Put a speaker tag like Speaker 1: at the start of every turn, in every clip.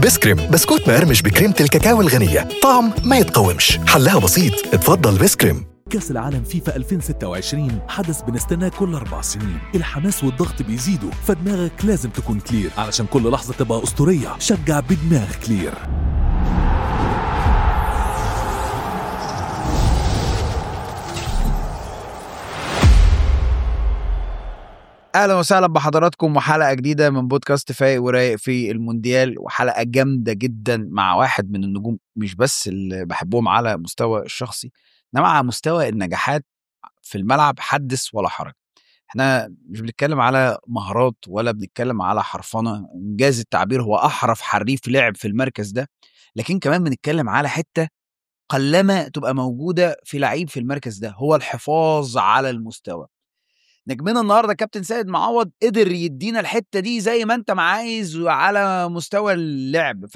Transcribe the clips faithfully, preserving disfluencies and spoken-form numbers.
Speaker 1: بسكريم بسكوت مقرمش بكريمة الكاكاو الغنية، طعم ما يتقاومش، حلها بسيط. اتفضل بسكريم.
Speaker 2: كأس العالم فيفا ألفين وستة وعشرين حدث بنستناه كل أربع سنين. الحماس والضغط بيزيدوا، فدماغك لازم تكون كلير علشان كل لحظة تبقى أسطورية. شجع بدماغ كلير.
Speaker 3: اهلا وسهلا بحضراتكم وحلقه جديده من بودكاست فايق ورايق في المونديال، وحلقه جامده جدا مع واحد من النجوم مش بس اللي بحبهم على مستوى الشخصي، انما على مستوى النجاحات في الملعب حدث ولا حرج. احنا مش بنتكلم على مهارات ولا بنتكلم على حرفنه، انجاز التعبير هو احرف حريف لعب في المركز ده، لكن كمان بنتكلم على حته قلما تبقى موجوده في لعيب في المركز ده، هو الحفاظ على المستوى. نجمنا النهارده كابتن سيد معوض قدر يدينا الحته دي زي ما انت ما عايز على مستوى اللعب،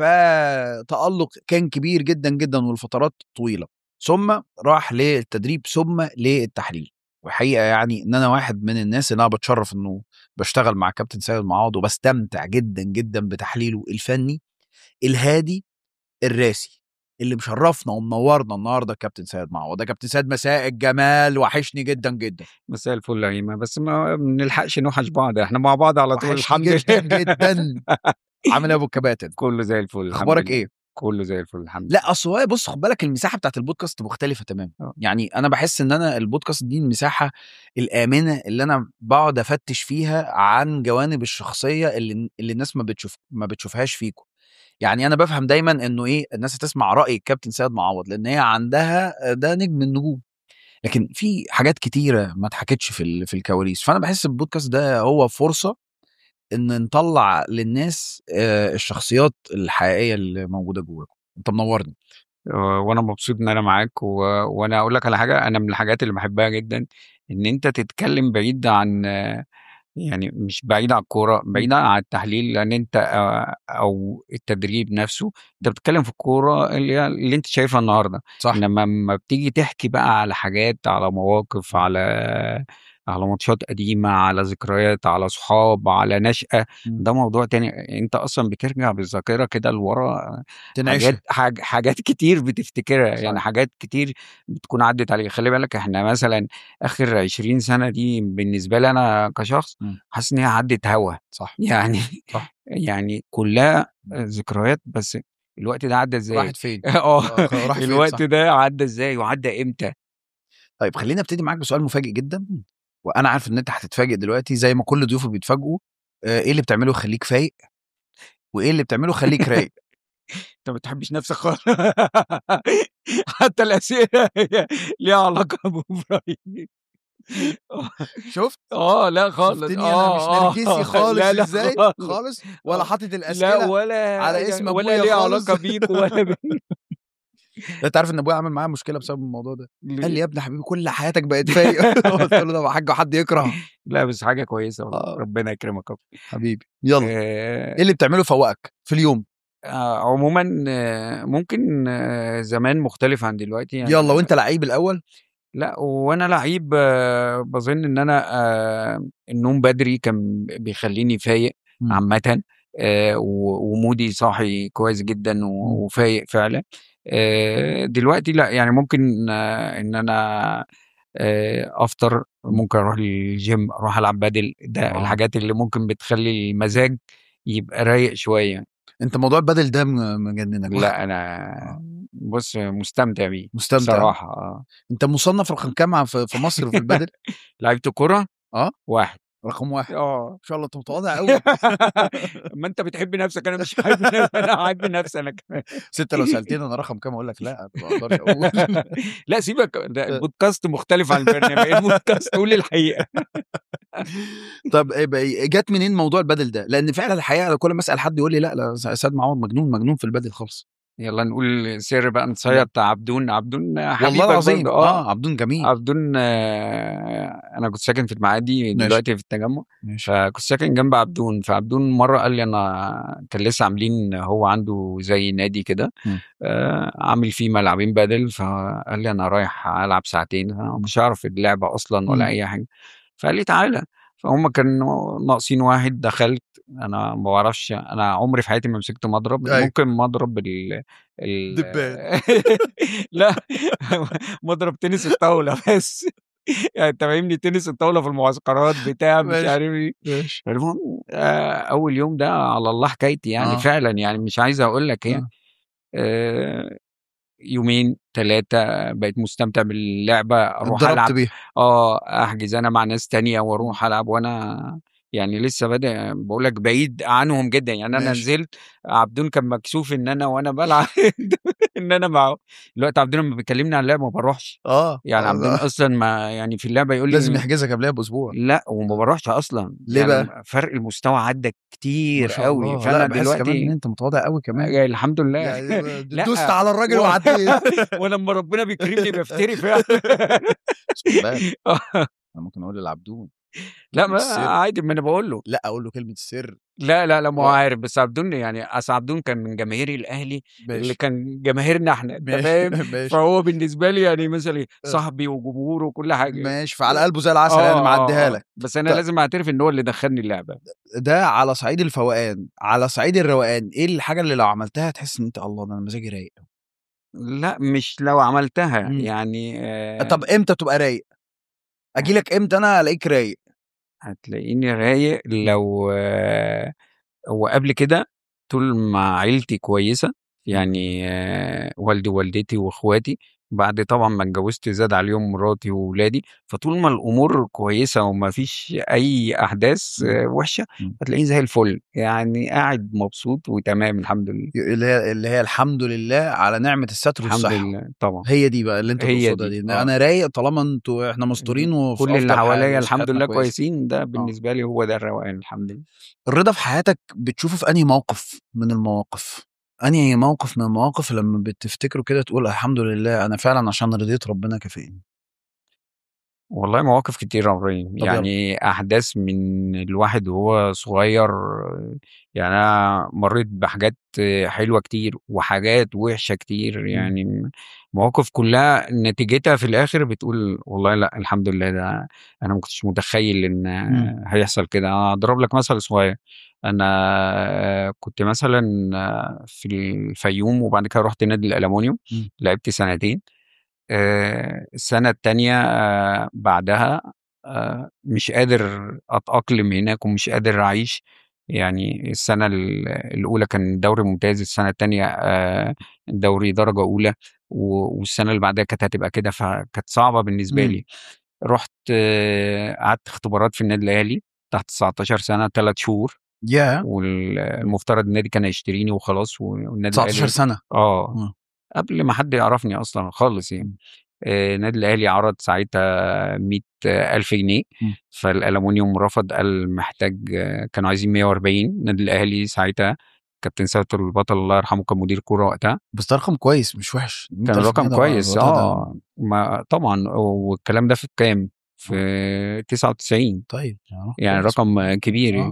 Speaker 3: فتألق كان كبير جدا جدا والفترات طويله، ثم راح للتدريب ثم للتحليل. وحقيقه يعني ان انا واحد من الناس اللي انا بتشرف انه بشتغل مع كابتن سيد معوض، وبستمتع جدا جدا بتحليله الفني الهادي الراسي اللي مشرفنا ومنورنا النهارده. كابتن سيد معوض ده كابتن سيد، مساء الجمال، وحشني جدا جدا.
Speaker 4: مساء الفل يا هيما، بس ما بنلحقش نوحش بعض، احنا مع بعض على طول الحمد
Speaker 3: لله
Speaker 4: جدا
Speaker 3: جدا. عامل ايه ابو الكباتن؟
Speaker 4: كله زي الفل.
Speaker 3: اخبارك ايه؟
Speaker 4: كله زي الفل الحمد لله.
Speaker 3: لا اصل بص، خد بالك المساحه بتاعت البودكاست مختلفه تمام.
Speaker 4: أوه.
Speaker 3: يعني انا بحس ان انا البودكاست دي المساحه الامنه اللي انا بقعد افتش فيها عن جوانب الشخصيه اللي اللي الناس ما بتشوف ما بتشوفهاش فيكم. يعني انا بفهم دايما انه ايه، الناس هتسمع راي الكابتن سيد معوض لان هي عندها ده نجم النجوم، لكن في حاجات كتيره ما اتحكتش في في الكواليس. فانا بحس البودكاست ده هو فرصه ان نطلع للناس الشخصيات الحقيقيه اللي موجوده جواكم. انت منورني
Speaker 4: وانا مبسوط ان انا معاك، و... وانا اقول لك على حاجه، انا من الحاجات اللي بحبها جدا ان انت تتكلم بعيد عن، يعني مش بعيد عن الكوره، بعيد عن التحليل، لان انت او التدريب نفسه انت بتتكلم في الكوره اللي, اللي انت شايفها النهارده.
Speaker 3: صح.
Speaker 4: انما لما بتيجي تحكي بقى على حاجات، على مواقف، على على ماتشات قديمه، على ذكريات، على صحاب، على نشأة، ده موضوع تاني. انت اصلا بترجع بالذاكره كده لورا، حاجات حاج حاجات كتير بتفتكرها. صح. يعني حاجات كتير بتكون عدت عليك. خلي بالك احنا مثلا اخر عشرين سنه دي بالنسبه لي انا كشخص حاسس ان هي عدت هوا.
Speaker 3: صح.
Speaker 4: يعني
Speaker 3: صح.
Speaker 4: يعني كلها ذكريات، بس الوقت ده عدى ازاي؟
Speaker 3: راحت فين؟
Speaker 4: اه الوقت ده عدى ازاي وعدى امتى؟
Speaker 3: طيب خلينا ابتدي معاك بسؤال مفاجئ جدا، وانا عارف ان انت هتتفاجئ دلوقتي زي ما كل ضيوفي بيتفاجئوا. ايه اللي بتعمله يخليك فايق، وايه اللي بتعمله يخليك رايق؟
Speaker 4: انت ما بتحبش نفسك خالص. حتى الاسئله ليها علاقه بإبراهيم.
Speaker 3: شفت؟
Speaker 4: اه لا خالص.
Speaker 3: شفتني انا مش نرجسي خالص.
Speaker 4: لا لا
Speaker 3: ازاي
Speaker 4: خالص.
Speaker 3: خالص ولا حاطط الاسئله
Speaker 4: لا ولا
Speaker 3: على اسم ابويا
Speaker 4: ولا ليها
Speaker 3: علاقه
Speaker 4: بيك ولا بي...
Speaker 3: انت عارف ان ابويا عمل معايا مشكله بسبب الموضوع ده؟ قال لي يا ابني حبيبي كل حياتك بقت فايق. قلت له ده حاجه حد يكره.
Speaker 4: لا بس حاجه كويسه والله.
Speaker 3: آه.
Speaker 4: ربنا يكرمك
Speaker 3: حبيبي. يلا
Speaker 4: آه.
Speaker 3: ايه اللي بتعمله فوقك في اليوم؟
Speaker 4: آه عموما آه ممكن آه زمان مختلف عن دلوقتي يعني.
Speaker 3: يلا وانت لعيب الاول؟
Speaker 4: لا وانا لعيب آه بظن ان انا آه النوم بدري كان بيخليني فايق عامه، آه ومودي صاحي كويس جدا وفايق فعلا. آه دلوقتي لا، يعني ممكن آه ان انا آه افطر، ممكن اروح الجيم، اروح العب بدل. ده آه. الحاجات اللي ممكن بتخلي المزاج يبقى رايق شويه.
Speaker 3: انت موضوع البدل ده مجننك؟
Speaker 4: لا انا بص مستمتع بيه
Speaker 3: مستمتع
Speaker 4: بصراحه. اه
Speaker 3: انت مصنف رقم كام في مصر في البدل؟
Speaker 4: لعيبه كوره
Speaker 3: اه
Speaker 4: واحد،
Speaker 3: رقم واحد.
Speaker 4: اه
Speaker 3: ان شاء الله انت متواضع قوي.
Speaker 4: ما انت بتحب نفسك، انا مش بحب نفسي، انا احب نفسي انا كمان.
Speaker 3: ست لو سالتني انا رقم كام اقول لك لا ما اقدرش اقول.
Speaker 4: لا سيبك، ده البودكاست مختلف عن البرنامج. البودكاست قول الحقيقه.
Speaker 3: طب جت منين موضوع البدل ده؟ لان فعلا الحقيقه كل ما اسال حد يقول لي لا لا سيد معوض مجنون مجنون في البدل خالص.
Speaker 4: يلا نقول سر بقى، نصير بتاع عبدون. عبدون
Speaker 3: والله العظيم اه, آه عبدون جميل.
Speaker 4: عبدون آه انا كنت ساكن في المعادي، دلوقتي في التجمع،
Speaker 3: ماشي.
Speaker 4: فكنت ساكن جنب عبدون. فعبدون مره قال لي، انا كان لسه عاملين، هو عنده زي نادي كده آه عامل فيه ملعبين بدل، فقال لي انا رايح العب ساعتين، مش عارف اللعبه اصلا ولا م. اي حاجه. فقال لي تعالى. فهم كانوا ناقصين واحد، دخلت. انا ما بعرفش، انا عمري في حياتي ما مسكت مضرب.
Speaker 3: أيوة.
Speaker 4: ممكن مضرب ال ال
Speaker 3: دبان.
Speaker 4: لا، مضرب تنس الطاوله بس. يعني انت فاهمني، تنس الطاوله في المعسكرات بتاع مش
Speaker 3: ماشي
Speaker 4: عارف ايه.
Speaker 3: ماشي
Speaker 4: المهم آه، اول يوم ده على الله حكايتي يعني.
Speaker 3: آه.
Speaker 4: فعلا يعني مش عايز اقول لك يعني.
Speaker 3: آه.
Speaker 4: آه، يومين ثلاثة بقيت مستمتع باللعبة، أروح
Speaker 3: اتضربت
Speaker 4: ألعب.
Speaker 3: بيها.
Speaker 4: اه أحجز أنا مع ناس تانية وأروح ألعب، وأنا يعني لسه بادئ بقول لك بعيد عنهم جدا يعني. أنا
Speaker 3: ماشي
Speaker 4: نزلت، عبدون كان مكسوف إن أنا وأنا بلعب إن أنا معه. دلوقتي عبدون لما بيكلمني عن اللعبة ما بروحش.
Speaker 3: اه
Speaker 4: يعني
Speaker 3: آه،
Speaker 4: عبدون
Speaker 3: لا.
Speaker 4: أصلا ما يعني في اللعبة يقول
Speaker 3: لازم
Speaker 4: لي
Speaker 3: يحجزك قبلها باسبوع.
Speaker 4: لا، وما بروحش أصلا.
Speaker 3: ليه
Speaker 4: يعني
Speaker 3: بقى؟
Speaker 4: فرق المستوى عدى
Speaker 3: ما
Speaker 4: كتير
Speaker 3: شاء
Speaker 4: قوي،
Speaker 3: الله. لا
Speaker 4: فأنا
Speaker 3: بحس كمان ان
Speaker 4: دلوقتي
Speaker 3: انت متواضع قوي كمان
Speaker 4: آه، الحمد لله.
Speaker 3: يعني. دوست
Speaker 4: لا
Speaker 3: على الراجل
Speaker 4: و...
Speaker 3: وعديت.
Speaker 4: ولما ربنا بيكرمني بفتري فعلا.
Speaker 3: بس خد بالك انا ممكن اقول للعبدون
Speaker 4: لا
Speaker 3: كلمة
Speaker 4: ما
Speaker 3: السر.
Speaker 4: عادي، ما انا بقول له.
Speaker 3: لا اقول له كلمة السر.
Speaker 4: لا لا لا، ما هو
Speaker 3: اه
Speaker 4: عارف. بس عبدون يعني، اصل عبدون كان من جماهير الاهلي اللي
Speaker 3: ماشي
Speaker 4: كان جماهيرنا احنا، انت
Speaker 3: ماشي
Speaker 4: فاهم.
Speaker 3: ماشي
Speaker 4: فهو بالنسبه لي يعني مثلا
Speaker 3: آه.
Speaker 4: صاحبي وجمهوره وكل حاجه.
Speaker 3: ماشي فعلى قلبه زي العسل يعني
Speaker 4: اه اه
Speaker 3: معديها
Speaker 4: اه
Speaker 3: لك.
Speaker 4: بس انا
Speaker 3: طيب
Speaker 4: لازم اعترف ان هو اللي دخلني اللعبه.
Speaker 3: ده على صعيد الفوقان. على صعيد الروقان ايه الحاجة اللي لو عملتها تحس ان انت الله ده انا مزاجي رايق؟
Speaker 4: لا مش لو عملتها
Speaker 3: مم.
Speaker 4: يعني آه
Speaker 3: طب امتى تبقى رايق؟ اجي لك امتى انا الاقيك رايق؟
Speaker 4: هتلاقيني رايق
Speaker 3: مم.
Speaker 4: لو آه هو قبل كده طول ما عيلتي كويسة.
Speaker 3: مم.
Speaker 4: يعني آه، والدي ووالدتي واخواتي. بعد طبعا ما اتجوزت زاد عليهم مراتي وولادي. فطول ما الامور كويسة وما فيش اي احداث
Speaker 3: مم.
Speaker 4: آه، وحشة،
Speaker 3: مم.
Speaker 4: هتلاقيني زي الفل يعني، قاعد مبسوط وتمام الحمد لله.
Speaker 3: اللي هي اللي هي الحمد لله على نعمة الستر
Speaker 4: الحمد
Speaker 3: والصحة.
Speaker 4: لله طبعا.
Speaker 3: هي دي بقى اللي انت
Speaker 4: هي
Speaker 3: تقصدها
Speaker 4: دي
Speaker 3: دي، إن
Speaker 4: اه
Speaker 3: انا رايق طالما انتوا احنا مستورين وفي
Speaker 4: كل اللي
Speaker 3: افضل حال
Speaker 4: حواليا الحمد
Speaker 3: وصحتنا
Speaker 4: لله
Speaker 3: كويسة.
Speaker 4: كويسين، ده
Speaker 3: اه
Speaker 4: بالنسبة لي هو ده الروقان الحمد لله.
Speaker 3: الرضا في حياتك بتشوفه في انهي موقف من المواقف؟ انهي موقف من المواقف لما بتفتكره كده تقول الحمد لله انا فعلا عشان رضيت ربنا كافئني؟
Speaker 4: والله مواقف كتير يا إبراهيم.
Speaker 3: طب يلا.
Speaker 4: يعني أحداث من الواحد وهو صغير. يعني أنا مريت بحاجات حلوة كتير وحاجات وحشة كتير.
Speaker 3: مم.
Speaker 4: يعني مواقف كلها نتيجتها في الآخر بتقول والله لا الحمد لله، ده أنا ما كنتش متخيل إن
Speaker 3: مم.
Speaker 4: هيحصل كده. أنا أضرب لك مثل صغير. أنا كنت مثلا في الفيوم، وبعد كده رحت نادي الألمونيوم،
Speaker 3: مم.
Speaker 4: لعبت سنتين. آه، السنة التانية آه، بعدها آه، مش قادر أتأقلم هناك ومش قادر أعيش. يعني السنة ال- الأولى كان دوري ممتاز، السنة التانية آه، دوري درجة أولى، و- والسنة اللي بعدها كانت هتبقى كده، فكانت صعبة بالنسبة
Speaker 3: مم.
Speaker 4: لي. رحت آه، قعدت اختبارات في النادي الأهلي تحت تسعتاشر سنة ثلاث شهور.
Speaker 3: يا
Speaker 4: والمفترض النادي كان هيشتريني وخلاص، والنادي
Speaker 3: تسعتاشر
Speaker 4: الأهلي
Speaker 3: سنة.
Speaker 4: اه
Speaker 3: مم.
Speaker 4: قبل ما حد يعرفني أصلا خالص يعني.
Speaker 3: مم.
Speaker 4: آه، النادي الأهلي عرض ساعتها مية ألف جنيه.
Speaker 3: مم.
Speaker 4: فالألمونيوم رفض، قال محتاج آه، كانوا عايزين مية وأربعين. النادي الأهلي ساعتها كابتن ثابت البطل الله يرحمه كان مدير كورة وقتها.
Speaker 3: بس ده رقم كويس مش وحش.
Speaker 4: كان
Speaker 3: مية ألف
Speaker 4: رقم
Speaker 3: جنيه ده
Speaker 4: كويس
Speaker 3: الوضع ده.
Speaker 4: اه ما طبعا. والكلام ده في كام؟
Speaker 3: آه.
Speaker 4: في تسعة وتسعين.
Speaker 3: طيب يعني
Speaker 4: يعني
Speaker 3: كويس.
Speaker 4: رقم كبير يعني.
Speaker 3: اه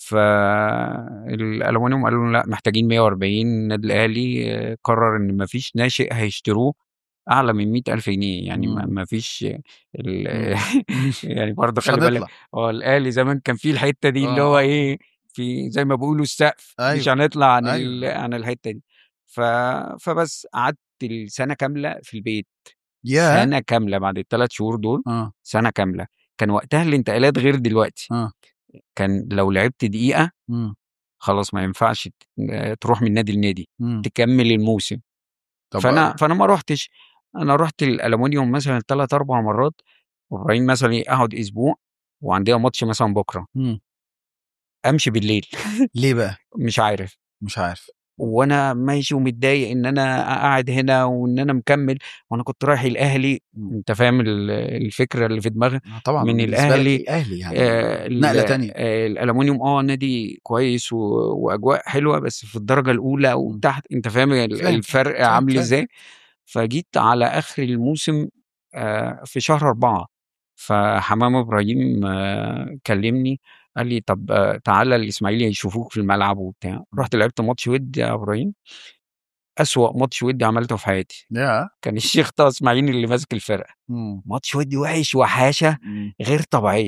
Speaker 4: فالألمونيوم قالوا لا محتاجين مية وأربعين. النادي الأهلي آه، قرر إن مفيش ناشئ هيشتروه أعلى من مية ألف جنيه. يعني
Speaker 3: مم.
Speaker 4: ما فيش ال...
Speaker 3: مم.
Speaker 4: يعني برضه
Speaker 3: مش
Speaker 4: خلي بالك.
Speaker 3: هنطلع.
Speaker 4: هو الأهلي زمان كان فيه الحتة دي اللي هو
Speaker 3: اه اه
Speaker 4: إيه، في زي ما بيقولوا السقف، مش
Speaker 3: ايوه
Speaker 4: هنطلع عن ال...
Speaker 3: ايوه
Speaker 4: عن الحتة دي. ف... فبس قعدت السنة كاملة في البيت.
Speaker 3: يا
Speaker 4: سنة كاملة بعد الثلاث شهور دول.
Speaker 3: اه
Speaker 4: سنة كاملة. كان وقتها الانتقالات غير دلوقتي.
Speaker 3: اه
Speaker 4: كان لو لعبت دقيقة
Speaker 3: مم.
Speaker 4: خلاص ما ينفعش ت- تروح من نادي لنادي
Speaker 3: مم.
Speaker 4: تكمل الموسم.
Speaker 3: طب
Speaker 4: فانا فانا ما روحتش. انا رحت الالومنيوم مثلا ثلاث اربع مرات. وابراهيم مثلا إيه، اقعد اسبوع وعندنا ماتش مثلا بكره،
Speaker 3: مم.
Speaker 4: امشي بالليل.
Speaker 3: ليه بقى؟
Speaker 4: مش عارف.
Speaker 3: مش عارف.
Speaker 4: وانا ماشي ومتضايق ان انا قاعد هنا وان انا مكمل، وانا كنت رايح الاهلي.
Speaker 3: مم.
Speaker 4: انت فاهم ال- الفكره اللي في دماغي
Speaker 3: آه طبعا
Speaker 4: من
Speaker 3: بالنسبة لك
Speaker 4: الاهلي.
Speaker 3: الاهلي يعني
Speaker 4: آه ال-
Speaker 3: نقلة تانية.
Speaker 4: آه الالومنيوم اه نادي كويس و- واجواء حلوه، بس في الدرجه الاولى
Speaker 3: مم.
Speaker 4: وتحت. انت فاهم ال-
Speaker 3: فاهم
Speaker 4: الفرق
Speaker 3: فاهم
Speaker 4: عامل
Speaker 3: فاهم.
Speaker 4: ازاي. فجيت على اخر الموسم آه في شهر أربعة. فحمام ابراهيم آه كلمني، قال لي طب آه تعالى الاسماعيلي يشوفوك في الملعب وبتاع.
Speaker 3: مم.
Speaker 4: رحت لعبت ماتش ود يا ابراهيم، أسوأ ماتش ودي عملته في حياتي.
Speaker 3: يا
Speaker 4: كان الشيخ طه اسماعيل اللي ماسك الفرقه.
Speaker 3: مم.
Speaker 4: ماتش ودي وحش وحاشه
Speaker 3: مم.
Speaker 4: غير طبيعيه.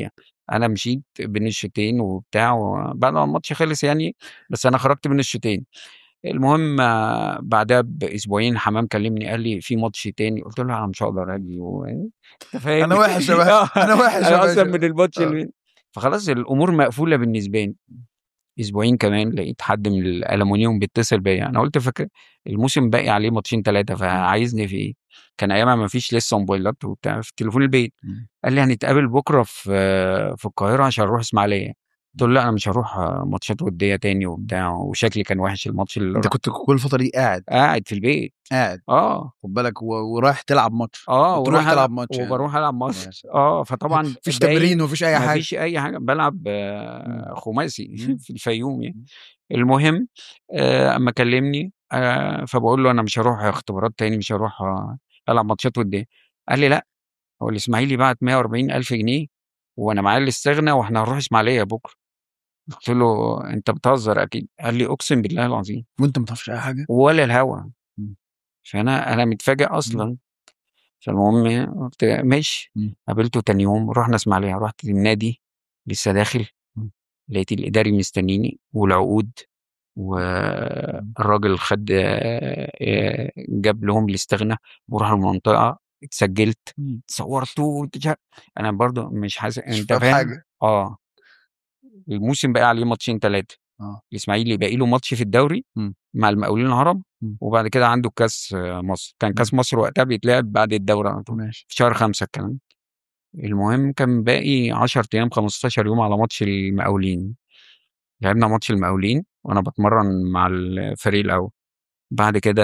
Speaker 4: انا مشيت بين الشوطين وبتاع، وبعد ما الماتش خلص يعني، بس انا خرجت بين الشوطين. المهم بعدها باسبوعين حمام كلمني قال لي في ماتش تاني، قلت له انا مش هقدر اجي و... انت فاهم
Speaker 3: انا وحش يا باشا، انا وحش يا
Speaker 4: انا اصلا
Speaker 3: باشا.
Speaker 4: من الماتش
Speaker 3: آه.
Speaker 4: اللي... فخلاص الامور مقفوله بالنسبه لي. اسبوعين كمان لقيت حد من الالومنيوم بيتصل بيا، انا قلت فاكر الموسم باقي عليه ماتشين ثلاثه، فعايزني في ايه؟ كان ايامها ما فيش لسه موبايلات وبتاع، في تليفون البيت.
Speaker 3: مم.
Speaker 4: قال لي هنتقابل بكره في في القاهره عشان نروح اسماعيليه. قلت له لا انا مش هروح ماتشات وديه تاني وبتاع، وشكلي كان وحش الماتش اللي
Speaker 3: انت
Speaker 4: رحت.
Speaker 3: كنت كل الفتره دي قاعد
Speaker 4: قاعد في البيت
Speaker 3: قاعد
Speaker 4: اه
Speaker 3: خد بالك، و- ورايح تلعب ماتش،
Speaker 4: اه
Speaker 3: وتروح
Speaker 4: وراح
Speaker 3: تلعب
Speaker 4: ألعب
Speaker 3: ماتش يعني.
Speaker 4: وبروح العب ماتش اه فطبعا
Speaker 3: مفيش
Speaker 4: باين
Speaker 3: تمرين ومفيش اي
Speaker 4: ما
Speaker 3: حاجه.
Speaker 4: فيش اي حاجه، بلعب آه، خماسي
Speaker 3: مم.
Speaker 4: في الفيوم يعني. المهم آه، اما كلمني آه، فبقول له انا مش هروح اختبارات تاني، مش هروح آه، العب ماتشات وديه. قال لي لا، هو الاسماعيلي بعت مية وأربعين الف جنيه وانا معايا الاستغنى واحنا هنروح اسماعيليه بكره. قلت له انت بتهزر اكيد. قال لي اقسم بالله العظيم
Speaker 3: وانت ما تعرفش اي حاجه.
Speaker 4: ولا الهوا.
Speaker 3: مم.
Speaker 4: فانا انا متفاجئ اصلا. فالمهم قلت ماشي.
Speaker 3: مم.
Speaker 4: قابلته تاني يوم، رحنا اسماعيليه، رحت النادي لسه داخل،
Speaker 3: مم.
Speaker 4: لقيت الاداري مستنيني والعقود، والراجل خد آه، آه، جاب لهم الاستغنى، وراح المنطقه اتسجلت،
Speaker 3: مم.
Speaker 4: صورت وتجا- انا برضو مش حاسس،
Speaker 3: مش
Speaker 4: انت
Speaker 3: فاهم
Speaker 4: فاهم.
Speaker 3: حاجه.
Speaker 4: اه الموسم بقى عليه ماتشين ثلاثه.
Speaker 3: اه
Speaker 4: الاسماعيلي باقي له ماتش في الدوري
Speaker 3: مم.
Speaker 4: مع المقاولين العرب،
Speaker 3: مم.
Speaker 4: وبعد كده عنده كاس آه، مصر. كان كاس مصر وقتها بيتلعب بعد الدوري على طول
Speaker 3: ماشي.
Speaker 4: في شهر خمسة الكلام. المهم كان باقي عشرة ايام خمستاشر يوم على ماتش المقاولين. لعبنا ماتش المقاولين وانا بتمرن مع الفريق الاول. بعد كده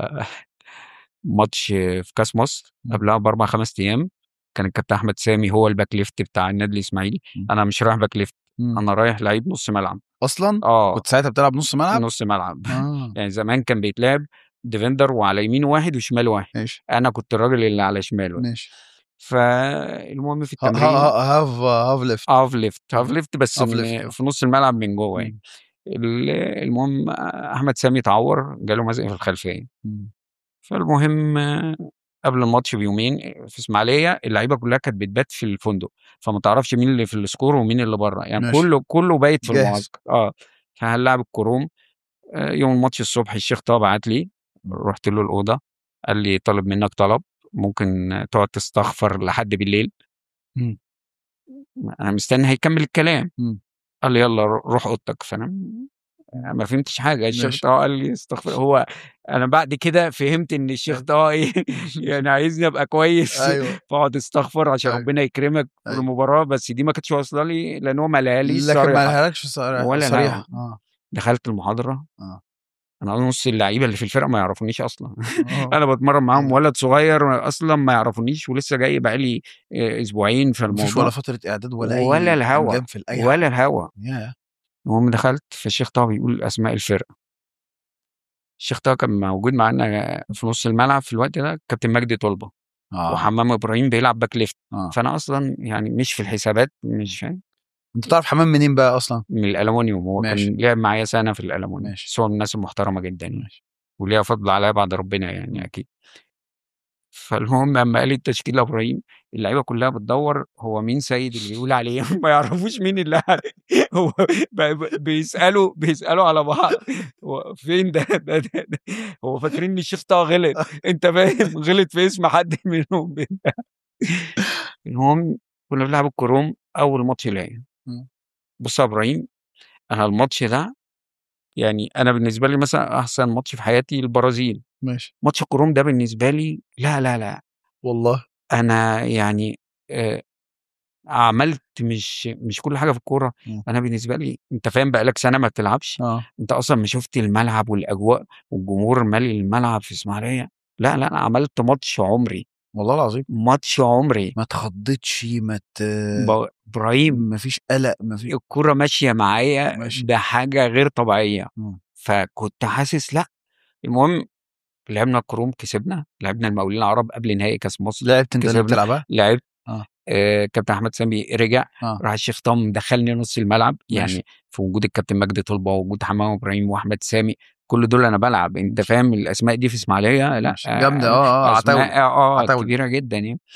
Speaker 4: ماتش في كاس مصر
Speaker 3: مم.
Speaker 4: قبلها باربع خمس ايام، كان الكابتن احمد سامي هو الباك ليفت بتاع النادي الاسماعيلي.
Speaker 3: مم.
Speaker 4: انا مش رايح باك ليفت،
Speaker 3: مم.
Speaker 4: انا رايح لعيب نص ملعب.
Speaker 3: اصلا
Speaker 4: اه
Speaker 3: كنت ساعتها بتلعب نص ملعب.
Speaker 4: نص ملعب
Speaker 3: اه
Speaker 4: يعني زمان كان بيتلعب ديفندر وعلى يمينه واحد وشمال واحد،
Speaker 3: ماشي
Speaker 4: انا كنت الراجل اللي على شماله.
Speaker 3: ماشي.
Speaker 4: فالمهم في
Speaker 3: ها- ها-
Speaker 4: التمرين
Speaker 3: ها- هاف هاف ليفت.
Speaker 4: هاف ليفت هاف ليفت بس
Speaker 3: هاف
Speaker 4: من
Speaker 3: ليفت.
Speaker 4: في نص الملعب من جوه
Speaker 3: مم.
Speaker 4: يعني. ال- المهم احمد سامي اتعور، جاله مزق في الخلفيه.
Speaker 3: مم.
Speaker 4: فالمهم آه، قبل الماتش بيومين في اسماعيليه اللعيبه كلها كانت بتبات في الفندق، فما تعرفش مين اللي في السكور ومين اللي بره يعني.
Speaker 3: ماشي.
Speaker 4: كله كله بايت في
Speaker 3: جاهز.
Speaker 4: المعسكر. اه فهنلعب الكروم. آه، يوم الماتش الصبح الشيخ طه بعت لي، رحت له الاوضه، قال لي طالب منك طلب، ممكن تقعد تستغفر لحد بالليل.
Speaker 3: مم.
Speaker 4: انا مستني هيكمل الكلام.
Speaker 3: مم.
Speaker 4: قال لي يلا روح اوضتك. فانا ما فهمتش حاجه. الشيخ
Speaker 3: ماشي.
Speaker 4: طه قال لي استغفر. هو انا بعد كده فهمت ان الشيخ طه ايه يعني عايزني ابقى كويس
Speaker 3: ايوه
Speaker 4: فاقعد استغفر عشان
Speaker 3: أيوة.
Speaker 4: ربنا يكرمك في
Speaker 3: أيوة.
Speaker 4: المباراه. بس دي ما كانتش واصله لي لان هو ما قالها لي
Speaker 3: لكن ما
Speaker 4: صريحه
Speaker 3: لهالكش صريحه
Speaker 4: ولا
Speaker 3: صريحه.
Speaker 4: لا.
Speaker 3: اه
Speaker 4: دخلت المحاضره،
Speaker 3: اه
Speaker 4: انا نص اللعيبه اللي في الفرقه ما يعرفونيش اصلا
Speaker 3: اه
Speaker 4: انا بتمرن معاهم،
Speaker 3: آه.
Speaker 4: ولد صغير اصلا ما يعرفونيش ولسه جاي بقالي آه، اسبوعين في
Speaker 3: مفيش
Speaker 4: الموضوع.
Speaker 3: ولا فتره اعداد ولا
Speaker 4: ولا
Speaker 3: اي
Speaker 4: الهوا
Speaker 3: انجام في اي
Speaker 4: ولا
Speaker 3: حاجه.
Speaker 4: الهوا.
Speaker 3: يا
Speaker 4: المهم دخلت فالشيخ طه بيقول اسماء الفرقه. الشيخ طه كان موجود معانا في نص الملعب في الوقت ده كابتن مجدي طلبه،
Speaker 3: اه
Speaker 4: وحمام ابراهيم بيلعب باك ليفت.
Speaker 3: اه
Speaker 4: فانا اصلا يعني مش في الحسابات، مش فاهم.
Speaker 3: انت تعرف حمام منين بقى اصلا؟
Speaker 4: من الالومنيوم، هو
Speaker 3: ماشي.
Speaker 4: كان لعب معايا سنه في الالومنيوم،
Speaker 3: ماشي.
Speaker 4: بس هو من الناس المحترمه جدا يعني،
Speaker 3: ماشي.
Speaker 4: وليها فضل عليا بعد ربنا يعني
Speaker 3: مم.
Speaker 4: اكيد. فالمهم لما قال لي التشكيل ابراهيم، اللعيبه كلها بتدور هو مين سيد اللي بيقول عليه ما يعرفوش مين اللي هو ب- ب- بيسالوا بيسالوا على بعض هو فين ده, ده, ده, ده. هو فاكرين ان الشيخ طه غلط، انت فاهم، غلط في اسم حد منهم. المهم كنا بنلعب الكروم اول ماتش ليا.
Speaker 3: مم.
Speaker 4: بص يا ابراهيم، انا الماتش ده يعني انا بالنسبه لي مثلا احسن ماتش في حياتي البرازيل.
Speaker 3: ماشي
Speaker 4: ماتش الكروم ده بالنسبه لي لا لا لا
Speaker 3: والله.
Speaker 4: انا يعني آه، عملت مش مش كل حاجه في الكوره.
Speaker 3: مم.
Speaker 4: انا بالنسبه لي انت فاهم بقالك سنه ما بتلعبش،
Speaker 3: اه
Speaker 4: انت اصلا ما شفت الملعب والاجواء والجمهور مالي الملعب في اسماعيليه. لا لا انا عملت ماتش عمري،
Speaker 3: والله العظيم.
Speaker 4: ماتش عمري.
Speaker 3: ما تخضتش ما ت...
Speaker 4: ب- ابراهيم
Speaker 3: ما فيش قلق ما فيش.
Speaker 4: الكوره ماشيه معايا
Speaker 3: ماشي.
Speaker 4: بحاجه غير طبيعيه.
Speaker 3: مم.
Speaker 4: فكنت حاسس لا. المهم لعبنا الكروم كسبنا، لعبنا المقاولين العرب قبل نهائي كاس مصر
Speaker 3: لعبت انت اللي
Speaker 4: كسبنا.
Speaker 3: بتلعبها؟
Speaker 4: لعبت
Speaker 3: اه
Speaker 4: آه كابتن احمد سامي رجع،
Speaker 3: اه
Speaker 4: راح الشيخ طم دخلني نص الملعب
Speaker 3: ماشي.
Speaker 4: يعني في وجود الكابتن مجدي طلبه ووجود حمام ابراهيم واحمد سامي، كل دول انا بلعب. انت فاهم الاسماء دي في اسماعيليه لا
Speaker 3: ماشي. جامده. اه اه
Speaker 4: اسماء
Speaker 3: عتاوله
Speaker 4: اه
Speaker 3: عتاوله.
Speaker 4: كبيره جدا يعني.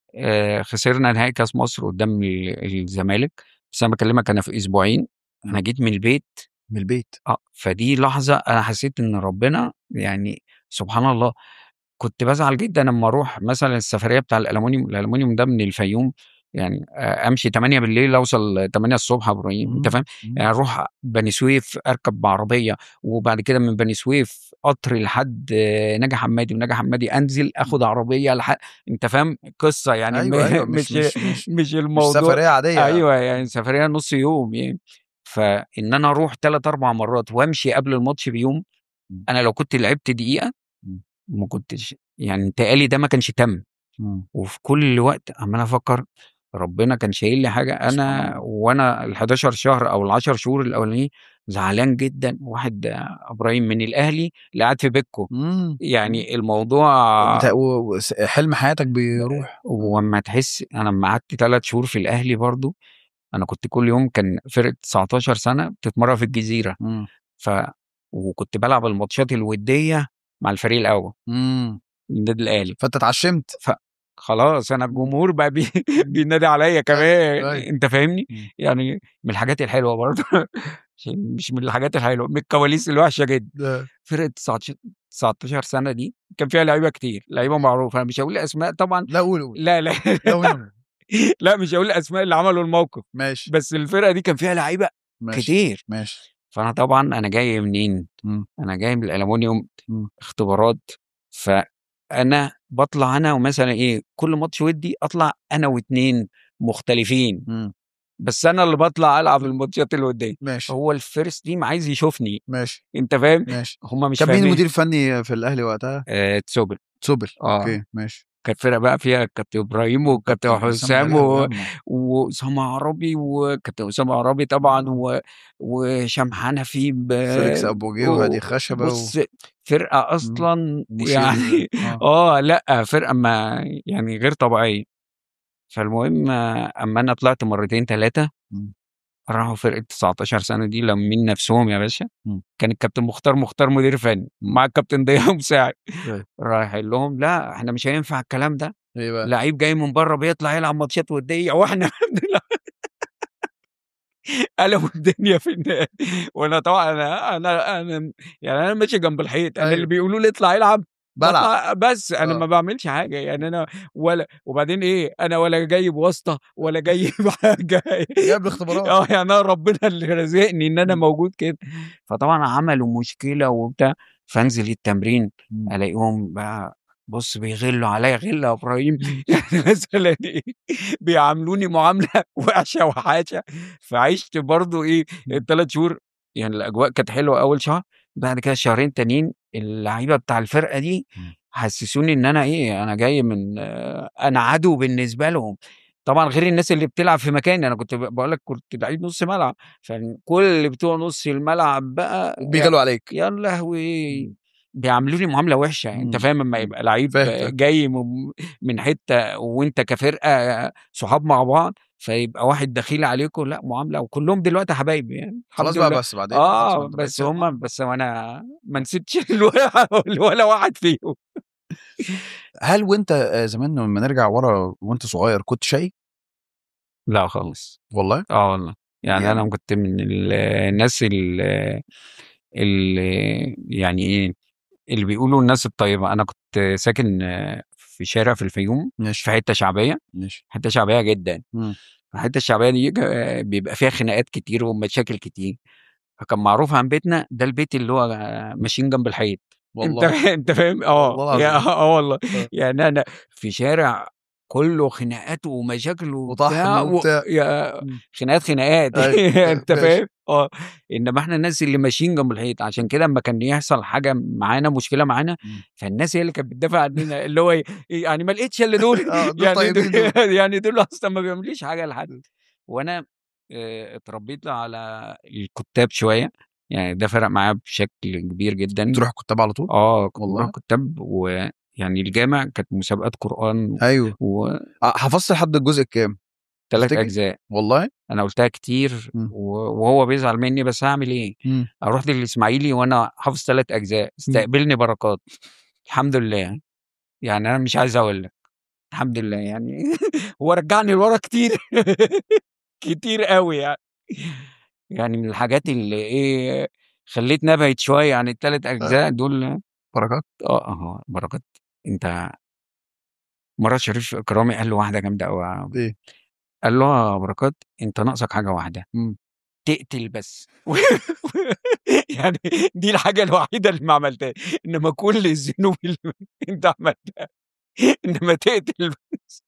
Speaker 4: آه خسرنا نهائي كاس مصر قدام ال- الزمالك، بس انا بكلمك انا في اسبوعين انا جيت من البيت.
Speaker 3: من البيت.
Speaker 4: اه فدي لحظه انا حسيت ان ربنا يعني سبحان الله. كنت بازعل جدًا أمّا أروح مثلًا السفرية بتاع الألمونيوم، الألمونيوم ده من الفيوم، يعني آآ أمشي تمانية بالليل أوصل تمانية الصبح يا إبراهيم، أنت
Speaker 3: إمم،
Speaker 4: فاهم؟
Speaker 3: إمم.
Speaker 4: يعني أروح بني سويف أركب بعربية، وبعد كده من بني سويف قطر لحد آه، نجا حمادي، ونجا حمادي أنزل آخد عربية لح أنت فاهم؟ قصة يعني م
Speaker 3: أيوه، أيوه، مش
Speaker 4: مش
Speaker 3: مش مش
Speaker 4: مش
Speaker 3: مش
Speaker 4: الموضوع
Speaker 3: سفرية عادية.
Speaker 4: أيوه، يعني سفرية نُص يوم يعني. فإن أنا أروح تلات، أربع مرات وأمشي قبل الماتش بيوم،
Speaker 3: إمم،
Speaker 4: أنا لو كنت لعبت دقيقة
Speaker 3: إمم،
Speaker 4: ما كنتش يعني انتقالي ده ما كانش تم.
Speaker 3: إمم.
Speaker 4: وفي كل وقت عمال افكر ربنا كان شايل لي حاجه،
Speaker 3: سبحان
Speaker 4: انا
Speaker 3: الله.
Speaker 4: وانا ال حداشر شهر او ال عشر شهور الاولانيين زعلان جدا. واحد آه، ابراهيم من الاهلي اللي قاعد في بيتكو،
Speaker 3: إمم، إمم.
Speaker 4: يعني الموضوع
Speaker 3: بتا و وس حلم حياتك بيروح. إمم،
Speaker 4: واما تحس انا لما قعدت ثلاث شهور في الاهلي برضو انا كنت كل يوم كان فرقه تسعتاشر سنه بتتمرن في الجزيره.
Speaker 3: إمم،
Speaker 4: ف وكنت بلعب الماتشات الوديه مع الفريق الاول
Speaker 3: إمم.
Speaker 4: النادي الاهلي.
Speaker 3: فأنت اتعشمت.
Speaker 4: فخلاص أنا
Speaker 3: إمم،
Speaker 4: الجمهور بقى بي
Speaker 3: إمم.
Speaker 4: بينادي عليّا كمان،
Speaker 3: أيوه، أيوه.
Speaker 4: أنت فاهمني؟
Speaker 3: إمم.
Speaker 4: يعني من الحاجات الحلوة برضه مش مش من الحاجات الحلوة، من الكواليس الوحشة جدًا.
Speaker 3: ده
Speaker 4: فرقة تسعتاشر تسعتاشر سنة دي كان فيها لعيبة كتير، لعيبة معروفة، أنا مش هاقول أسماء طبعًا.
Speaker 3: لا قُل، قُل.
Speaker 4: لا، لا،
Speaker 3: لا قُل يا
Speaker 4: لأ مش هاقول أسماء اللي عملوا الموقف،
Speaker 3: ماشي،
Speaker 4: بس الفرقة دي كان فيها لعيبة
Speaker 3: ماشي،
Speaker 4: كتير.
Speaker 3: ماشي.
Speaker 4: فأنا طبعًا أنا جاي منين؟
Speaker 3: إمم،
Speaker 4: أنا جاي من الألمونيوم
Speaker 3: إمم،
Speaker 4: اختبارات. فأنا باطلع أنا ومثلًا إيه، كل ماتش وِدّي أطلع أنا واتنين مختلفين،
Speaker 3: إمم.
Speaker 4: بس أنا اللي باطلع ألعب الماتشات الودية.
Speaker 3: ماشي،
Speaker 4: هو الfirst team عايز يشوفني،
Speaker 3: ماشي،
Speaker 4: أنت فاهم؟
Speaker 3: ماشي.
Speaker 4: هم مش
Speaker 3: كان مين
Speaker 4: فاهمين.
Speaker 3: المدير الفني في الأهلي وقتها؟
Speaker 4: آآ تسوبل.
Speaker 3: تسوبل.
Speaker 4: آه.
Speaker 3: أوكي، ماشي.
Speaker 4: كانت فرقة بقى فيها الكابتن إبراهيم والكابتن
Speaker 3: كابتن أسامة
Speaker 4: حسام
Speaker 3: غالي
Speaker 4: و
Speaker 3: أيامه.
Speaker 4: وأسامة عرابي وكابتن أسامة عرابي طبعًا و وهشام حنفي ب
Speaker 3: فيليكس أبوجيه
Speaker 4: و
Speaker 3: وهادي خشبة و
Speaker 4: بُص فرقة
Speaker 3: إمم.
Speaker 4: أصلًا
Speaker 3: ميشيل.
Speaker 4: يعني
Speaker 3: آه.
Speaker 4: آه، لأ فرقة ما يعني غير طبيعية. فالمهم أمّا أنا طلعت مرتين تلاتة
Speaker 3: إمم،
Speaker 4: راحوا فرقة تسعتاشر سنة دي لامين نفسهم يا باشا.
Speaker 3: إمم.
Speaker 4: كان الكابتن مختار مختار مدير فني
Speaker 3: إمم.
Speaker 4: مع الكابتن ضياء مساعد.
Speaker 3: أيوه.
Speaker 4: رايح قايل لهم: "لأ إحنا مش هينفع الكلام ده،
Speaker 3: إيه بقى؟
Speaker 4: لعيب جاي من برّه بيطلع يلعب ماتشات ودية وإحنا بنلعب". قلبوا الدنيا في النادي. وأنا طبعًا أنا أنا أنا يعني أنا ماشي جنب الحيط، أنا اللي
Speaker 3: أيوه.
Speaker 4: بيقولوا لي اطلع العب
Speaker 3: بالعب.
Speaker 4: باطلع بس، أنا
Speaker 3: آه.
Speaker 4: ما باعملش حاجة، يعني أنا ولا وبعدين إيه، أنا ولا جاي بواسطة ولا جاي بحاجة.
Speaker 3: جايب الاختبارات.
Speaker 4: آه، يعني أنا ربنا اللي رازقني إن أنا
Speaker 3: إمم،
Speaker 4: موجود كده. فطبعًا عملوا مشكلة وبتاع، فانزل التمرين
Speaker 3: إمم.
Speaker 4: ألاقيهم بقى بُص بيغلّوا عليّا غِلّة يا إبراهيم. يعني مثلًا إيه، بيعاملوني معاملة وحشة وحاشة. فعِشت برضه إيه،
Speaker 3: إمم.
Speaker 4: التلات شهور يعني الأجواء كانت حلوة أول شهر، بعد كده الشهرين التانيين اللعيبة بتاع الفرقة دي
Speaker 3: إمم.
Speaker 4: حسّسوني إن أنا إيه، أنا جاي من آه، أنا عدو بالنسبة لهم. طبعًا غير الناس اللي بتلعب في مكاني، أنا كنت ب باقول لك كنت لعيب نُص ملعب، فكل بتوع نُص الملعب بقى يا
Speaker 3: بيغالوا عليك.
Speaker 4: يا لهوي!
Speaker 3: إمم،
Speaker 4: بيعاملوني معاملة وِحشة. أنت
Speaker 3: إمم،
Speaker 4: فاهم أمّا
Speaker 3: إمم.
Speaker 4: يبقى لعيب
Speaker 3: فاهم، فاهم.
Speaker 4: جاي من من حتّة وأنت كفرقة صحاب مع بعض، فيبقى واحد دخيل عليكم، لأ معاملة وكلّهم دلوقتي حبايبي يعني
Speaker 3: خلاص
Speaker 4: الحمد
Speaker 3: بقى
Speaker 4: لله.
Speaker 3: بس بعدين خلاص ما
Speaker 4: آه،
Speaker 3: أنت
Speaker 4: بس
Speaker 3: بقيت آه.
Speaker 4: هم بس وأنا ما نسيتش الولا ولا واحد فيهم.
Speaker 3: هل وأنت آآ زمان لمّا نرجع ورا وأنت صغير كنت شقي؟
Speaker 4: لأ خالص.
Speaker 3: والله؟
Speaker 4: آه والله. يعني
Speaker 3: يعني
Speaker 4: أنا كنت من ال الناس ال اللي يعني إيه، اللي بيقولوا الناس الطيبة. أنا كنت ساكن في شارع في الفيوم،
Speaker 3: ماشي،
Speaker 4: في حتّة شعبية،
Speaker 3: ماشي.
Speaker 4: حتّة شعبية جدًا.
Speaker 3: إمم.
Speaker 4: الحتّة الشعبية دي ج بيبقى فيها خناقات كتير ومشاكل كتير. فكان معروف عن بيتنا ده البيت اللي هو ماشيين جنب الحيط. أنت
Speaker 3: والله،
Speaker 4: أنت فاهم؟ آه،
Speaker 3: والله
Speaker 4: يا
Speaker 3: العظيم.
Speaker 4: آه والله.
Speaker 3: آه.
Speaker 4: يعني أنا في شارع كُلّه خناقات ومشاكل
Speaker 3: وطحن
Speaker 4: وبتاع و
Speaker 3: وبتاع.
Speaker 4: يا
Speaker 3: إمم.
Speaker 4: خناقات، خناقات.
Speaker 3: أيوه، أيوه،
Speaker 4: أنت
Speaker 3: ماشي.
Speaker 4: فاهم؟ آه. إنما إحنا الناس اللي ماشيين جنب الحيط، عشان كده أمّا كان يحصل حاجة معانا، مشكلة معانا،
Speaker 3: إمم.
Speaker 4: فالناس هي اللي كانت بتدافع عننا، اللي هو إيه، يعني ما لقيتش إلا دول.
Speaker 3: آه، دول
Speaker 4: يعني د
Speaker 3: طيبين دول.
Speaker 4: يعني دول أصلًا ما بيعملوش حاجة لحد. وأنا آآ اتربيت على الكُتّاب شوية، يعني ده فرق معايا بشكل كبير جدًا.
Speaker 3: بتروح الكُتّاب على طول؟
Speaker 4: آه، كنت باروح
Speaker 3: والله؟
Speaker 4: كُتّاب ويعني الجامع كانت مسابقات قرآن
Speaker 3: أيوه.
Speaker 4: وتلات
Speaker 3: آه، حفظت لحد الجزء الكام تفتكر؟
Speaker 4: أجزاء.
Speaker 3: والله؟
Speaker 4: أنا قُلتها كتير
Speaker 3: إمم،
Speaker 4: و وهو بيزعل منّي، بس هاعمل إيه؟
Speaker 3: إمم،
Speaker 4: أروح للإسماعيلي وأنا حافظ تلات أجزاء،
Speaker 3: إمم.
Speaker 4: استقبلني بركات. الحمد لله. يعني أنا مش عايز أقول لك. الحمد لله يعني هو رجعني لورا كتير كتير قوي يعني يعني من الحاجات اللي ايه خليتني ابعد شويه عن الثلاث اجزاء دول.
Speaker 3: بركات.
Speaker 4: اه اه بركات. انت مرة شريف إكرامي قال له واحدة جامدة أوي،
Speaker 3: ايه؟
Speaker 4: قال له يا بركات أنت ناقصك حاجة واحدة،
Speaker 3: مم.
Speaker 4: تقتل بس. يعني دي الحاجة الوحيدة اللي ما عملتهاش، إنما كل الذنوب اللي أنت عملتها إنما تقتل بس.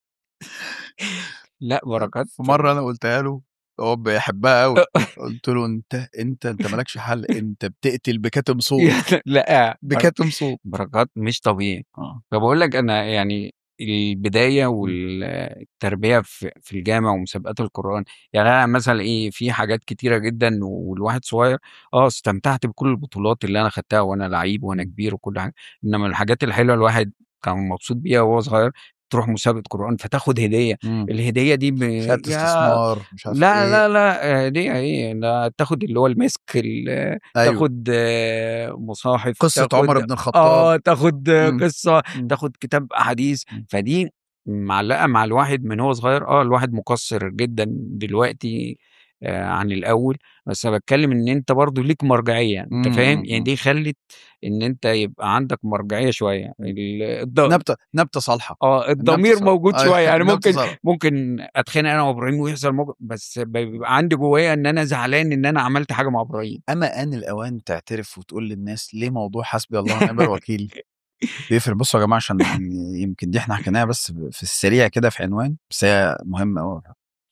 Speaker 4: لا بركات
Speaker 3: في مره انا قلتها له، هو بيحبها قوي، قلت له انت انت انت مالكش حل، انت بتقتل بكاتم صوت،
Speaker 4: لا
Speaker 3: بكاتم صوت.
Speaker 4: بركات مش طبيعي.
Speaker 3: اه.
Speaker 4: فبقول لك انا يعني البدايه والتربيه في في الجامع ومسابقات القران، يعني انا مثلا ايه في حاجات كتيره جدا والواحد صغير اه استمتعت بكل البطولات اللي انا خدتها وانا لعيب وانا كبير وكل حاجه، انما الحاجات الحلوه الواحد كان مبسوط بيها وهو صغير، تروح مسابقه قران فتاخد هديه،
Speaker 3: مم.
Speaker 4: الهديه دي ب...
Speaker 3: شهاده
Speaker 4: يا
Speaker 3: استثمار مش عارف
Speaker 4: لا
Speaker 3: ايه.
Speaker 4: لا لا هديه ايه، لا تاخد اللي هو المسك ال-
Speaker 3: ايوه.
Speaker 4: تاخد آه، مصاحف،
Speaker 3: قصه عمر
Speaker 4: تاخد
Speaker 3: بن الخطاب.
Speaker 4: اه تاخد آه،
Speaker 3: مم.
Speaker 4: قصه،
Speaker 3: مم.
Speaker 4: تاخد كتاب احاديث،
Speaker 3: مم.
Speaker 4: فدي معلقه مع الواحد من هو صغير. اه الواحد مقصر جدا دلوقتي آه عن الاول، بس انا بتكلم ان انت برضو ليك مرجعيه، انت فاهم يعني،
Speaker 3: مم.
Speaker 4: دي خلت ان انت يبقى عندك مرجعيه شويه،
Speaker 3: مم.
Speaker 4: ال- الض...
Speaker 3: نبته نبته صالحه.
Speaker 4: اه
Speaker 3: النبته
Speaker 4: الضمير
Speaker 3: صالحه.
Speaker 4: موجود
Speaker 3: أيوة،
Speaker 4: شويه يعني،
Speaker 3: النبته
Speaker 4: ممكن
Speaker 3: صالحه.
Speaker 4: ممكن اتخانق انا وابراهيم ويحصل موقف، بس بيبقى عندي جوايا ان انا زعلان ان انا عملت حاجه مع ابراهيم.
Speaker 3: اما ان الاوان تعترف وتقول للناس ليه موضوع حسبي الله ونعم الوكيل بيفرق. بصوا يا جماعه، عشان يمكن دي احنا حكيناها بس في السريع كده في عنوان، بس هي مهمه قوي.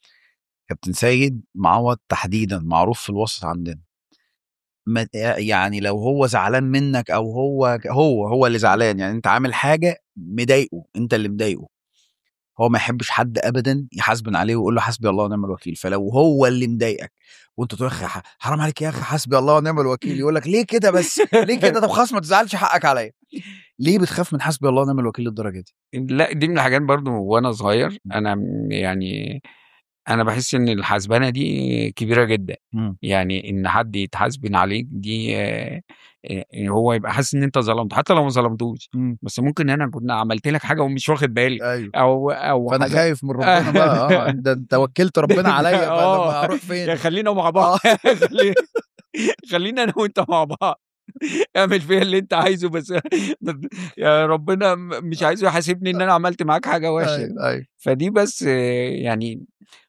Speaker 3: كابتن سيد معوض تحديدا معروف في الوسط عندنا، ما يعني لو هو زعلان منك او هو هو هو اللي زعلان، يعني انت عامل حاجه مضايقه، انت اللي مضايقه، هو ما يحبش حد ابدا يحاسبن عليه ويقول له حسبي الله ونعم الوكيل. فلو هو اللي مضايقك وانت تقول يا اخي حرام عليك يا اخي حسبي الله ونعم الوكيل، يقول لك ليه كده بس، ليه كده؟ طب خلاص ما تزعلش، حقك عليا. ليه بتخاف من حسبي الله ونعم الوكيل للدرجه دي؟
Speaker 4: لا دي من الحاجات برضو وانا صغير، انا م- يعني انا بحس ان الحسبانه دي كبيره جدا،
Speaker 3: مم.
Speaker 4: يعني ان حد يتحاسبن عليك دي آه، آه، هو يبقى حاسس ان انت ظلمت حتى لو ما ظلمتوش،
Speaker 3: مم.
Speaker 4: بس ممكن انا كنت عملت لك حاجه ومش واخد بالي،
Speaker 3: ايوه.
Speaker 4: او او
Speaker 3: فانا
Speaker 4: حاجه.
Speaker 3: خايف من ربنا بقى، اه ده انت وكلت ربنا عليا،
Speaker 4: اه
Speaker 3: فلما اروح
Speaker 4: يا
Speaker 3: فين؟
Speaker 4: خلينا مع بعض
Speaker 3: اه.
Speaker 4: خلينا خلينا انا وانت مع بعض، اعمل فيها اللي انت عايزه بس يا ربنا م- مش عايزه يحاسبني ان انا عملت معاك حاجه وحشه.
Speaker 3: ايوه ايوه.
Speaker 4: فدي بس آه، يعني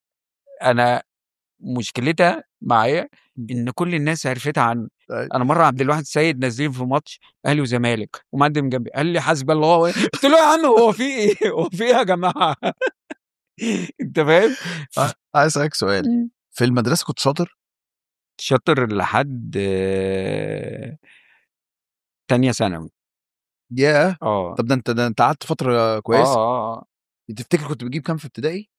Speaker 4: انا مشكلتها معايا ان كل الناس عرفتها عنه.
Speaker 3: أيوة.
Speaker 4: انا مره عبد الواحد السيد نازلين في ماتش اهلي وزمالك ومقدم جنبي قال لي حسبي الله و- قلت له يا عم هو في ايه هو في ايه يا جماعه انت فاهم.
Speaker 3: ع- عايز اسالك سؤال، في المدرسه كنت شاطر؟
Speaker 4: شاطر لحد آه، تانية ثانوي.
Speaker 3: ياه.
Speaker 4: اه
Speaker 3: طب ده انت ده انت قعدت فتره
Speaker 4: اه
Speaker 3: كويسه.
Speaker 4: اه آه.
Speaker 3: تفتكر كنت بتجيب كام في ابتدائي؟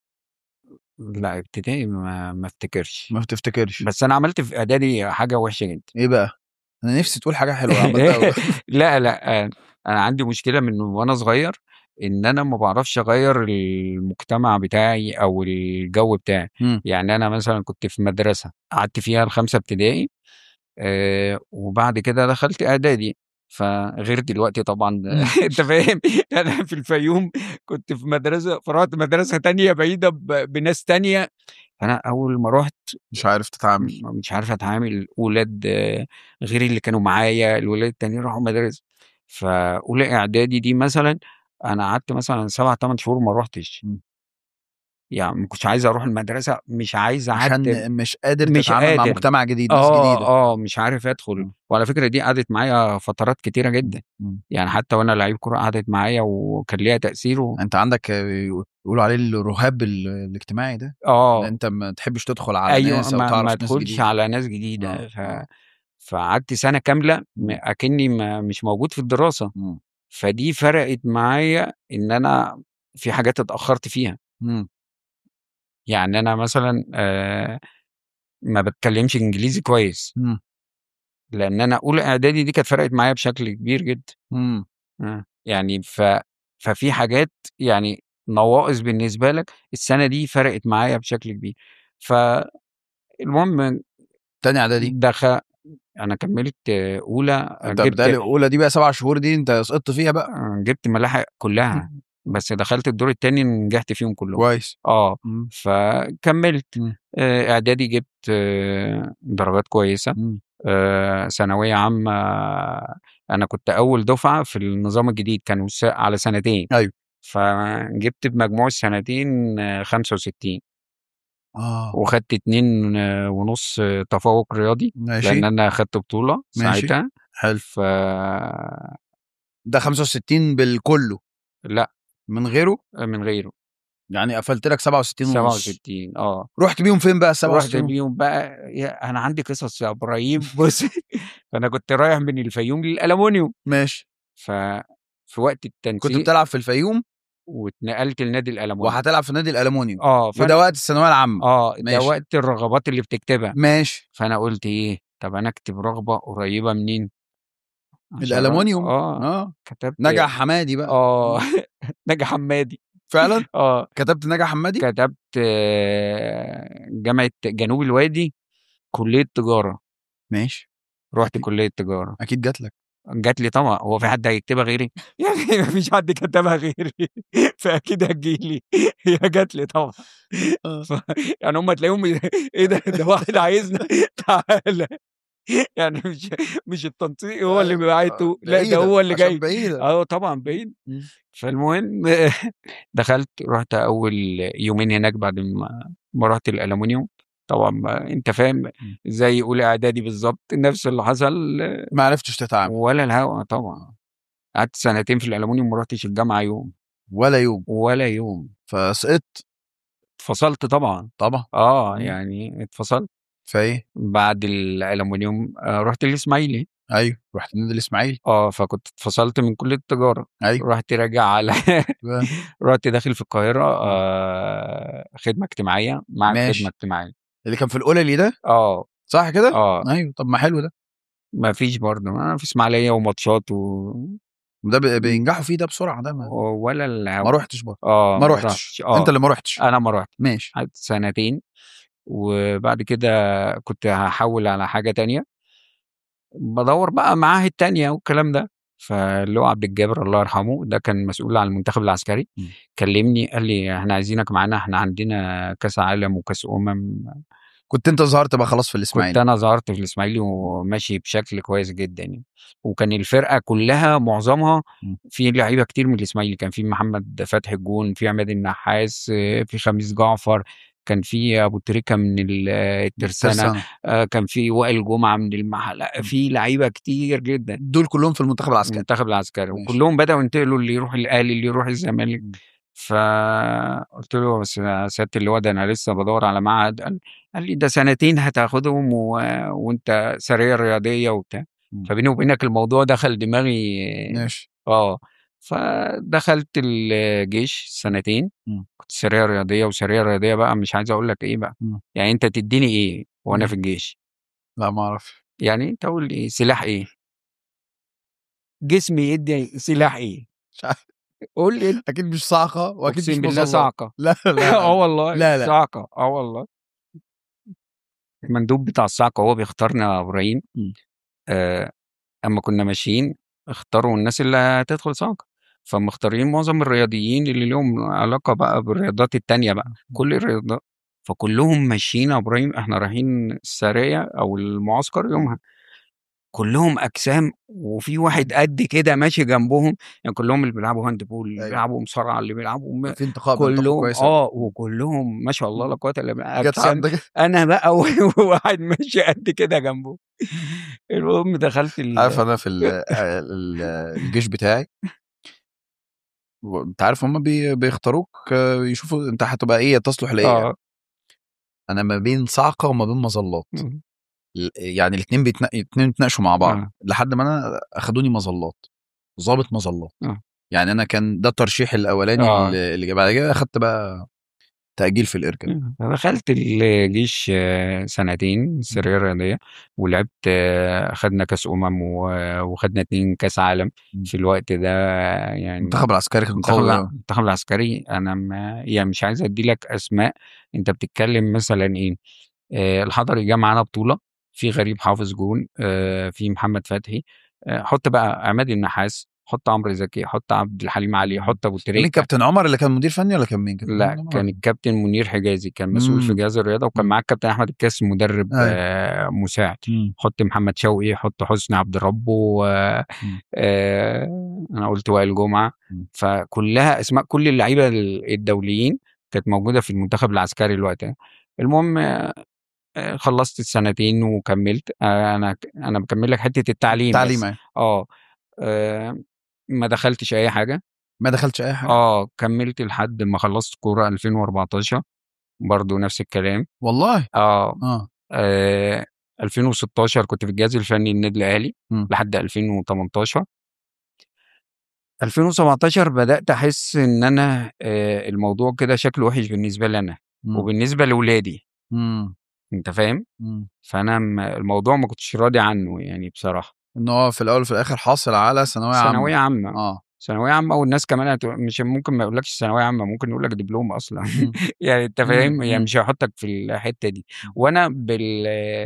Speaker 4: لا ابتدائي ما ما افتكرش،
Speaker 3: ما بتفتكرش؟
Speaker 4: بس انا عملت في اعدادي حاجه وحشه جدا.
Speaker 3: ايه بقى؟ انا نفسي تقول حاجه حلوه عملتها.
Speaker 4: لا لا انا عندي مشكله من وانا صغير ان انا ما بعرفش اغير المجتمع بتاعي او الجو بتاعي.
Speaker 3: مم.
Speaker 4: يعني انا مثلا كنت في مدرسه قعدت فيها الخمسه ابتدائي آه وبعد كده دخلت اعدادي، فغير دلوقتي طبعا انت فاهم. انا في الفيوم كنت في مدرسه، فرحت مدرسه تانية بعيده ب- بناس تانية، فانا اول ما رحت
Speaker 3: مش عارف تتعامل.
Speaker 4: م- مش عارف اتعامل، ولاد آه، غير اللي كانوا معايا، الولاد التانيين راحوا مدارس. فاولى اعدادي دي مثلا انا قعدت مثلا سبع ثمان شهور ما روحتش،
Speaker 3: مم.
Speaker 4: يعني ما كنتش عايز اروح المدرسه، مش عايز اعدل،
Speaker 3: عشان مش قادر
Speaker 4: مش
Speaker 3: تتعامل مع
Speaker 4: قادر
Speaker 3: مجتمع جديد، ناس
Speaker 4: اه
Speaker 3: جديده.
Speaker 4: اه مش عارف ادخل.
Speaker 3: مم.
Speaker 4: وعلى فكره دي قعدت معايا فترات كتيره جدا،
Speaker 3: مم.
Speaker 4: يعني حتى وانا لعيب كوره قعدت معايا وكان ليها تاثير و...
Speaker 3: انت عندك آه، بيقولوا عليه الرهاب ال- الاجتماعي ده، ان
Speaker 4: اه
Speaker 3: انت ما تحبش تدخل على
Speaker 4: ايوه
Speaker 3: ناس او
Speaker 4: ما, ما
Speaker 3: تعرف ناس
Speaker 4: ادخلش
Speaker 3: جديده.
Speaker 4: على ناس جديده
Speaker 3: اه
Speaker 4: ف...
Speaker 3: اه.
Speaker 4: فقعدت سنه كامله م-
Speaker 3: مم.
Speaker 4: اكني ما مش موجود في الدراسه.
Speaker 3: مم.
Speaker 4: فدي فرقت معايا ان انا في حاجات اتاخرت فيها،
Speaker 3: مم.
Speaker 4: يعني انا مثلا آه ما بتكلمش انجليزي كويس،
Speaker 3: مم.
Speaker 4: لان انا اولى اعدادي دي كانت فرقت معايا بشكل كبير جدا.
Speaker 3: مم.
Speaker 4: آه. يعني ف ففي حاجات يعني نواقص بالنسبه لك السنه دي فرقت معايا بشكل كبير. فالمهم
Speaker 3: تاني اعدادي.
Speaker 4: دخل انا كملت آه، اولى
Speaker 3: انت
Speaker 4: جبت
Speaker 3: بتقالي اولى دي بقى سبع شهور دي انت سقطت فيها بقى.
Speaker 4: آه، جبت ملاحق كلها بس دخلت الدور التاني نجحت فيهم كلهم.
Speaker 3: كويس.
Speaker 4: اه
Speaker 3: مم.
Speaker 4: فكملت.
Speaker 3: مم.
Speaker 4: آه، اعدادي جبت آه، درجات كويسه.
Speaker 3: مم.
Speaker 4: آه، ثانويه عامه انا كنت اول دفعه في النظام الجديد، كانوا س- على سنتين.
Speaker 3: ايوه.
Speaker 4: فجبت بمجموع السنتين آه، خمسة وستين،
Speaker 3: اه
Speaker 4: وخدت اتنين آه، ونص آه، تفوق رياضي،
Speaker 3: ماشي
Speaker 4: لان انا خدت بطوله
Speaker 3: ماشي
Speaker 4: ساعتها.
Speaker 3: حلو.
Speaker 4: ف
Speaker 3: ده خمسة وستين بالكله
Speaker 4: لا،
Speaker 3: من غيره؟
Speaker 4: من غيره.
Speaker 3: يعني قفلت لك سبعة وستين
Speaker 4: سبعة
Speaker 3: ونص.
Speaker 4: وستين اه
Speaker 3: رحت بيهم فين بقى
Speaker 4: رحت
Speaker 3: سبعة وستين؟
Speaker 4: بيهم بقى. يا انا عندي قصص يا ابراهيم بص. فانا كنت رايح من الفيوم للالومنيوم.
Speaker 3: ماشي.
Speaker 4: ففي وقت
Speaker 3: كنت
Speaker 4: التنسيق
Speaker 3: بتلعب في الفيوم
Speaker 4: واتنقلت لنادي الالومنيوم.
Speaker 3: وهتلعب في نادي الالومنيوم،
Speaker 4: اه
Speaker 3: وده
Speaker 4: فانا
Speaker 3: وقت الثانويه العامه.
Speaker 4: اه ده
Speaker 3: ماشي
Speaker 4: وقت الرغبات اللي بتكتبها.
Speaker 3: ماشي.
Speaker 4: فانا قلت ايه، طب انا اكتب رغبه قريبه منين عشان
Speaker 3: الالومنيوم
Speaker 4: اه
Speaker 3: اه.
Speaker 4: كتبت
Speaker 3: نجع حمادي بقى.
Speaker 4: اه نجا حمادي.
Speaker 3: فعلا
Speaker 4: اه
Speaker 3: كتبت نجع حمادي.
Speaker 4: كتبت آه، جامعه جنوب الوادي، كليه تجاره.
Speaker 3: ماشي.
Speaker 4: رحت
Speaker 3: اكيد
Speaker 4: كليه تجاره.
Speaker 3: اكيد جات لك.
Speaker 4: جات لي طبعا، هو في حد هيكتبها غيري؟ يعني مفيش حد كتبها غيري. فاكيد هتجيلي. هي جات لي طبعا.
Speaker 3: اه
Speaker 4: ف... يعني هم تلاقيهم ايه ده ده واحد عايزنا. تعالى. يعني مش مش التنسيق هو اللي
Speaker 3: ايوه آه،
Speaker 4: بعته، لا ده
Speaker 3: بعيده
Speaker 4: هو اللي
Speaker 3: عشان
Speaker 4: جاي.
Speaker 3: بعيده.
Speaker 4: اه طبعا بعيد.
Speaker 3: مم.
Speaker 4: فالمهم دخلت، رحت اول يومين هناك بعد ما ما رحت الالومنيوم. طبعا ما انت فاهم،
Speaker 3: مم.
Speaker 4: زي اولى اعدادي بالظبط نفس اللي حصل.
Speaker 3: ما عرفتش تتعامل
Speaker 4: ولا الهوا طبعا. قعدت سنتين في الالومنيوم، ما رحتش الجامعه يوم
Speaker 3: ولا يوم،
Speaker 4: ولا يوم.
Speaker 3: فسقطت
Speaker 4: اتفصلت طبعا.
Speaker 3: طبعا.
Speaker 4: اه
Speaker 3: مم.
Speaker 4: يعني اتفصلت
Speaker 3: فايه.
Speaker 4: بعد الالومنيوم. آه رحت الاسماعيلي.
Speaker 3: ايوه رحت النادي الاسماعيلي.
Speaker 4: اه فكنت اتفصلت من كليه التجاره.
Speaker 3: ايوه
Speaker 4: رحت راجع على
Speaker 3: بقى.
Speaker 4: رحت داخل في القاهره
Speaker 3: مم.
Speaker 4: آه خدمه اجتماعيه مع خدمه
Speaker 3: ماشي.
Speaker 4: اجتماعيه.
Speaker 3: اللي كان في الاولى ده
Speaker 4: اه
Speaker 3: صح كده؟
Speaker 4: اه
Speaker 3: ايوه طب ما حلو ده.
Speaker 4: ما فيش برضه، انا في اسماعيليه وماتشات و...
Speaker 3: ده ب- بينجحوا فيه ده بسرعه ده ما,
Speaker 4: ولا
Speaker 3: ما
Speaker 4: الهوا.
Speaker 3: روحتش برضه.
Speaker 4: اه
Speaker 3: ما
Speaker 4: ما
Speaker 3: روحتش
Speaker 4: رحتش.
Speaker 3: انت
Speaker 4: اه
Speaker 3: اللي ما روحتش.
Speaker 4: انا ما رحت.
Speaker 3: ماشي.
Speaker 4: قعدت سنتين، وبعد كده كنت هحول على حاجة تانية، بدور بقى معاهد تانية والكلام ده. فاللي هو عبد الجابر الله يرحمه، ده كان مسؤول عن المنتخب العسكري،
Speaker 3: م.
Speaker 4: كلمني قال لي احنا عايزينك معانا، احنا عندنا كاس عالم وكاس امم.
Speaker 3: كنت انت ظهرت بقى خلاص في
Speaker 4: كنت
Speaker 3: الاسماعيلي.
Speaker 4: انا ظهرت في الاسماعيلي وماشي بشكل كويس جدا يعني. وكان الفرقه كلها معظمها
Speaker 3: م.
Speaker 4: في لعيبه كتير من الاسماعيلي، كان في محمد فتحي الجون، في عماد النحاس، آه، في خميس جعفر، كان في ابو تريكه من ال- آه، الترسانه،
Speaker 3: ترسانة.
Speaker 4: آه، كان في وائل جمعه من المحله،
Speaker 3: م.
Speaker 4: في لعيبه كتير جدا
Speaker 3: دول كلهم في المنتخب العسكري.
Speaker 4: المنتخب العسكري،
Speaker 3: ماشي.
Speaker 4: وكلهم بداوا ينتقلوا، اللي يروح الاهلي اللي يروح الزمالك.
Speaker 3: م.
Speaker 4: فقلت له بس يا سياده اللواء، ده انا لسه بدور على معهد. قال قال لي ده سنتين هتاخدهم و... وانت سريه رياضيه وبتاع.
Speaker 3: م.
Speaker 4: فبيني وبينك الموضوع دخل دماغي.
Speaker 3: ماشي.
Speaker 4: اه فدخلت الجيش سنتين.
Speaker 3: م.
Speaker 4: كنت سريه رياضيه، وسريه رياضيه بقى مش عايز اقول لك ايه بقى.
Speaker 3: م.
Speaker 4: يعني انت تديني ايه وانا
Speaker 3: م.
Speaker 4: في الجيش؟
Speaker 3: لا ما اعرف.
Speaker 4: يعني انت قول لي سلاح ايه، جسمي يدي سلاح ايه؟
Speaker 3: مش عارف.
Speaker 4: قول لي انت.
Speaker 3: اكيد مش صاعقه واكيد مش
Speaker 4: اقسم بالله
Speaker 3: مظلات.
Speaker 4: صعقه.
Speaker 3: لا لا
Speaker 4: اه والله
Speaker 3: لا لا.
Speaker 4: صعقه. اه والله المندوب بتاع الصعقه هو بيختارنا يا ابراهيم.
Speaker 3: م.
Speaker 4: آه اما كنا ماشيين اختاروا الناس اللي هتدخل صعقه، فمختارين معظم الرياضيين اللي لهم علاقه بقى بالرياضات التانية بقى، كل الرياضات. فكلهم ماشيين يا ابراهيم، احنا رايحين السريه او المعسكر يومها، كلهم اجسام، وفي واحد قد كده ماشي جنبهم. يعني كلهم اللي بيلعبوا هاند بول، اللي
Speaker 3: ايوه
Speaker 4: بيلعبوا مصارعه، اللي بيلعبوا م...
Speaker 3: في انتقاء بينتقوا
Speaker 4: كلهم
Speaker 3: كويس
Speaker 4: اه
Speaker 3: أوي.
Speaker 4: وكلهم ما شاء الله لا قوه الا بالله
Speaker 3: جت
Speaker 4: اجسام.
Speaker 3: عندك.
Speaker 4: انا بقى وواحد ماشي قد كده جنبه. المهم دخلت
Speaker 3: عارف
Speaker 4: ال
Speaker 3: انا في ال- ال- الجيش بتاعي، انت عارف هم بي بيختاروك آه، يشوفوا انت هتبقى ايه، تصلح لايه يعني.
Speaker 4: اه
Speaker 3: انا ما بين صعقه وما بين مظلات،
Speaker 4: م.
Speaker 3: ل- يعني الاثنين بيتنا... الاثنين بيتناقشوا مع بعض
Speaker 4: اه
Speaker 3: لحد ما انا اخدوني مظلات، ضابط مظلات.
Speaker 4: اه
Speaker 3: يعني انا كان ده الترشيح الاولاني
Speaker 4: اه
Speaker 3: اللي اللي جه بعد كده اخدت بقى تاجيل في الاركان.
Speaker 4: دخلت الجيش آه، سنتين سرية رياضية، ولعبت آه، خدنا كاس أمم و- وخدنا اتنين كاس عالم
Speaker 3: م.
Speaker 4: في الوقت ده. يعني
Speaker 3: المنتخب العسكري كان
Speaker 4: المنتخب
Speaker 3: قوي
Speaker 4: الع-
Speaker 3: أوي.
Speaker 4: المنتخب العسكري انا ما يعني مش عايز ادي لك اسماء. انت بتتكلم مثلا ايه، آه، الحضري جه معانا بطولة، في غريب حافظ جون، آه، في محمد فتحي، آه، حط بقى عماد النحاس، حط عمرو زكي، حط عبد الحليم علي، حط ابو
Speaker 3: مين
Speaker 4: تريكه.
Speaker 3: كابتن عمر اللي كان مدير فني ولا كان مين؟
Speaker 4: لا كان الكابتن منير حجازي كان مسؤول في جهاز الرياضه، وكان معاه الكابتن احمد الكاس مدرب آه مساعد. مم. حط محمد شوقي، حط حسني عبد ربه، آه آه انا قلت وائل جمعه. مم. فكلها اسماء كل اللعيبه الدوليين كانت موجوده في المنتخب العسكري الوقت. المهم آه خلصت السنتين وكملت. آه انا انا بكمل لك حته التعليم.
Speaker 3: التعليم
Speaker 4: اه ما دخلتش اي حاجه.
Speaker 3: ما دخلتش اي حاجه
Speaker 4: اه كملت لحد ما خلصت كوره ألفين وأربعتاشر برضو نفس الكلام
Speaker 3: والله.
Speaker 4: اه, آه. آه ألفين وستاشر كنت في الجهاز الفني النادي الاهلي لحد ألفين وتمنتاشر. ألفين وسبعتاشر بدات احس ان انا آه الموضوع كده شكله وحش بالنسبه لي انا م. وبالنسبه لاولادي. انت فاهم. م. فانا الموضوع ما كنتش راضي عنه يعني بصراحه،
Speaker 3: ان هو في الاول وفي الاخر حاصل على ثانويه عامه.
Speaker 4: ثانويه عامه
Speaker 3: اه
Speaker 4: ثانويه عامه. والناس كمان مش ممكن ما يقولكش ثانويه عامه، ممكن يقول لك دبلوم اصلا. يعني انت فاهم، يعني مش هيحطك في الحته دي. وانا بال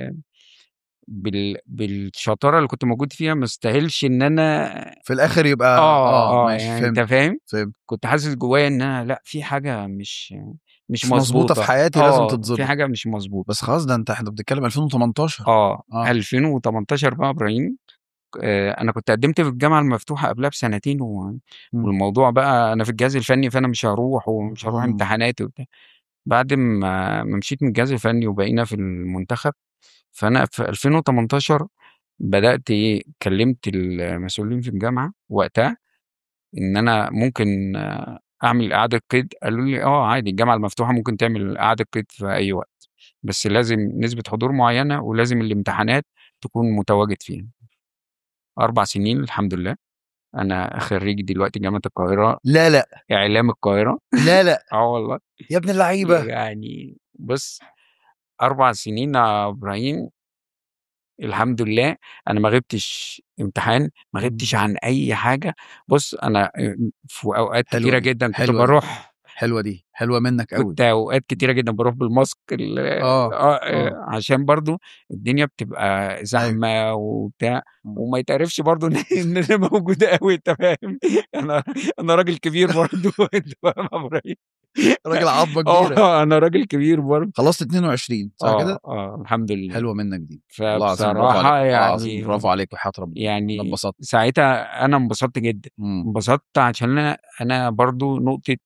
Speaker 4: بال بالشطاره اللي كنت موجود فيها ما استاهلش ان انا
Speaker 3: في الاخر يبقى
Speaker 4: اه اه ماشي. يعني انت فاهم،
Speaker 3: فهمت.
Speaker 4: كنت حاسس جوايا ان انا لا في حاجه مش مش,
Speaker 3: مش مظبوطه في حياتي، لازم تتظبط.
Speaker 4: في حاجه مش مظبوطه.
Speaker 3: بس خلاص ده انت احنا بنتكلم ألفين وتمنتاشر.
Speaker 4: اه, آه. ألفين وتمنتاشر بقى ابراهيم. آه انا كنت قدمت في الجامعه المفتوحه قبلها بسنتين و... والموضوع بقى انا في الجهاز الفني، فانا مش هروح ومش هروح امتحانات وبتاع. بعد ما مشيت من الجهاز الفني وبقينا في المنتخب، فانا في ألفين وتمنتاشر بدات ايه كلمت المسؤولين في الجامعه وقتها ان انا ممكن اعمل اعاده قيد. قالوا لي اه عادي، الجامعه المفتوحه ممكن تعمل اعاده قيد في اي وقت، بس لازم نسبه حضور معينه ولازم الامتحانات تكون متواجد فيها. اربع سنين الحمد لله. انا خريج دلوقتي جامعه القاهره.
Speaker 3: لا لا
Speaker 4: اعلام القاهره.
Speaker 3: لا لا
Speaker 4: اه والله
Speaker 3: يا ابن اللعيبه.
Speaker 4: يعني بص اربع سنين يا ابراهيم الحمد لله. انا ما غبتش امتحان، ما غبتش عن اي حاجه. بص انا في اوقات كتيره جدا كنت بروح.
Speaker 3: حلوه دي، حلوه منك قوي.
Speaker 4: كنت اوقات كتيره جدا بروح بالماسك
Speaker 3: اه, آه,
Speaker 4: آه عشان برضو الدنيا بتبقى زحمه أيوه. وبتاع وما يتعرفش برضو ان انا موجوده قوي. انت فاهم، انا انا راجل كبير برضو. انت فاهم يا ابراهيم،
Speaker 3: راجل عظمه كبيره.
Speaker 4: اه انا راجل كبير برضه.
Speaker 3: خلصت اتنين وعشرين صح كده؟
Speaker 4: اه الحمد لله.
Speaker 3: حلوه منك دي.
Speaker 4: فبصراحه يعني
Speaker 3: برافو عليك وحياة ربنا.
Speaker 4: يعني انبسطت ساعتها، انا انبسطت جدا. انبسطت عشان انا انا برضو نقطه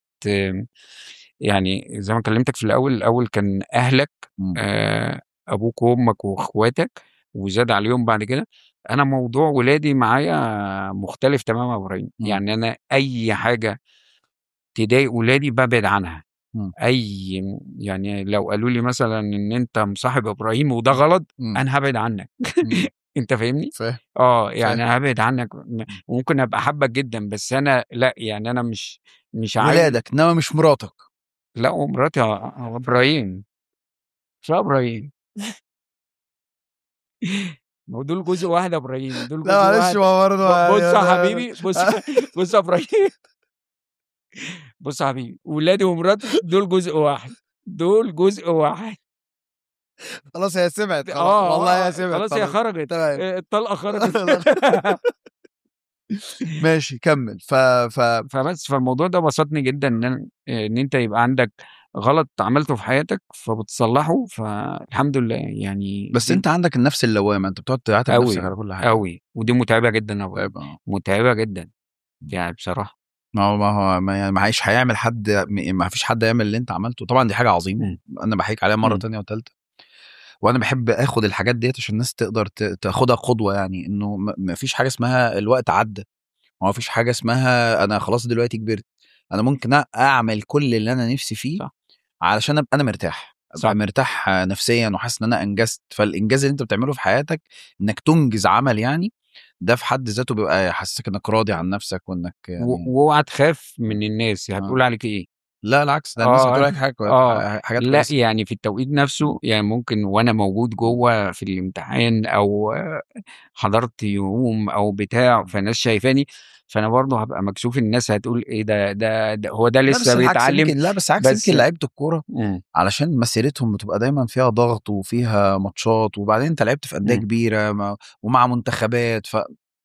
Speaker 4: يعني زي ما كلمتك في الاول. الاول كان اهلك آه ابوك وامك واخواتك وزاد عليهم بعد كده. انا موضوع ولادي معايا مختلف تماما يا ابراهيم. يعني انا اي حاجه تضايق ولادي ببعد عنها. م. اي يعني لو قالوا لي مثلا ان انت مصاحب ابراهيم وده غلط، م. انا هبعد عنك. انت فاهمني؟
Speaker 3: فاهم.
Speaker 4: اه يعني فهم. هبعد عنك. ممكن ابقى احبك جدا بس انا لا، يعني انا مش مش عايز
Speaker 3: ولادك انما مش مراتك.
Speaker 4: لا ومراتي ابراهيم. شو ابراهيم؟ ما دول جزء واحد يا ابراهيم، دول جزء واحد. بص يا حبيبي، بص بص يا ابراهيم، بص يا حبيبي، ولادي ومراتي دول جزء واحد، دول جزء واحد.
Speaker 3: خلاص هي سمعت. اه والله هي سمعت.
Speaker 4: خلاص هي خرجت، الطلقه خرجت.
Speaker 3: ماشي كمل. ف ف
Speaker 4: فبس فالموضوع ده بسطني جدا ان ان انت يبقى عندك غلط عملته في حياتك فبتصلحه، فالحمد لله يعني.
Speaker 3: بس انت عندك النفس اللوامه، انت بتقعد تعاتب نفسك على كل حاجه
Speaker 4: قوي، ودي متعبه جدا يا متعبه جدا يعني بصراحه.
Speaker 3: ما هو ما هو ما يعني معيش هيعمل حد، ما فيش حد يعمل اللي انت عملته. طبعا دي حاجه عظيمه م. انا بحيك عليها مره م. تانية وثالثه. وانا بحب اخد الحاجات ديت عشان الناس تقدر تاخدها قدوه. يعني انه ما فيش حاجه اسمها الوقت عدى، ما فيش حاجه اسمها انا خلاص دلوقتي كبرت. انا ممكن اعمل كل اللي انا نفسي فيه صح. علشان ابقى انا مرتاح، ابقى مرتاح نفسيا وحاسس ان انا انجزت. فالانجاز اللي انت بتعمله في حياتك انك تنجز عمل، يعني ده في حد ذاته بيبقى يحسسك انك راضي عن نفسك وانك يعني
Speaker 4: واوعى تخاف من الناس هتقول آه. عليك ايه.
Speaker 3: لا العكس، ده الناس هتقول لك حاجه
Speaker 4: آه.
Speaker 3: حاجات
Speaker 4: لا كويسة. يعني في التوقيت نفسه، يعني ممكن وانا موجود جوه في الامتحان او حضرت يوم او بتاع فالناس شايفاني، فانا برضه هبقى مكسوف. الناس هتقول ايه ده ده, ده هو ده لسه بيتعلم.
Speaker 3: لا بس عكس يمكن لعيبه الكوره علشان مسيرتهم بتبقى دايما فيها ضغط وفيها ماتشات، وبعدين انت لعبت في انديه كبيره ومع منتخبات، ف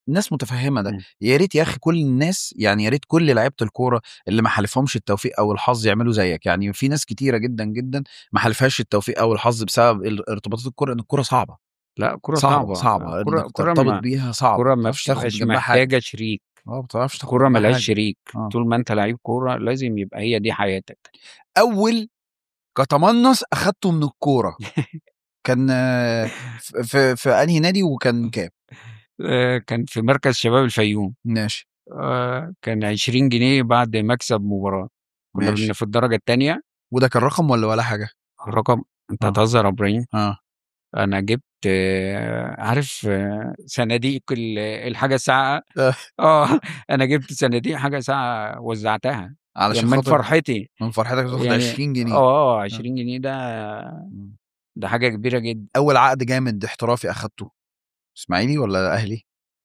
Speaker 3: الناس متفهمه ده.
Speaker 4: م.
Speaker 3: يا ريت يا اخي كل الناس، يعني يا ريت كل لعيبه الكوره اللي ما حالفهمش التوفيق او الحظ يعملوا زيك. يعني في ناس كتيره جدا جدا ما حالفهاش التوفيق او الحظ بسبب ال- ارتباطات الكوره، ان الكوره صعبه
Speaker 4: لا كرة
Speaker 3: صعبه
Speaker 4: صعبة،
Speaker 3: صعبه
Speaker 4: كرة
Speaker 3: انك
Speaker 4: كرة
Speaker 3: ترتبط
Speaker 4: ما
Speaker 3: بيها، صعب
Speaker 4: كرة
Speaker 3: ما
Speaker 4: ما
Speaker 3: تعرفش تاخد
Speaker 4: بتبقاش
Speaker 3: جنبها حاجه.
Speaker 4: محتاجة شريك.
Speaker 3: اه ما تعرفش تاخد
Speaker 4: كرة
Speaker 3: جنبها
Speaker 4: ملهاش
Speaker 3: حاجه.
Speaker 4: شريك.
Speaker 3: اه
Speaker 4: طول ما انت لعيب كورة لازم يبقى هي دي حياتك.
Speaker 3: اول كتمنص اخدته من الكوره كان آه، في في, في انهي نادي وكان كام؟
Speaker 4: آه، كان في مركز شباب الفيوم.
Speaker 3: ماشي
Speaker 4: آه، كان عشرين جنيه بعد مكسب مباراة. كنا بن-
Speaker 3: ماشي.
Speaker 4: في الدرجة التانية.
Speaker 3: وده كان رقم ولا ولا حاجه؟
Speaker 4: الرقم انت
Speaker 3: اه
Speaker 4: هتهزر يا ابراهيم.
Speaker 3: اه
Speaker 4: انا جبت آه، عارف آه، صناديق ال- الحاجة ساعة.
Speaker 3: آه،
Speaker 4: اه انا جبت صناديق حاجة ساعة وزعتها
Speaker 3: علشان
Speaker 4: يعني من
Speaker 3: خاطر
Speaker 4: فرحتي.
Speaker 3: من فرحتك تاخد
Speaker 4: يعني
Speaker 3: عشرين جنيه.
Speaker 4: اه
Speaker 3: آه.
Speaker 4: عشرين جنيه ده
Speaker 3: مم.
Speaker 4: ده حاجة كبيرة جدا.
Speaker 3: اول عقد جامد احترافي اخدته اسماعيلي ولا اهلي؟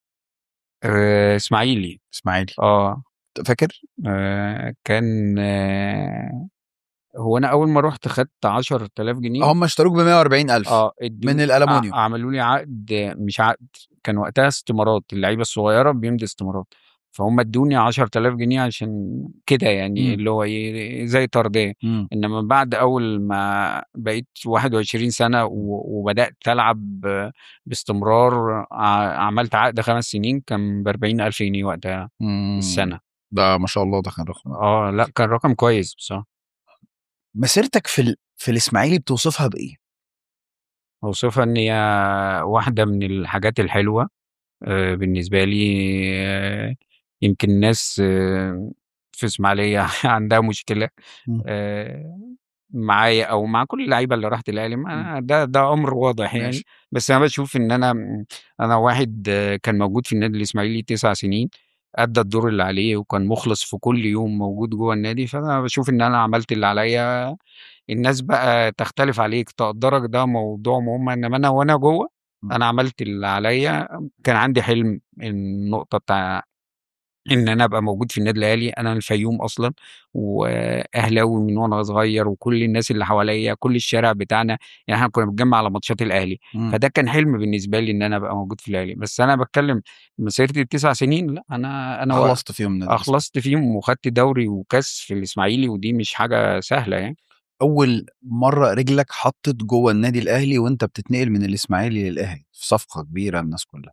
Speaker 4: آه، اسماعيلي.
Speaker 3: اسماعيلي.
Speaker 4: اه
Speaker 3: فاكر؟
Speaker 4: آه، كان آه، هو انا اول ما رحت خدت عشرة آلاف جنيه.
Speaker 3: هم اشتروك ب مية وأربعين ألف
Speaker 4: اه
Speaker 3: من
Speaker 4: ادوني ع-
Speaker 3: الالومنيوم.
Speaker 4: عملوا لي عقد، مش عقد، كان وقتها استمارات. اللعيبه الصغيره بيمضي استمارات. فهم ادوني عشرة آلاف جنيه عشان كده يعني
Speaker 3: مم.
Speaker 4: اللي هو ايه زي ترضيه.
Speaker 3: مم.
Speaker 4: انما بعد اول ما بقيت واحد وعشرين سنه و- وبدات العب باستمرار، ع- عملت عقد خمس سنين كان ب أربعين ألف جنيه وقتها
Speaker 3: مم.
Speaker 4: السنه.
Speaker 3: ده ما شاء الله ده كان رقم.
Speaker 4: اه لا كان رقم كويس بصراحه.
Speaker 3: مسيرتك في ال... في الاسماعيلي بتوصفها بايه؟
Speaker 4: اوصفها ان هي واحده من الحاجات الحلوه آه، بالنسبة لي. آه، يمكن الناس آه، في إسماعيلية عندها مشكلة
Speaker 3: مم.
Speaker 4: آه، معايا أو مع كل اللعيبة اللي راحت الأهلي.
Speaker 3: مم.
Speaker 4: ما ده ده أمر واضح يعني.
Speaker 3: ماشي.
Speaker 4: بس أنا بشوف إن أنا أنا واحد آه، كان موجود في النادي الإسماعيلي تسع سنين، أدى الدور اللي عليه وكان مخلص في كل يوم موجود جوه النادي. فأنا بشوف إن أنا عملت اللي عليا. الناس بقى تختلف عليك تقدرك ده موضوع مهم، انما انا وانا جوه
Speaker 3: مم.
Speaker 4: انا عملت اللي عليا. كان عندي حلم النقطه بتاع ان انا ابقى موجود في النادي الاهلي. انا الفيوم اصلا واهلاوي من وانا صغير، وكل الناس اللي حواليا كل الشارع بتاعنا يعني احنا كنا بنتجمع على ماتشات الاهلي.
Speaker 3: مم.
Speaker 4: فده كان حلم بالنسبه لي ان انا ابقى موجود في الاهلي. بس انا بتكلم مسيرتي التسع سنين، لا انا انا و-
Speaker 3: خلصت فيهم نادي الإسماعيلي.
Speaker 4: اخلصت فيهم وخدت دوري وكاس في الاسماعيلي، ودي مش حاجه سهله يعني.
Speaker 3: اول مره رجلك حطت جوه النادي الاهلي وانت بتتنقل من الاسماعيلي للاهلي في صفقه كبيره الناس كلها؟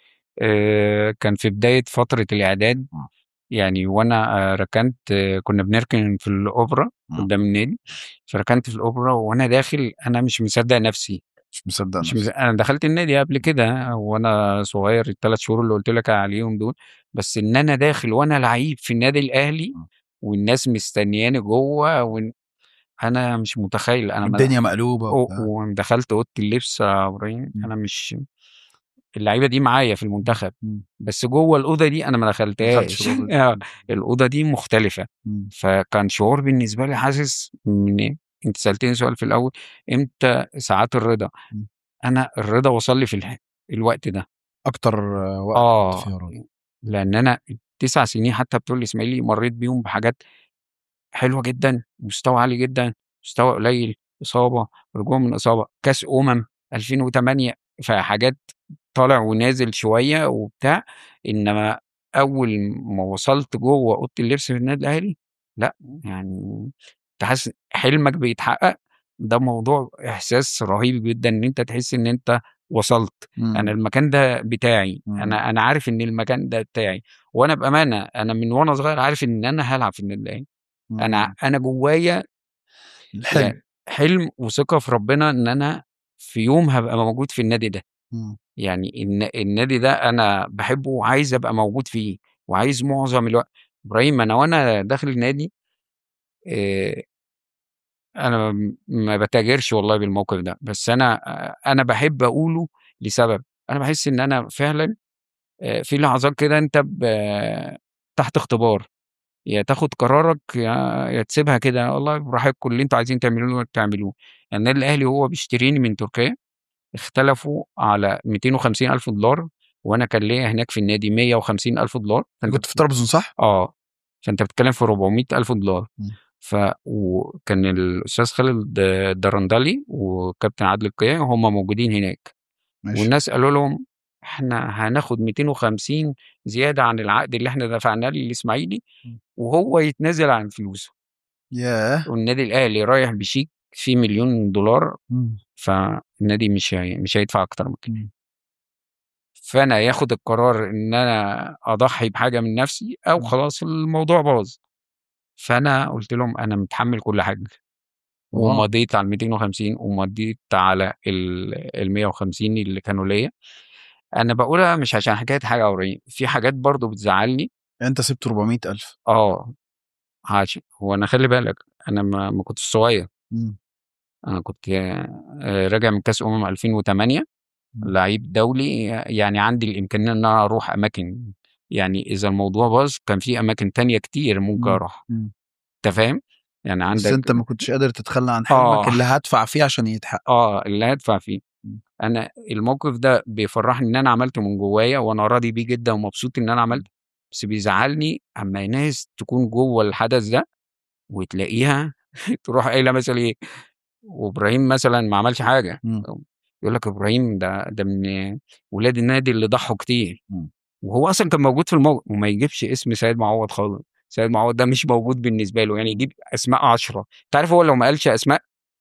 Speaker 4: آه، كان في بداية فترة الإعداد
Speaker 3: مم.
Speaker 4: يعني. وأنا آه، ركنت آه، كنا بنركن في الأوبرا
Speaker 3: مم.
Speaker 4: قدام النادي. فركنت في الأوبرا وأنا داخل أنا مش مصدق نفسي.
Speaker 3: مش مصدق
Speaker 4: مش
Speaker 3: نفسي.
Speaker 4: مصدق. أنا دخلت النادي قبل كده وأنا صغير الثلاث شهور اللي قلت لك عليهم دول. بس إن أنا داخل وأنا لعيب في النادي الأهلي
Speaker 3: مم.
Speaker 4: والناس مستنياني جوه وإن- أنا مش متخيل. أنا ما
Speaker 3: الدنيا مقلوبه
Speaker 4: و-
Speaker 3: وبتاع.
Speaker 4: ودخلت أوضة اللبس يا إبراهيم.
Speaker 3: مم.
Speaker 4: أنا مش اللعيبه دي معايا في المنتخب،
Speaker 3: مم.
Speaker 4: بس جوه الاوضه دي انا ما
Speaker 3: ما دخلتش
Speaker 4: دخلتهاش.
Speaker 3: الأوضة دي.
Speaker 4: آه، الاوضه دي مختلفه.
Speaker 3: مم.
Speaker 4: فكان شعور بالنسبه لي حاسس من انت سالتني سؤال في الاول امتى ساعات الرضا.
Speaker 3: مم.
Speaker 4: انا الرضا وصل لي في الح- الوقت ده.
Speaker 3: اكتر آه، وقت كنت
Speaker 4: اه
Speaker 3: فيه راضي.
Speaker 4: لان انا تسع سنين حتى بتقول لي اسماعيلي مريت بيهم بحاجات حلوه جدا، مستوى عالي جدا، مستوى قليل، اصابه، رجوع من اصابه، كاس امم ألفين وتمانية. فحاجات طالع ونازل شويه وبتاع. انما اول ما وصلت جوه اوضه اللبس في النادي الاهلي، لا يعني انت حاسس حلمك بيتحقق. ده موضوع احساس رهيب جدا ان انت تحس ان انت وصلت. انا
Speaker 3: مم.
Speaker 4: المكان ده بتاعي.
Speaker 3: مم.
Speaker 4: انا انا عارف ان المكان ده بتاعي. وانا بامانه انا من وانا صغير عارف ان انا هلعب في النادي الاهلي. انا
Speaker 3: مم.
Speaker 4: انا جوايا
Speaker 3: الحلم.
Speaker 4: يعني حلم وثقه في ربنا ان انا في يوم هبقى موجود في النادي ده.
Speaker 3: مم.
Speaker 4: يعني الن النادي ده أنا باحبه وعايز أبقى موجود فيه، وعايز معظم الوقت. إبراهيم أنا وأنا داخل النادي آآ أنا م ما باتاجرش والله بالموقف ده. بس أنا أ أنا باحب أقوله لسبب. أنا باحس إن أنا فعلًا آآ في لحظات كده أنت ب تحت اختبار. يا تاخد قرارك يا يا تسيبها كده والله براحتكم اللي أنتم عايزين تعملوه تعملوه. يعني النادي الأهلي وهو بيشتريني من تركيا اختلفوا على مئتين وخمسين ألف دولار وأنا كان ليّا هناك في النادي مية وخمسين ألف دولار. فأنت
Speaker 3: كنت في
Speaker 4: بت
Speaker 3: طرابزون صح؟
Speaker 4: آه، فأنت بتتكلم في أربعمية ألف دولار.
Speaker 3: مم.
Speaker 4: ف وكان الأستاذ خالد الدرندلي وكابتن عادل القيعي وهُم موجودين هناك.
Speaker 3: ماشي.
Speaker 4: والناس قالوا لهم احنا هناخد مئتين وخمسين زياده عن العقد اللي احنا دفعناه للاسماعيلي وهو يتنازل عن فلوسه.
Speaker 3: ياه.
Speaker 4: والنادي الاهلي رايح بشيك فيه مليون دولار،
Speaker 3: مم.
Speaker 4: فالنادي مش هي... مش هيدفع اكتر من كده.
Speaker 3: مم.
Speaker 4: فانا ياخد القرار ان انا اضحي بحاجه من نفسي او
Speaker 3: مم.
Speaker 4: خلاص الموضوع باظ. فانا قلت لهم انا متحمل كل حاجه،
Speaker 3: واو.
Speaker 4: ومضيت على مئتين وخمسين ومضيت على ال ال مئة وخمسين اللي كانوا ليا. انا بقولها مش عشان حكايه حاجه اوريه، في حاجات برضو بتزعلني.
Speaker 3: انت سبت أربعمية ألف.
Speaker 4: اه عاشي. هو انا خلي بالك انا ما, ما كنتش صغير.
Speaker 3: مم.
Speaker 4: انا كنت آه، راجع من كاس امم ألفين وثمانية،
Speaker 3: مم.
Speaker 4: لعيب دولي، يعني عندي الامكانيه ان انا اروح اماكن. يعني اذا الموضوع باظ كان في اماكن تانية كتير ممكن
Speaker 3: مم.
Speaker 4: اروح.
Speaker 3: مم.
Speaker 4: انت فاهم؟ يعني
Speaker 3: بس
Speaker 4: عندك
Speaker 3: انت ما كنتش قادر تتخلى عن حلمك
Speaker 4: اه
Speaker 3: اللي هدفع فيه عشان يتحقق.
Speaker 4: اه اللي هدفع فيه.
Speaker 3: مم.
Speaker 4: انا الموقف ده بيفرحني ان انا عملته من جوايا وانا راضي بيه جدا ومبسوط ان انا عملته. بس بيزعلني اما ناس تكون جوه الحدث ده وتلاقيها تروح قايله مثلا ايه، وابراهيم مثلا ما عملش حاجه،
Speaker 3: مم.
Speaker 4: يقول لك ابراهيم ده ده من ولاد النادي اللي ضحوا كتير،
Speaker 3: مم.
Speaker 4: وهو اصلا كان موجود في الموقف. وما يجيبش اسم سيد معوض خالص. سيد معوض ده مش موجود بالنسبه له، يعني يجيب اسماء عشرة. انت عارف هو لو ما قالش اسماء.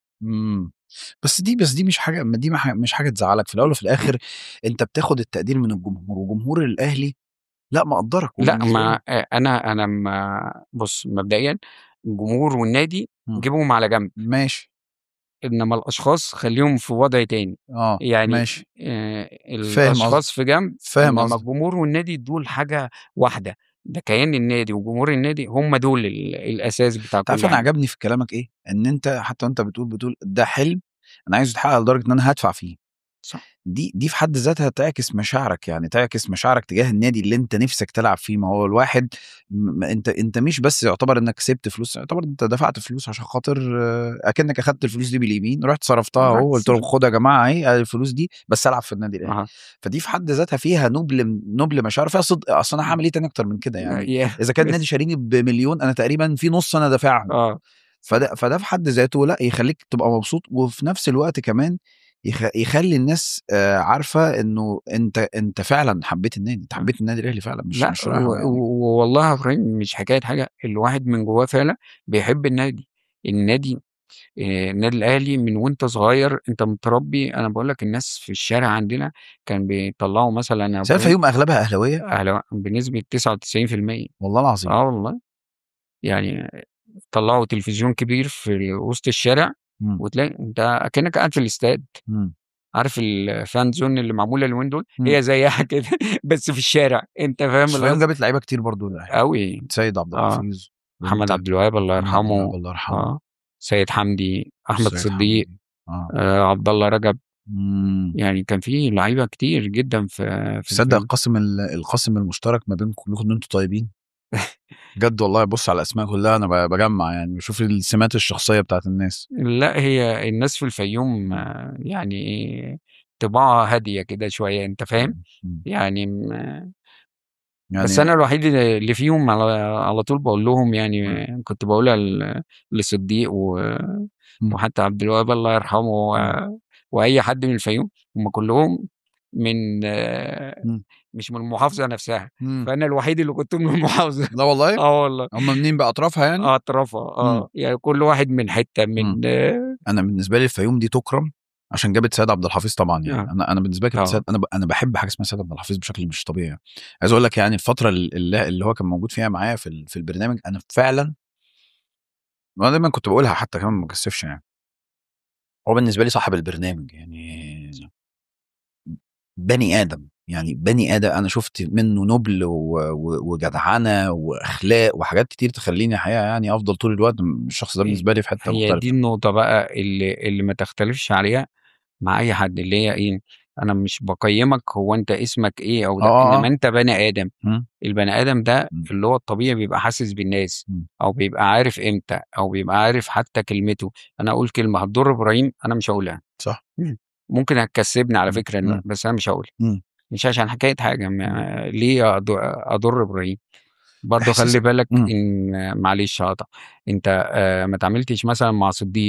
Speaker 3: مم. بس دي بس دي مش حاجه، ما دي ما ح- مش حاجه تزعلك. في الاول وفي الاخر انت بتاخد التقدير من الجمهور، وجمهور الاهلي لا مقدرك.
Speaker 4: لا
Speaker 3: وبالنسبه
Speaker 4: ما
Speaker 3: له
Speaker 4: انا انا ما بص مبدئيا الجمهور والنادي
Speaker 3: مم.
Speaker 4: جيبهم على جنب،
Speaker 3: ماشي.
Speaker 4: انما الاشخاص خليهم في وضع تاني.
Speaker 3: اه
Speaker 4: يعني
Speaker 3: ماشي.
Speaker 4: آه
Speaker 3: فاهم قصدك.
Speaker 4: الاشخاص في جنب،
Speaker 3: فاهم
Speaker 4: انما
Speaker 3: قصدك.
Speaker 4: الجمهور والنادي دول حاجه واحده. ده كيان النادي وجمهور النادي هم دول ال- الاساس بتاع
Speaker 3: تعرف
Speaker 4: كل
Speaker 3: انا
Speaker 4: حاجه.
Speaker 3: عجبني في كلامك ايه؟ ان انت حتى وانت بتقول بتقول ده حلم انا عايزه يتحقق لدرجه ان انا هدفع فيه.
Speaker 4: صح.
Speaker 3: دي دي في حد ذاتها تعكس مشاعرك، يعني تعكس مشاعرك تجاه النادي اللي انت نفسك تلعب فيه. ما هو الواحد م- انت انت مش بس يعتبر انك سبت فلوس، يعتبر انت دفعت فلوس عشان خاطر آه، اكنك اخدت الفلوس دي باليمين، رحت صرفتها
Speaker 4: رحت
Speaker 3: اهو، قلت لهم
Speaker 4: صرف.
Speaker 3: خدوا يا جماعه اهي الفلوس دي بس العب في النادي الاهلي.
Speaker 4: اه
Speaker 3: فدي في حد ذاتها فيها نبل نبل مشاعر، فيها صدق. اصل انا هعمل ايه تاني اكتر من كده يعني؟
Speaker 4: يا
Speaker 3: اذا كان النادي
Speaker 4: بس
Speaker 3: شاريني بمليون، انا تقريبا في نص انا دافعهم.
Speaker 4: اه
Speaker 3: فده فده في حد ذاته لا يخليك تبقى مبسوط، وفي نفس الوقت كمان يخ... يخلي الناس آه عارفه انه انت انت فعلا حبيت النادي، انت حبيت النادي الاهلي فعلا، مش
Speaker 4: لا
Speaker 3: مش رايحه
Speaker 4: و-
Speaker 3: يعني.
Speaker 4: و- والله يا ابراهيم مش حكايه حاجه، الواحد من جواه فعلا بيحب النادي. النادي آه، النادي الاهلي من وانت صغير انت متربي. انا بقول لك الناس في الشارع عندنا كان بيطلعوا مثلا يا
Speaker 3: بس عارف
Speaker 4: ابراهيم
Speaker 3: الفيوم اغلبها اهلاويه.
Speaker 4: أهلا- بنسبه تسعة وتسعين في المية.
Speaker 3: والله العظيم.
Speaker 4: اه والله. يعني طلعوا تلفزيون كبير في وسط الشارع
Speaker 3: مم.
Speaker 4: وتلاقي انت اكنك قاعد في الاستاد.
Speaker 3: مم.
Speaker 4: عارف الفان زون اللي معموله اليومين دول
Speaker 3: مم.
Speaker 4: هي زيها كده بس في الشارع. انت فاهم
Speaker 3: بس الفيوم
Speaker 4: القصد؟
Speaker 3: جابت لعيبه كتير برضو للاهلي.
Speaker 4: قوي.
Speaker 3: سيد عبد
Speaker 4: اه
Speaker 3: الحفيظ.
Speaker 4: محمد
Speaker 3: وانت
Speaker 4: عبد الوهاب الله
Speaker 3: محمد عبد الوهاب
Speaker 4: يرحمه.
Speaker 3: الله يرحمه.
Speaker 4: اه سيد حمدي، احمد
Speaker 3: والسيد
Speaker 4: صديق،
Speaker 3: حمدي. اه.
Speaker 4: آه عبد الله رجب.
Speaker 3: مم.
Speaker 4: يعني كان في لعيبه كتير جدا في في
Speaker 3: تصدق
Speaker 4: الفيلم.
Speaker 3: القاسم ال- القاسم المشترك ما بينكم كلكم ان انتوا طيبين بجد والله. بص على الاسماء كلها انا ب- بجمع يعني، بشوف السمات الشخصيه بتاعت الناس.
Speaker 4: لا هي الناس في الفيوم آه، يعني طباعها هاديه كده شويه. انت فاهم؟
Speaker 3: مم.
Speaker 4: يعني م- بس
Speaker 3: يعني
Speaker 4: انا الوحيد اللي فيهم على على طول بقول لهم،
Speaker 3: مم.
Speaker 4: يعني كنت بقولها ل- لصديق و...
Speaker 3: مم.
Speaker 4: وحتى عبد الوهاب الله يرحمه و...
Speaker 3: مم.
Speaker 4: واي حد من الفيوم. هم كلهم من آه،
Speaker 3: مم.
Speaker 4: مش من المحافظه نفسها.
Speaker 3: مم.
Speaker 4: فانا الوحيد اللي كنت من المحافظه.
Speaker 3: لا والله.
Speaker 4: اه والله.
Speaker 3: هم منين بقى، اطرافها يعني؟
Speaker 4: اه اطرافها
Speaker 3: مم.
Speaker 4: اه يعني كل واحد من حته
Speaker 3: مم.
Speaker 4: من اه
Speaker 3: انا بالنسبه لي الفيوم دي تكرم عشان جابت سيد عبد الحفيظ طبعا. يعني
Speaker 4: اه
Speaker 3: انا انا بالنسبه لي كابتن سيد،
Speaker 4: آه.
Speaker 3: انا ب... انا بحب حاجه اسمها سيد عبد الحفيظ بشكل مش طبيعي يعني. عايز اقول لك يعني الفتره اللي, اللي هو كان موجود فيها معايا في ال... في البرنامج، انا فعلا وانا دايما كنت بقولها حتى كمان ما بكسفش يعني، هو بالنسبه لي صاحب البرنامج يعني. بني ادم يعني، بني ادم انا شفت منه نبل و... و... وجدعنه واخلاق وحاجات كتير تخليني حقيقه يعني افضل طول الوقت. الشخص ده بالنسبه لي في حته
Speaker 4: هي دي
Speaker 3: مختلفه.
Speaker 4: النقطه بقى اللي اللي ما تختلفش عليها مع اي حد، اللي هي ايه، انا مش بقيمك هو انت اسمك ايه او
Speaker 3: اه
Speaker 4: ده،
Speaker 3: اه
Speaker 4: انما
Speaker 3: اه.
Speaker 4: انت بني ادم.
Speaker 3: مم.
Speaker 4: البني ادم ده
Speaker 3: مم.
Speaker 4: اللي هو الطبيعي بيبقى حاسس بالناس،
Speaker 3: مم.
Speaker 4: او بيبقى عارف امتى، او بيبقى عارف حتى كلمته. انا اقول كلمه هتضر ابراهيم انا مش هقولها.
Speaker 3: صح.
Speaker 4: مم. ممكن هتكسبني على
Speaker 3: مم.
Speaker 4: فكره إن-
Speaker 3: مم.
Speaker 4: بس انا مش هقول.
Speaker 3: مم.
Speaker 4: مش عشان حكايه حاجه
Speaker 3: مم.
Speaker 4: ما- ليه أض- اضر ابراهيم. برضه
Speaker 3: احساس.
Speaker 4: خلي بالك
Speaker 3: مم.
Speaker 4: ان معلش هقطع. انت آه، ما تعاملتش مثلا مع صديق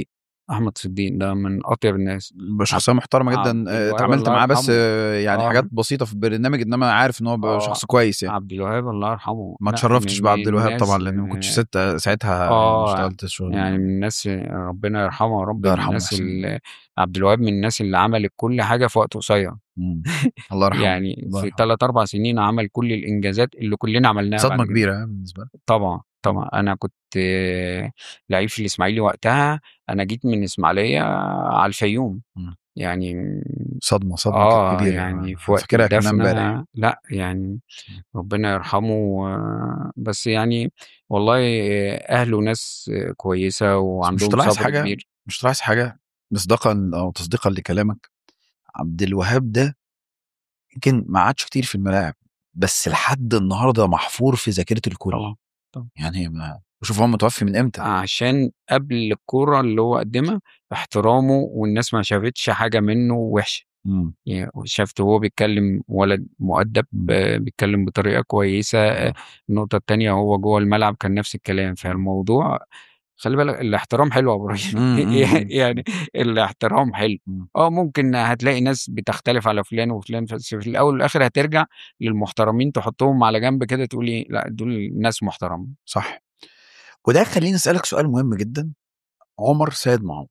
Speaker 4: احمد صديق ده من اطيب الناس،
Speaker 3: شخصيه محترمه جدا.
Speaker 4: عبد
Speaker 3: آه،
Speaker 4: الوهاب
Speaker 3: اتعاملت
Speaker 4: الله
Speaker 3: معاه بس
Speaker 4: يرحمه.
Speaker 3: آه، يعني
Speaker 4: اه
Speaker 3: حاجات بسيطه في البرنامج، انما عارف ان هو
Speaker 4: اه
Speaker 3: شخص كويس يعني.
Speaker 4: عبد الوهاب الله يرحمه،
Speaker 3: ما
Speaker 4: لا
Speaker 3: اتشرفتش
Speaker 4: من من
Speaker 3: بعبد الوهاب طبعا،
Speaker 4: الناس
Speaker 3: لان ما كنتش
Speaker 4: اه
Speaker 3: ست ساعتها يعني
Speaker 4: آه،
Speaker 3: اشتغلت الشغل
Speaker 4: يعني
Speaker 3: ده.
Speaker 4: من الناس ربنا يرحمه يا رب،
Speaker 3: الله
Speaker 4: من
Speaker 3: يرحمه
Speaker 4: الناس
Speaker 3: ويحسن إليه.
Speaker 4: اللي عبد الوهاب من الناس اللي عملت كل حاجة في وقت قصير.
Speaker 3: مم. الله يرحمه،
Speaker 4: يعني
Speaker 3: الله
Speaker 4: في
Speaker 3: يرحمه.
Speaker 4: ثلاث أربع سنين عمل كل الإنجازات اللي كلنا عملناها بعد
Speaker 3: صدمه
Speaker 4: كده.
Speaker 3: كبيره بالنسبه لي.
Speaker 4: طبعا
Speaker 3: مم.
Speaker 4: طبعا أنا كنت آه، لعيب في الإسماعيلي وقتها. أنا جيت من إسماعيلية على الفيوم،
Speaker 3: مم.
Speaker 4: يعني
Speaker 3: صدمه صدمه كانت
Speaker 4: آه
Speaker 3: كبيره،
Speaker 4: يعني في
Speaker 3: أنا
Speaker 4: وقت
Speaker 3: فاكرها كمان امبارح.
Speaker 4: الدفنة، لا يعني ربنا يرحمه. آه، بس يعني والله آه، أهله ناس آه، كويسة
Speaker 3: بس مش
Speaker 4: وعندهم
Speaker 3: تلاحظ
Speaker 4: صبر
Speaker 3: حاجه،
Speaker 4: كبير.
Speaker 3: مش تلاحظ حاجه مصداقا او تصديقا لكلامك؟ عبد الوهاب ده يمكن ما عادش كتير في الملاعب، بس لحد النهارده محفور في ذاكره الكل.
Speaker 4: طبعا طبعا
Speaker 3: يعني ما شوف هو متوفي من امتى.
Speaker 4: عشان قبل الكورة اللي هو قدمها احترامه، والناس ما شافتش حاجة منه وحشة.
Speaker 3: مم.
Speaker 4: يعني شافته هو بيتكلم ولد مؤدب،
Speaker 3: مم.
Speaker 4: آه، بيتكلم بطريقة كويسة. آه،
Speaker 3: مم.
Speaker 4: النقطة التانية هو جوه الملعب كان نفس الكلام.
Speaker 3: مم.
Speaker 4: فالموضوع خلي بالك الاحترام حلو يا ابراهيم.
Speaker 3: مم. مم.
Speaker 4: يعني الاحترام حلو.
Speaker 3: مم.
Speaker 4: اه ممكن هتلاقي ناس بتختلف على فلان وفلان، بس في الاول والاخر هترجع للمحترمين، تحطهم على جنب كده تقولي لا دول ناس محترمة.
Speaker 3: صح. وده خليني اسالك سؤال مهم جدا. عمر سيد معوض،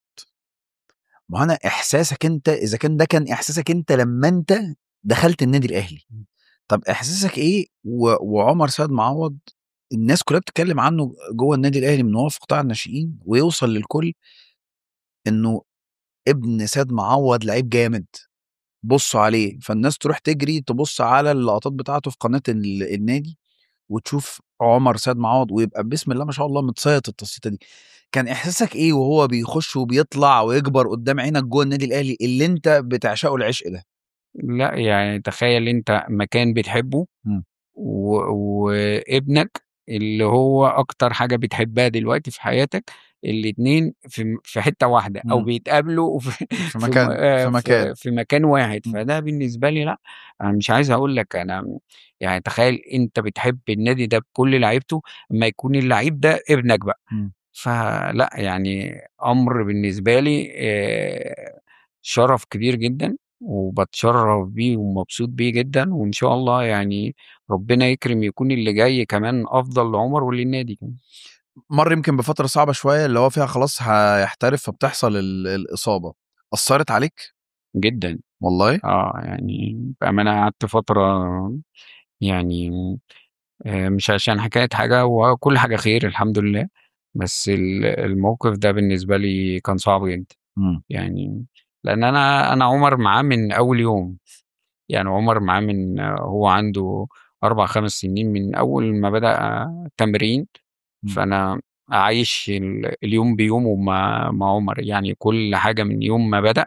Speaker 3: ما انا احساسك انت، اذا كان ده كان احساسك انت لما انت دخلت النادي الاهلي، طب احساسك ايه و... وعمر سيد معوض الناس كلها بتتكلم عنه جوه النادي الاهلي من هو في قطاع الناشئين ويوصل للكل انه ابن سيد معوض لعيب جامد، بصوا عليه، فالناس تروح تجري تبص على اللقطات بتاعته في قناة ال- النادي وتشوف عمر سيد معوض ويبقى بسم الله ما شاء الله متصيط التصيطه دي. كان احساسك ايه وهو بيخش وبيطلع ويكبر قدام عينك جوه النادي الاهلي اللي انت بتعشقه العشق ده؟
Speaker 4: لا يعني تخيل انت مكان بتحبه
Speaker 3: مم.
Speaker 4: و... وابنك اللي هو اكتر حاجة بتحبها دلوقتي في حياتك، الاتنين في في حتة واحدة او
Speaker 3: مم.
Speaker 4: بيتقابلوا في
Speaker 3: في
Speaker 4: في م-
Speaker 3: مكان
Speaker 4: آه،
Speaker 3: في مكان.
Speaker 4: في في مكان واحد.
Speaker 3: مم.
Speaker 4: فده بالنسبة لي لا، انا مش عايز اقول لك انا، يعني تخيل انت بتحب النادي ده بكل لعيبته، اما يكون اللعيب ده ابنك بقى.
Speaker 3: مم.
Speaker 4: فلا يعني امر بالنسبة لي آه، شرف كبير جدا، وبتشرف بيه ومبسوط بيه جدا. وان شاء الله يعني ربنا يكرم يكون اللي جاي كمان افضل لعمر وللنادي كمان.
Speaker 3: مر يمكن بفترة صعبة شوية اللي هو فيها خلاص هيحترف فبتحصل ال- الإصابة، أثرت عليك؟
Speaker 4: جدا.
Speaker 3: والله.
Speaker 4: اه يعني بأمانة قعدت فترة يعني آه، مش عشان حكاية حاجة، وكل حاجة خير الحمد لله، بس ال- الموقف ده بالنسبة لي كان صعب جدا.
Speaker 3: مم.
Speaker 4: يعني لأن أنا أنا عمر معاه من أول يوم. يعني عمر معاه من هو عنده أربع خمس سنين من أول ما بدأ تمرين.
Speaker 3: مم.
Speaker 4: فأنا عايش ال- اليوم بيومه مع مع عمر، يعني كل حاجة من يوم ما بدأ.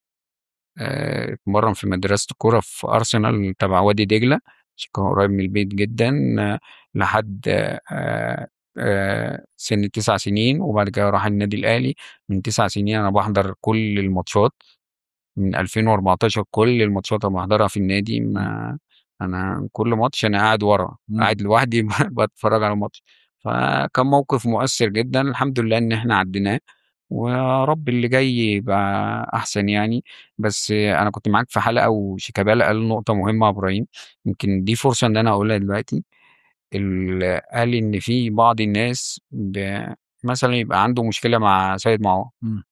Speaker 4: آه، اتمرن في مدرسة الكورة في أرسنال تبع وادي دجلة، عشان كان قريب من البيت جدا. آه، لحد آه، آه، سن تسع سنين، وبعد كده راح النادي الأهلي. من تسع سنين أنا بحضر كل الماتشات. من ألفين وأربعتاشر كل الماتشات اللي بحضرها في النادي، ما انا كل ماتش انا قاعد ورا
Speaker 3: مم.
Speaker 4: قاعد لوحدي بتفرج على الماتش. فكان موقف مؤثر جدا، الحمد لله ان احنا عديناه، ويا رب اللي جاي يبقى احسن يعني. بس انا كنت معاك في حلقه وشيكابالا قال نقطه مهمه يا ابراهيم، يمكن دي فرصه ان انا اقولها دلوقتي. ال- قال ان في بعض الناس ب... مثلا يبقى عنده مشكله مع سيد معوض،
Speaker 3: مم.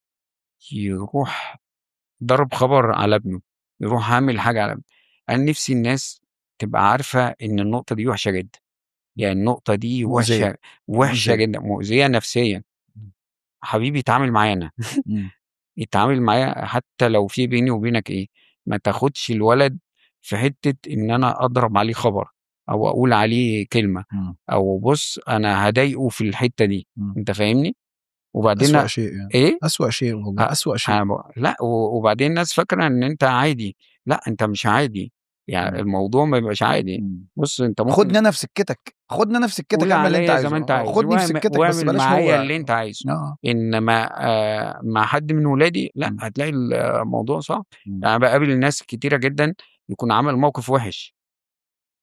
Speaker 4: يروح ضرب خبر على ابنه، يروح عامل حاجة على ابنه. أنا نفسي الناس تبقى عارفة إن النقطة دي وحشة جدا. يعني النقطة دي
Speaker 3: مؤذية،
Speaker 4: وحشة، وحشة
Speaker 3: مؤذية.
Speaker 4: جدا، مؤذية نفسيا. حبيبي اتعامل معايا أنا.
Speaker 3: مم.
Speaker 4: اتعامل معايا حتى لو في بيني وبينك إيه. ما تاخدش الولد في حتة إن أنا أضرب عليه خبر أو أقول عليه كلمة،
Speaker 3: مم.
Speaker 4: أو بص أنا هضايقه في الحتة دي.
Speaker 3: مم.
Speaker 4: أنت فاهمني؟ وبعدين
Speaker 3: أسوأ شيء يعني،
Speaker 4: إيه؟
Speaker 3: أسوأ شيء والله،
Speaker 4: أ
Speaker 3: أسوأ شيء.
Speaker 4: أنا ب لأ، و وبعدين الناس فاكرة إن أنت عادي. لأ، أنت مش عادي، يعني
Speaker 3: مم.
Speaker 4: الموضوع ما بيبقاش عادي.
Speaker 3: مم.
Speaker 4: بُص أنت ممكن
Speaker 3: خدني أنا في سكتك، خدني أنا في سكتك،
Speaker 4: قُل
Speaker 3: اعمل اللي أنت
Speaker 4: عليَّ زي
Speaker 3: عايزه،
Speaker 4: ما أنت
Speaker 3: آه،
Speaker 4: عايز،
Speaker 3: خدني في
Speaker 4: واعم
Speaker 3: سكتك بس
Speaker 4: واعمل
Speaker 3: بلاش هو.
Speaker 4: معايا اللي أنت عايزه.
Speaker 3: آه.
Speaker 4: إنما آآ مع حد من ولادي لأ،
Speaker 3: مم.
Speaker 4: هتلاقي الموضوع صعب.
Speaker 3: مم.
Speaker 4: يعني أنا باقابل ناس كتيرة جدًا يكون عمل موقف وِحِش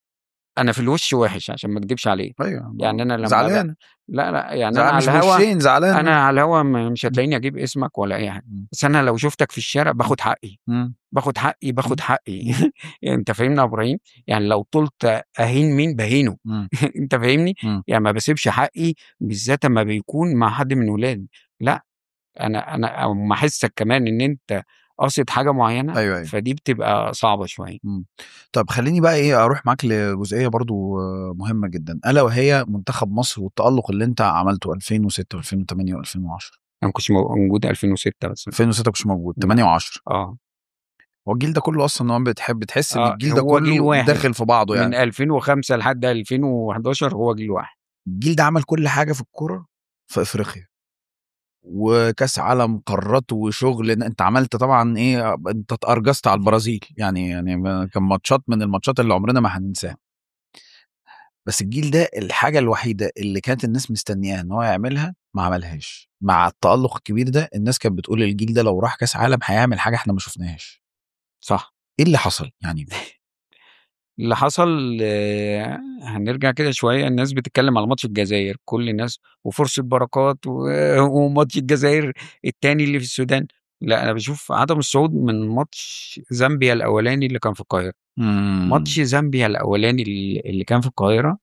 Speaker 4: انا في الوش وحش عشان ما اكدبش عليك.
Speaker 3: ايوه
Speaker 4: يعني انا لما
Speaker 3: زعلان
Speaker 4: ب... لا لا يعني
Speaker 3: زعلان
Speaker 4: انا
Speaker 3: مش
Speaker 4: على الهوا
Speaker 3: بوشين زعلان
Speaker 4: انا على الهوا م- مش هتلاقيني اجيب اسمك ولا اي حاجه،
Speaker 3: مم.
Speaker 4: بس انا لو شفتك في الشارع باخد حقي
Speaker 3: مم.
Speaker 4: باخد حقي باخد
Speaker 3: مم.
Speaker 4: حقي
Speaker 3: مم.
Speaker 4: يعني انت فاهمني يا ابراهيم؟ يعني لو طلت اهين مين بهينه
Speaker 3: مم.
Speaker 4: انت فاهمني؟
Speaker 3: مم.
Speaker 4: يعني ما بسيبش حقي بالذات اما بيكون مع حد من ولادي. لا انا انا اما احسك كمان ان انت قاصد حاجه معينه،
Speaker 3: ايوه ايوه
Speaker 4: فدي بتبقى صعبه شويه.
Speaker 3: مم. طب خليني بقى ايه اروح معاك لجزئيه برضو آه، مهمه جدا، الا وهي منتخب مصر والتالق اللي انت عملته ألفين وستة و2008 و2010.
Speaker 4: انا ما كنتش موجود ألفين وستة بس.
Speaker 3: ألفين وستة كنتش موجود،
Speaker 4: لا.
Speaker 3: ثمانية و10.
Speaker 4: اه
Speaker 3: هو الجيل ده كله اصلا هو بتحب بتحس ان
Speaker 4: اه
Speaker 3: الجيل ده
Speaker 4: هو جيل
Speaker 3: كله
Speaker 4: واحد
Speaker 3: داخل في بعضه
Speaker 4: من
Speaker 3: يعني.
Speaker 4: ألفين وخمسة لحد ألفين وحداشر هو جيل واحد.
Speaker 3: الجيل ده عمل كل حاجه في الكوره في افريقيا، وكاس عالم قارات وشغل. إن انت عملت طبعا ايه، انت اتارجست على البرازيل يعني يعني كان ماتشات من الماتشات اللي عمرنا ما هننساها. بس الجيل ده الحاجه الوحيده اللي كانت الناس مستنياها ان هو يعملها ما عملهاش. مع التالق الكبير ده الناس كانت بتقول الجيل ده لو راح كاس عالم هيعمل حاجه احنا ما شفناهاش.
Speaker 4: صح.
Speaker 3: ايه اللي حصل يعني؟
Speaker 4: اللي حصل آه، هنرجع كده شويه، الناس بتتكلم على ماتش الجزائر، كل الناس وفرصه بركات و- وماتش الجزائر التاني اللي في السودان. لا انا بشوف عدم الصعود من ماتش زامبيا الاولاني اللي كان في القاهره.
Speaker 3: مم.
Speaker 4: ماتش زامبيا الاولاني اللي اللي كان في القاهره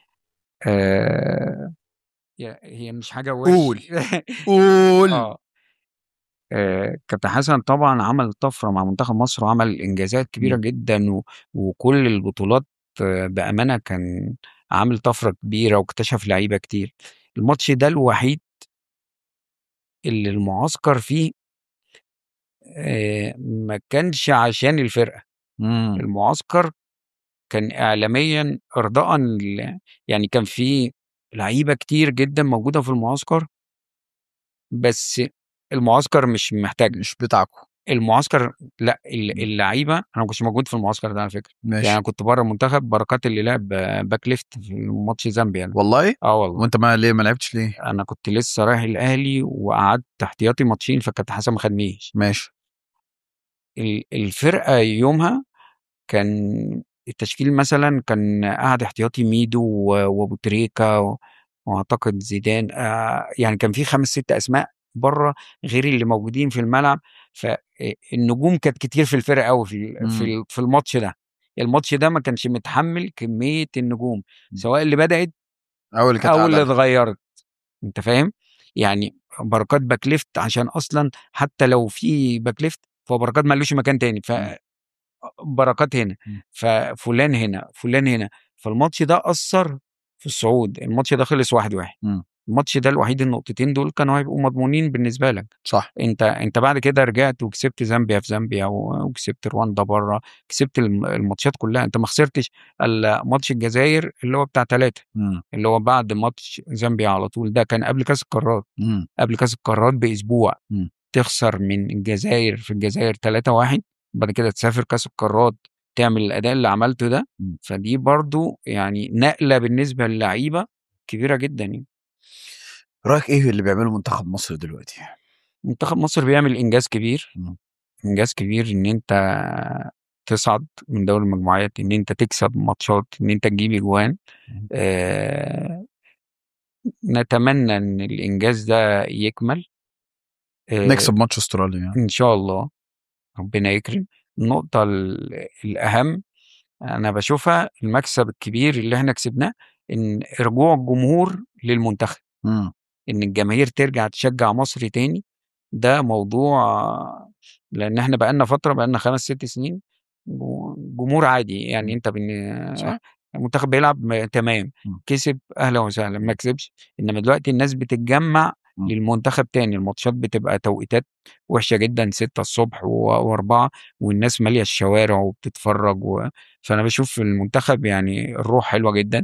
Speaker 4: آه هي هي مش حاجه وحش
Speaker 3: قول قول.
Speaker 4: اه آه، كابتن حسن طبعا عمل طفره مع منتخب مصر وعمل انجازات كبيره
Speaker 3: مم.
Speaker 4: جدا و... وكل البطولات آه، بامانه كان عامل طفره كبيره واكتشف لعيبه كتير. الماتش ده الوحيد اللي المعسكر فيه آه، ما كانش عشان الفرقه.
Speaker 3: مم.
Speaker 4: المعسكر كان اعلاميا ارضاء ل- يعني كان في لعيبه كتير جدا موجوده في المعسكر، بس المعسكر مش محتاج
Speaker 3: مش بتاعكم.
Speaker 4: المعسكر. لا ال-
Speaker 3: مم.
Speaker 4: اللعيبه انا ما كنتش موجود في المعسكر ده على فكره. يعني
Speaker 3: ماشي
Speaker 4: انا كنت بره المنتخب، بركات اللي لعب آه، باك ليفت في ماتش زامبيا ده.
Speaker 3: والله.
Speaker 4: اه والله
Speaker 3: وانت ما ليه ما لعبتش ليه؟
Speaker 4: انا كنت لسه رايح الاهلي وقعدت احتياطي ماتشين، فكابتن حسن ما خدنيش.
Speaker 3: ماشي.
Speaker 4: ال- الفرقه يومها كان التشكيل مثلا كان قاعد احتياطي ميدو و- وابو تريكه و- واعتقد زيدان آه يعني كان في خمس ست اسماء بره غير اللي موجودين في الملعب. فالنجوم كانت كتير في الفرقه قوي في ال- في
Speaker 3: مم.
Speaker 4: ال- في الماتش ده. الماتش ده ما كانش متحمل كميه النجوم، سواء اللي بدات
Speaker 3: اول اللي كانت
Speaker 4: او اللي
Speaker 3: قاعده.
Speaker 4: اتغيرت. انت فاهم؟ يعني بركات باك ليفت عشان اصلا حتى لو في باك ليفت فبركات مالوش مكان تاني،
Speaker 3: مم.
Speaker 4: فبركات هنا
Speaker 3: مم.
Speaker 4: ففلان هنا فلان هنا. فالماتش ده اثر في الصعود. الماتش ده خلص واحد واحد.
Speaker 3: مم.
Speaker 4: الماتش ده الوحيد النقطتين دول كانوا هيبقوا مضمونين بالنسبه لك.
Speaker 3: صح.
Speaker 4: انت انت بعد كده رجعت وكسبت زامبيا في زامبيا و- وكسبت رواندا بره، كسبت الم- الماتشات كلها. انت ما خسرتش الا ماتش الجزائر اللي هو بتاع ثلاثة،
Speaker 3: مم.
Speaker 4: اللي هو بعد ماتش زامبيا على طول، ده كان قبل كاس القارات.
Speaker 3: مم.
Speaker 4: قبل كاس القارات باسبوع
Speaker 3: مم.
Speaker 4: تخسر من الجزائر في الجزائر ثلاثة واحد، بعد كده تسافر كاس القارات تعمل الاداء اللي عملته ده.
Speaker 3: مم.
Speaker 4: فدي برضو يعني نقله بالنسبه للعيبه كبيره جدا يعني.
Speaker 3: رايك ايه اللي بيعمله منتخب مصر دلوقتي؟
Speaker 4: منتخب مصر بيعمل انجاز كبير.
Speaker 3: مم.
Speaker 4: انجاز كبير ان انت تصعد من دوري المجموعات، ان انت تكسب ماتشات، ان انت تجيب اجوان.
Speaker 3: مم.
Speaker 4: آه نتمنى ان الانجاز ده يكمل. آه
Speaker 3: نكسب ماتش استراليا يعني.
Speaker 4: ان شاء الله ربنا يكرم. النقطة ال- الأهم أنا بشوفها المكسب الكبير اللي احنا كسبناه، إن رجوع الجمهور للمنتخب،
Speaker 3: مم.
Speaker 4: إن الجماهير ترجع تشجع مصر تاني. ده موضوع، لأن احنا بقالنا فترة، بقالنا خمس ست سنين جمهور عادي. يعني
Speaker 3: مم.
Speaker 4: أنت بن...
Speaker 3: صح.
Speaker 4: المنتخب بيلعب م- تمام،
Speaker 3: مم.
Speaker 4: كسب أهلا وسهلا، ما كسبش. إنما دلوقتي الناس بتتجمع
Speaker 3: مم.
Speaker 4: للمنتخب تاني. الماتشات بتبقى توقيتات وحشة جدا، ستة الصبح و- وأربعة، والناس مالية الشوارع وبتتفرج و... فأنا بشوف المنتخب يعني الروح حلوة جدا.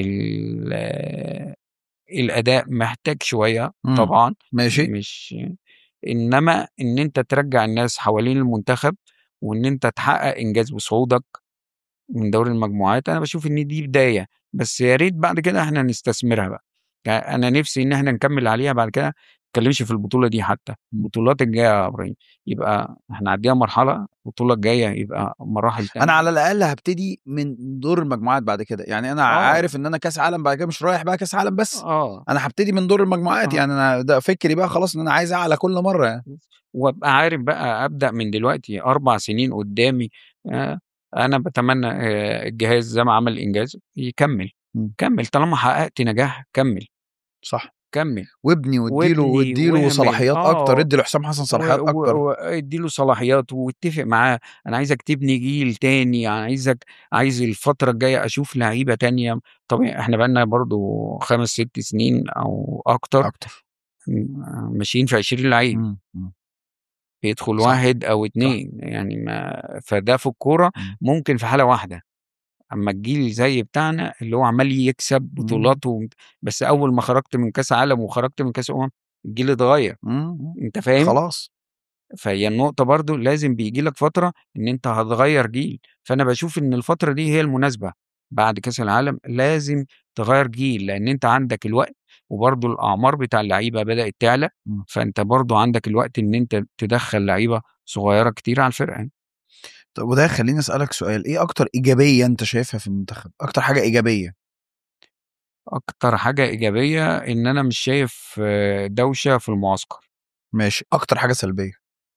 Speaker 4: ال... الأداء محتاج شوية
Speaker 3: مم.
Speaker 4: طبعا،
Speaker 3: ماشي.
Speaker 4: مش إنما إن أنت ترجع الناس حوالين المنتخب وإن أنت تحقق إنجاز بصعودك من دوري المجموعات، أنا بشوف إن دي بداية. بس يا ريت بعد كده إحنا نستثمرها بقى. يعني أنا نفسي إن إحنا نكمل عليها بعد كده تتكلمش في البطوله دي، حتى البطولات الجايه يا ابراهيم يبقى احنا عدينا مرحله، البطوله الجايه يبقى مراحل تانية.
Speaker 3: انا على الاقل هبتدي من دور المجموعات بعد كده، يعني انا
Speaker 4: آه.
Speaker 3: عارف ان انا كاس عالم بعد كده مش رايح بقى كاس عالم بس،
Speaker 4: اه
Speaker 3: انا هبتدي من دور المجموعات.
Speaker 4: آه.
Speaker 3: يعني انا ده فكري بقى خلاص ان انا عايز اعلى كل مره يعني.
Speaker 4: وابقى عارف بقى ابدا من دلوقتي اربع سنين قدامي. آه انا بتمنى آه الجهاز زي ما عمل انجاز يكمل.
Speaker 3: م.
Speaker 4: كمل طالما حققت نجاح، كمل
Speaker 3: صح،
Speaker 4: كمل
Speaker 3: وابني واديله
Speaker 4: وابني
Speaker 3: واديله
Speaker 4: واعمل
Speaker 3: صلاحيات اكتر،
Speaker 4: اه
Speaker 3: ادي لحسام حسن صلاحيات اكتر.
Speaker 4: واديله صلاحيات واتفق معاه. انا عايزك تبني جيل تاني، انا عايزك عايز الفتره الجايه اشوف لعيبه تانية. طبعا احنا بقالنا برضو خمس ست سنين او اكتر
Speaker 3: اكتر
Speaker 4: م- ماشيين في عشرين لعيب،
Speaker 3: م. م.
Speaker 4: بيدخل
Speaker 3: صح
Speaker 4: واحد او
Speaker 3: صح.
Speaker 4: اتنين يعني. ما فده في الكوره
Speaker 3: م.
Speaker 4: ممكن في حاله واحده. اما الجيل زي بتاعنا اللي هو عمال يكسب
Speaker 3: م.
Speaker 4: بطولات و... بس اول ما خرجت من كاس عالم وخرجت من كاس امم الجيل اتغير.
Speaker 3: م.
Speaker 4: انت فاهم؟
Speaker 3: خلاص.
Speaker 4: فهي النقطة برضو لازم بيجي لك فترة ان انت هتغير جيل. فانا بشوف ان الفترة دي هي المناسبة بعد كاس العالم، لازم تغير جيل لان انت عندك الوقت، وبرضو الاعمار بتاع اللعيبة بدأت تعلى،
Speaker 3: م.
Speaker 4: فانت برضو عندك الوقت ان انت تدخل لعيبة صغيرة كتير على الفرقة.
Speaker 3: طب وده خليني اسالك سؤال، ايه اكتر ايجابيه انت شايفها في المنتخب؟ اكتر حاجه ايجابيه.
Speaker 4: اكتر حاجة ايجابية ان انا مش شايف آه، دوشة في المعسكر.
Speaker 3: ماشي. اكتر حاجه سلبيه؟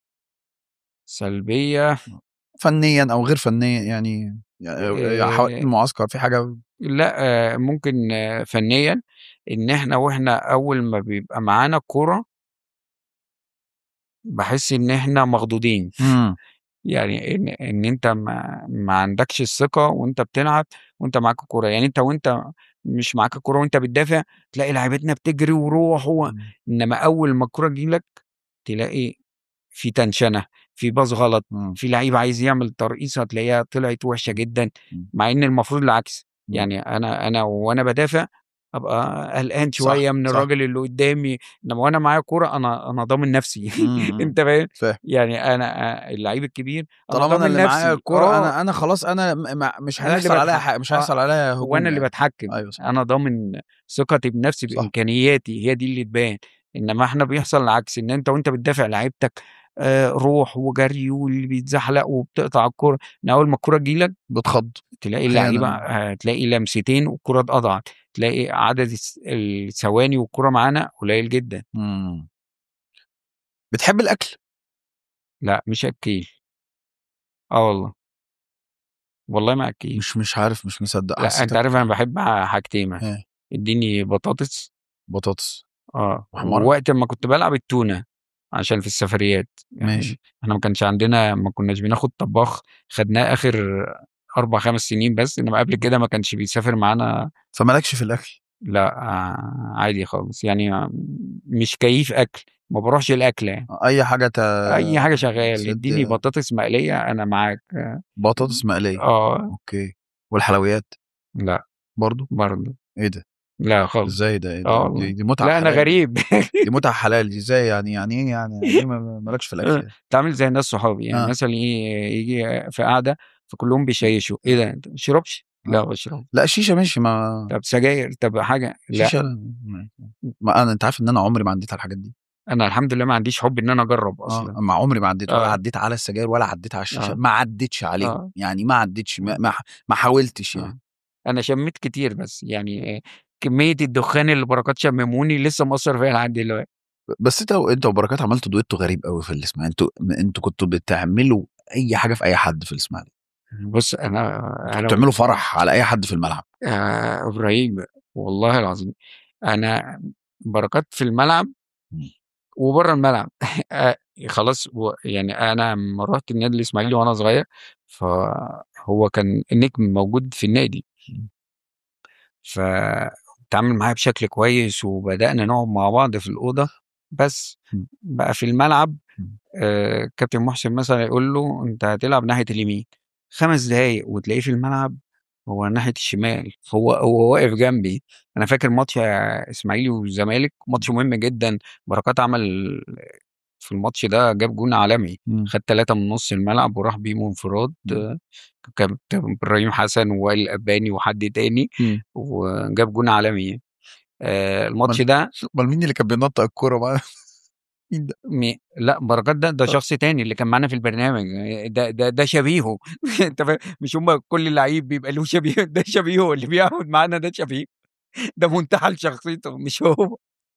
Speaker 4: سلبية
Speaker 3: فنيا او غير فنيا يعني، يعني حوالين
Speaker 4: آه،
Speaker 3: المعسكر في حاجه؟
Speaker 4: لا آه، ممكن آه، فنيا ان احنا واحنا اول ما بيبقى معانا الكورة باحس إن إحنا مخضوضين.
Speaker 3: امم
Speaker 4: يعني إن إن أنت ما ما عندكش الثقة وأنت بتلعب وأنت معاك الكورة. يعني أنت وأنت مش معاك الكورة وأنت بتدافع تلاقي لعيبتنا بتجري وروح و إنما أول ما الكورة تيجي لك تلاقي في تنشنة، في باص غلط،
Speaker 3: مم.
Speaker 4: في لعيب عايز يعمل ترقيصة تلاقيها طلعت وحشة جدًا،
Speaker 3: مم.
Speaker 4: مع إن المفروض العكس.
Speaker 3: مم.
Speaker 4: يعني أنا أنا وأنا بادافع أبقى قلقان
Speaker 3: صح
Speaker 4: شوية من
Speaker 3: صح.
Speaker 4: الراجل اللي قدامي، إنما وأنا معايا الكورة أنا أنا ضامن نفسي.
Speaker 3: امم
Speaker 4: أنت فاهم؟
Speaker 3: فاهم.
Speaker 4: يعني أنا اللعيب الكبير أنا
Speaker 3: طالما انا
Speaker 4: ضامن
Speaker 3: اللي معايا
Speaker 4: نفسي.
Speaker 3: الكوره،
Speaker 4: آه،
Speaker 3: انا انا خلاص، انا م- م- مش
Speaker 4: أنا اللي
Speaker 3: هيحصل عليها
Speaker 4: باتح
Speaker 3: حاجه، مش
Speaker 4: آه،
Speaker 3: هيحصل عليها
Speaker 4: هو
Speaker 3: هجوم
Speaker 4: أنا اللي
Speaker 3: يعني.
Speaker 4: باتحكم،
Speaker 3: ايوه صح
Speaker 4: أنا ضامن ثقتي بنفسي
Speaker 3: صح.
Speaker 4: بإمكانياتي هي دي اللي تبان. إنما إحنا بيحصل العكس، إن أنت وأنت بتدافع لعيبتك آآ روح وجري واللي بيتزحلق وبتقطع الكورة، من أول ما الكورة تيجي لك
Speaker 3: بتخض
Speaker 4: تلاقي اللعيبة
Speaker 3: احيانا.
Speaker 4: آآ تلاقي لمستين والكورة اتقطعت، تلاقي عدد الث الثواني والكورة معانا قليل جدًا.
Speaker 3: امم بتحب الاكل؟
Speaker 4: لأ مش أكّيل. آه والله، والله ما أكّيل.
Speaker 3: مش مش عارف، مش مصدق،
Speaker 4: لأ أنت
Speaker 3: حسيتك.
Speaker 4: عارف أنا باحب حاجتين مثلًا،
Speaker 3: ايه؟
Speaker 4: ادّيني بطاطس
Speaker 3: بطاطس
Speaker 4: آه،
Speaker 3: محمره.
Speaker 4: ووقت أمّا كنت بالعب التونة، عشان في السفريات.
Speaker 3: ماشي.
Speaker 4: يعني إحنا ما كانش عندنا ما كناش بناخد طباخ، خدناه آخر أربع، خمس سنين بس، إنما قبل كده ما كانش بيسافر معانا.
Speaker 3: فمالكش في الاكل؟
Speaker 4: لأ آه، عادي خالص، يعني مش كيّيف أكل، ما باروحش الأكلة يعني.
Speaker 3: اي حاجه ت...
Speaker 4: أي حاجة شغال،
Speaker 3: تسد.
Speaker 4: ادّيني بطاطس مقلية أنا معاك.
Speaker 3: بطاطس مقليه.
Speaker 4: آه،
Speaker 3: اوكي. والحلويات
Speaker 4: لأ
Speaker 3: برضو؟
Speaker 4: برضه،
Speaker 3: ايه ده؟
Speaker 4: لأ خالص.
Speaker 3: ازاي ده؟ ايه
Speaker 4: آه
Speaker 3: ده؟ دي,
Speaker 4: والله،
Speaker 3: دي متعه
Speaker 4: لأ أنا
Speaker 3: حلال دي.
Speaker 4: غريب.
Speaker 3: دي متعه حلال دي ازاي يعني؟ يعني ايه يعني؟ يعني ايه ما- مالكش في الاكل
Speaker 4: آه،
Speaker 3: يعني؟
Speaker 4: أنت عامل زي ناس صحابي، يعني
Speaker 3: اه
Speaker 4: مثلًا إيه، ييجي في قعدة فكلّهم بيشيّشوا، إيه ده أنت ما بتشربش؟ لأ
Speaker 3: اه.
Speaker 4: باشرب.
Speaker 3: لا الشيشه ماشي، ما
Speaker 4: طب سجاير، طب حاجة؟ لأ.
Speaker 3: شيشه. ما انا، انت عارف ان انا عمري ما عديت على الحاجات دي.
Speaker 4: أنا الحمد لله ما عنديش حُب إن أنا أجرّب
Speaker 3: اه،
Speaker 4: أصلًا.
Speaker 3: ما عمري ما عديت، ولا
Speaker 4: آه،
Speaker 3: عديت على السجاير ولا عديت على الشيشه،
Speaker 4: آه،
Speaker 3: ما عديتش عليهم
Speaker 4: آه،
Speaker 3: يعني، ما عديتش، ما
Speaker 4: آه،
Speaker 3: ما, ما حاولتش يعني.
Speaker 4: آه. أنا شمّيت كتير بس يعني كمية الدخان اللي بركات شمّموني لسه مأثّر فيّا لحد دلوقتي.
Speaker 3: بس انت انت وبركات عملتوا دويتو غريب قوي في الاسماعيليه، انتوا انتوا كنتوا بتعملوا اي حاجه في اي حد في الاسماعيليه.
Speaker 4: بُص أنا
Speaker 3: انتوا
Speaker 4: أنا
Speaker 3: بتعملوا فرح على اي حد في الملعب.
Speaker 4: آآ إبراهيم والله العظيم أنا بركات في الملعب
Speaker 3: مم.
Speaker 4: وبرّه الملعب. آآ خلاص و يعني أنا أمّا رُحت النادي الإسماعيلي وأنا صغير، فهو كان النجم موجود في النادي، فاتعامل معايا بشكل كويس وبدأنا نقعد مع بعض في الأوضة. بس
Speaker 3: مم.
Speaker 4: بقى في الملعب
Speaker 3: مم.
Speaker 4: آآ كابتن محسن مثلًا يقول له: "أنت هتلعب ناحية اليمين." خمس دقايق وتلاقيه في الملعب هو ناحية الشمال، هو هو واقف جنبي. أنا فاكر ماتش إسماعيلي والزمالك، ماتش مهم جدًا، بركات عمل في الماتش ده جاب جون عالمي،
Speaker 3: مم.
Speaker 4: خد ثلاثة من نُص الملعب وراح بيهم انفراد.
Speaker 3: مم.
Speaker 4: آه، كابتن إبراهيم حسن ووائل الأباني وحد تاني،
Speaker 3: مم.
Speaker 4: وجاب جون عالمي. آآ الماتش
Speaker 3: امال
Speaker 4: ده
Speaker 3: امال مين اللي كان بينطق الكوره بقى؟ مين ده؟
Speaker 4: م... لا بركات ده ده
Speaker 3: آه.
Speaker 4: شخص تاني اللي كان معانا في البرنامج، ده ده ده شبيهه. انت فاهم؟ مش هم كل لعيب بيبقى له شبيه، ده شبيهه اللي بيقعد معانا، ده شبيه، ده منتحل شخصيته مش هو.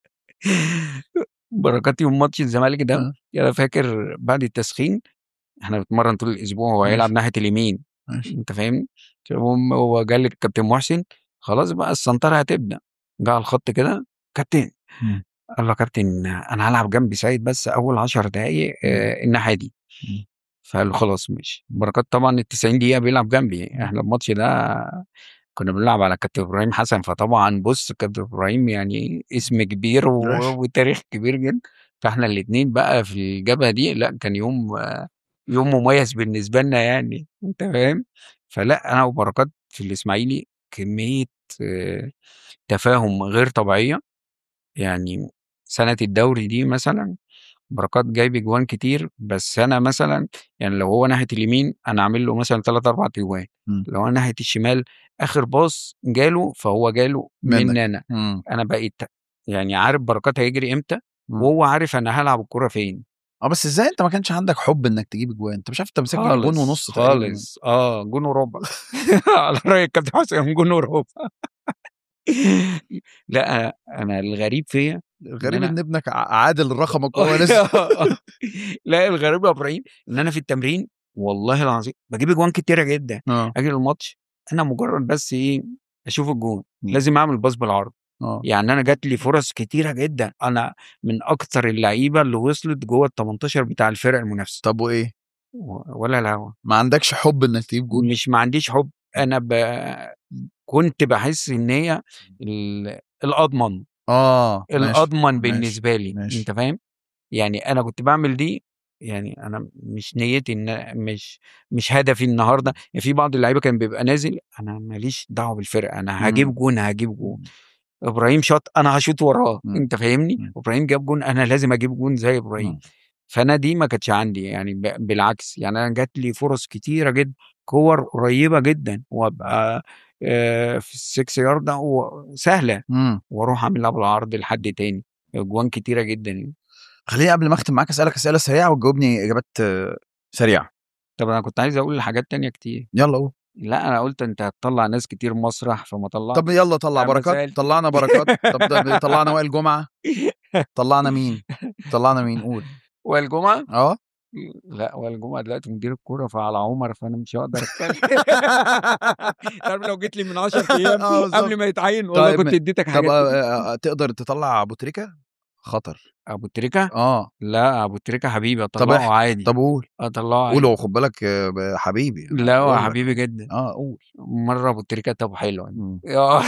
Speaker 4: بركات يوم ماتش الزمالك ده،
Speaker 3: آه.
Speaker 4: انا فاكر بعد التسخين احنا بنتمرن طول الاسبوع، هو هيلعب
Speaker 3: ماشي.
Speaker 4: ناحيه اليمين،
Speaker 3: ماشي.
Speaker 4: انت فاهمني؟ المهم هو قال للكابتن محسن خلاص بقى السنتره هتبدا، جه على الخط كده، كابتن
Speaker 3: مم.
Speaker 4: قال له يا كابتن انا هلعب جنبي سيد بس اول عشر دقايق آه الناحيه دي.
Speaker 3: مم.
Speaker 4: فقال له خلاص ماشي. بركات طبعا ال تسعين دقيقه بيلعب جنبي، احنا الماتش ده كنا بنلعب على كابتن ابراهيم حسن، فطبعا بص كابتن ابراهيم يعني اسم كبير و...
Speaker 3: ماشي.
Speaker 4: وتاريخ كبير جدا. فاحنا الاثنين بقى في الجبهه دي، لا كان يوم آه، يوم مميز بالنسبه لنا يعني، انت فاهم؟ فلا انا وبركات في الاسماعيلي كميه آه، تفاهم غير طبيعيه يعني. سنه الدوري دي مثلا بركات جايب اجوان كتير، بس انا مثلا يعني لو هو ناحيه اليمين انا عامل له مثلا ثلاث اربع اجوان،
Speaker 3: مم.
Speaker 4: لو انا ناحيه الشمال اخر باص جاله فهو جاله
Speaker 3: منك.
Speaker 4: مني انا.
Speaker 3: مم.
Speaker 4: انا بقيت يعني عارف بركات هيجري امتى،
Speaker 3: مم.
Speaker 4: وهو عارف انا هلعب الكرة فين.
Speaker 3: اه بس ازاي انت ما كانش عندك حب انك تجيب اجوان؟ انت مش عارف انت مسك لك جون
Speaker 4: خالص
Speaker 3: ونص تقريبا.
Speaker 4: خالص اه جون وربع. على رأي الكابتن حسام جون وربع. لا انا الغريب فيا ان
Speaker 3: غريب
Speaker 4: انا
Speaker 3: ان ابنك ع- عادل رقمك وهو لسه.
Speaker 4: لا الغريب يا ابراهيم ان انا في التمرين والله العظيم بجيب اجوان كتيره جدا،
Speaker 3: اه.
Speaker 4: اجي الماتش انا مجرد بس ايه اشوف الجون
Speaker 3: مم.
Speaker 4: لازم اعمل باص بالعرض.
Speaker 3: اه.
Speaker 4: يعني انا جات لي فرص كتيره جدا، انا من اكتر اللعيبه اللي وصلت جوه ال تمنتاشر بتاع الفرق المنافسه.
Speaker 3: طب وايه؟
Speaker 4: و- ولا الهوا،
Speaker 3: ما عندكش حب انك تجيب جون؟
Speaker 4: مش ما عنديش حب، انا ب... كنت بحس ان هي ال... الاضمن
Speaker 3: اه ماشي.
Speaker 4: الاضمن
Speaker 3: ماشي.
Speaker 4: بالنسبه لي،
Speaker 3: ماشي.
Speaker 4: انت فاهم؟ يعني انا كنت بعمل دي، يعني انا مش نيتي ان مش مش هدفي النهارده. يعني في بعض اللعيبه كان بيبقى نازل انا ماليش دعوه بالفرقه، انا هجيب
Speaker 3: مم.
Speaker 4: جون هجيب جون. ابراهيم شاط انا هشوط وراه،
Speaker 3: مم.
Speaker 4: انت فاهمني؟
Speaker 3: مم.
Speaker 4: ابراهيم جاب جون انا لازم اجيب جون زي ابراهيم.
Speaker 3: مم.
Speaker 4: فانا دي ما كانتش عندي يعني، ب- بالعكس يعني انا جات لي فرص كتيره جدا، كور قريبه جدا وابقى آه، في السكس يارد سهله،
Speaker 3: مم.
Speaker 4: واروح اعمل لها بالعرض لحد تاني، اجوان كتيره جدا يعني.
Speaker 3: خليني قبل ما اختم معاك اسالك اسئله سريعه وتجاوبني اجابات آه، سريعه.
Speaker 4: طب انا كنت عايز اقول حاجات تانية كتير.
Speaker 3: يلا قول.
Speaker 4: لا انا قلت انت هتطلع ناس كتير مسرح فما طلعت.
Speaker 3: طب يلا طلع
Speaker 4: انا
Speaker 3: بركات.
Speaker 4: سألت.
Speaker 3: طلعنا بركات. طب ده طلعنا وائل جمعه. طلعنا مين؟ طلعنا مين؟ قول.
Speaker 4: والجمعه
Speaker 3: اه.
Speaker 4: لا والجمعه دلوقتي مدير الكوره فعلى عمر، فانا مش هقدر اتكلم. تعرف لو جيت لي من عشرة ايام
Speaker 3: اه بالظبط.
Speaker 4: قبل ما يتعين والله
Speaker 3: طيب
Speaker 4: كنت
Speaker 3: م-
Speaker 4: اديتك
Speaker 3: طب
Speaker 4: حاجات
Speaker 3: آه،
Speaker 4: كتير.
Speaker 3: آه، آه، تقدر تطلع ابو تريكه؟ خطر.
Speaker 4: ابو تريكه
Speaker 3: اه.
Speaker 4: لا ابو تريكه حبيبي
Speaker 3: طب
Speaker 4: اطلعه
Speaker 3: احكي.
Speaker 4: عادي.
Speaker 3: طب قول.
Speaker 4: اطلعه
Speaker 3: قول
Speaker 4: عادي.
Speaker 3: هو خد بالك آه، حبيبي انا
Speaker 4: لا هو
Speaker 3: بقول لك.
Speaker 4: حبيبي جدا.
Speaker 3: اه قول.
Speaker 4: مره ابو تريكه طب حلو يعني.
Speaker 3: مم.
Speaker 4: آه.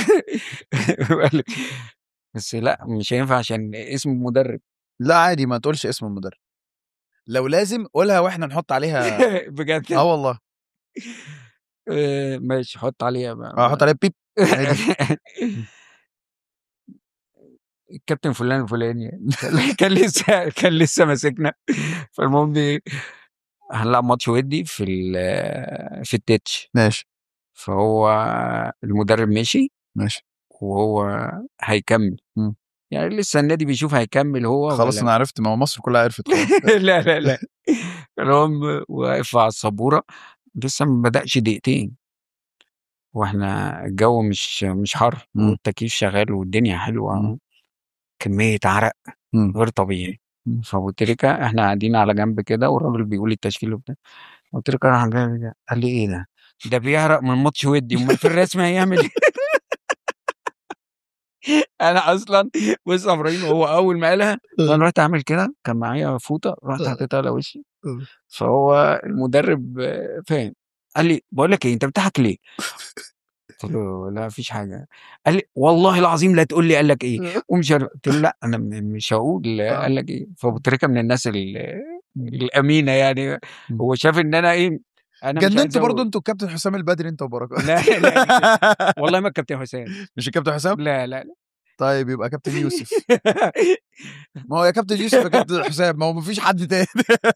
Speaker 4: بس لا مش هينفع عشان اسم المدرب.
Speaker 3: لا عادي ما تقولش اسم المدرب. لو لازم قولها واحنا نحط عليها.
Speaker 4: بجد.
Speaker 3: اه والله.
Speaker 4: آه، ماشي حط عليها بقى.
Speaker 3: اه حط عليها بيب عادي.
Speaker 4: الكابتن فلان الفلاني كان كان لسه كان لسه ماسكنا. فالمهم ايه هنلعب ماتش ودي في ال- في التتش.
Speaker 3: ماشي.
Speaker 4: فهو المدرب مشي
Speaker 3: ماشي.
Speaker 4: وهو هيكمل،
Speaker 3: مم.
Speaker 4: يعني لسه النادي بيشوف هيكمل هو
Speaker 3: خلاص
Speaker 4: ولا.
Speaker 3: انا عرفت، ما هو مصر كلها عرفت خلاص.
Speaker 4: لا لا لا. المهم واقف على السبوره لسه ما بدأش دقيقتين، واحنا الجو مش مش حر
Speaker 3: مم.
Speaker 4: والتكييف شغال والدنيا
Speaker 3: مم.
Speaker 4: حلوه، كميه عرق
Speaker 3: مم.
Speaker 4: غير طبيعي.
Speaker 3: مم.
Speaker 4: فقلت لك احنا قاعدين على جنب كده والراجل بيقول لي التشكيل وبتاع، قلت لك راح جاي كده، قال لي ايه ده؟ ده بيعرق من ماتش ودي، امال في الرسم هيعمل ايه؟ انا اصلا بص يا ابراهيم هو اول ما قالها فانا رحت اعمل كده، كان معايا فوطه رحت حطيتها على وشي. فهو المدرب آه، فاهم، قال لي بقول لك ايه انت بتضحك ليه؟ قلت له لا مفيش حاجه. قال لي والله العظيم لا تقول لي قال لك ايه ومش عارف. قلت له لا انا م- مش هقول قال لك ايه. فابو تريكه من الناس ال- الامينه يعني، هو شاف ان انا ايه انا مش عايز
Speaker 3: جننتوا برضو
Speaker 4: اقول.
Speaker 3: انتوا الكابتن حسام البدري انت وبركات.
Speaker 4: لا لا الك- والله ما الكابتن حسام.
Speaker 3: مش الكابتن حسام؟
Speaker 4: لا لا لا.
Speaker 3: طيب يبقى كابتن يوسف. ما هو يا كابتن يوسف يا كابتن حسام، ما هو مفيش حد تاني.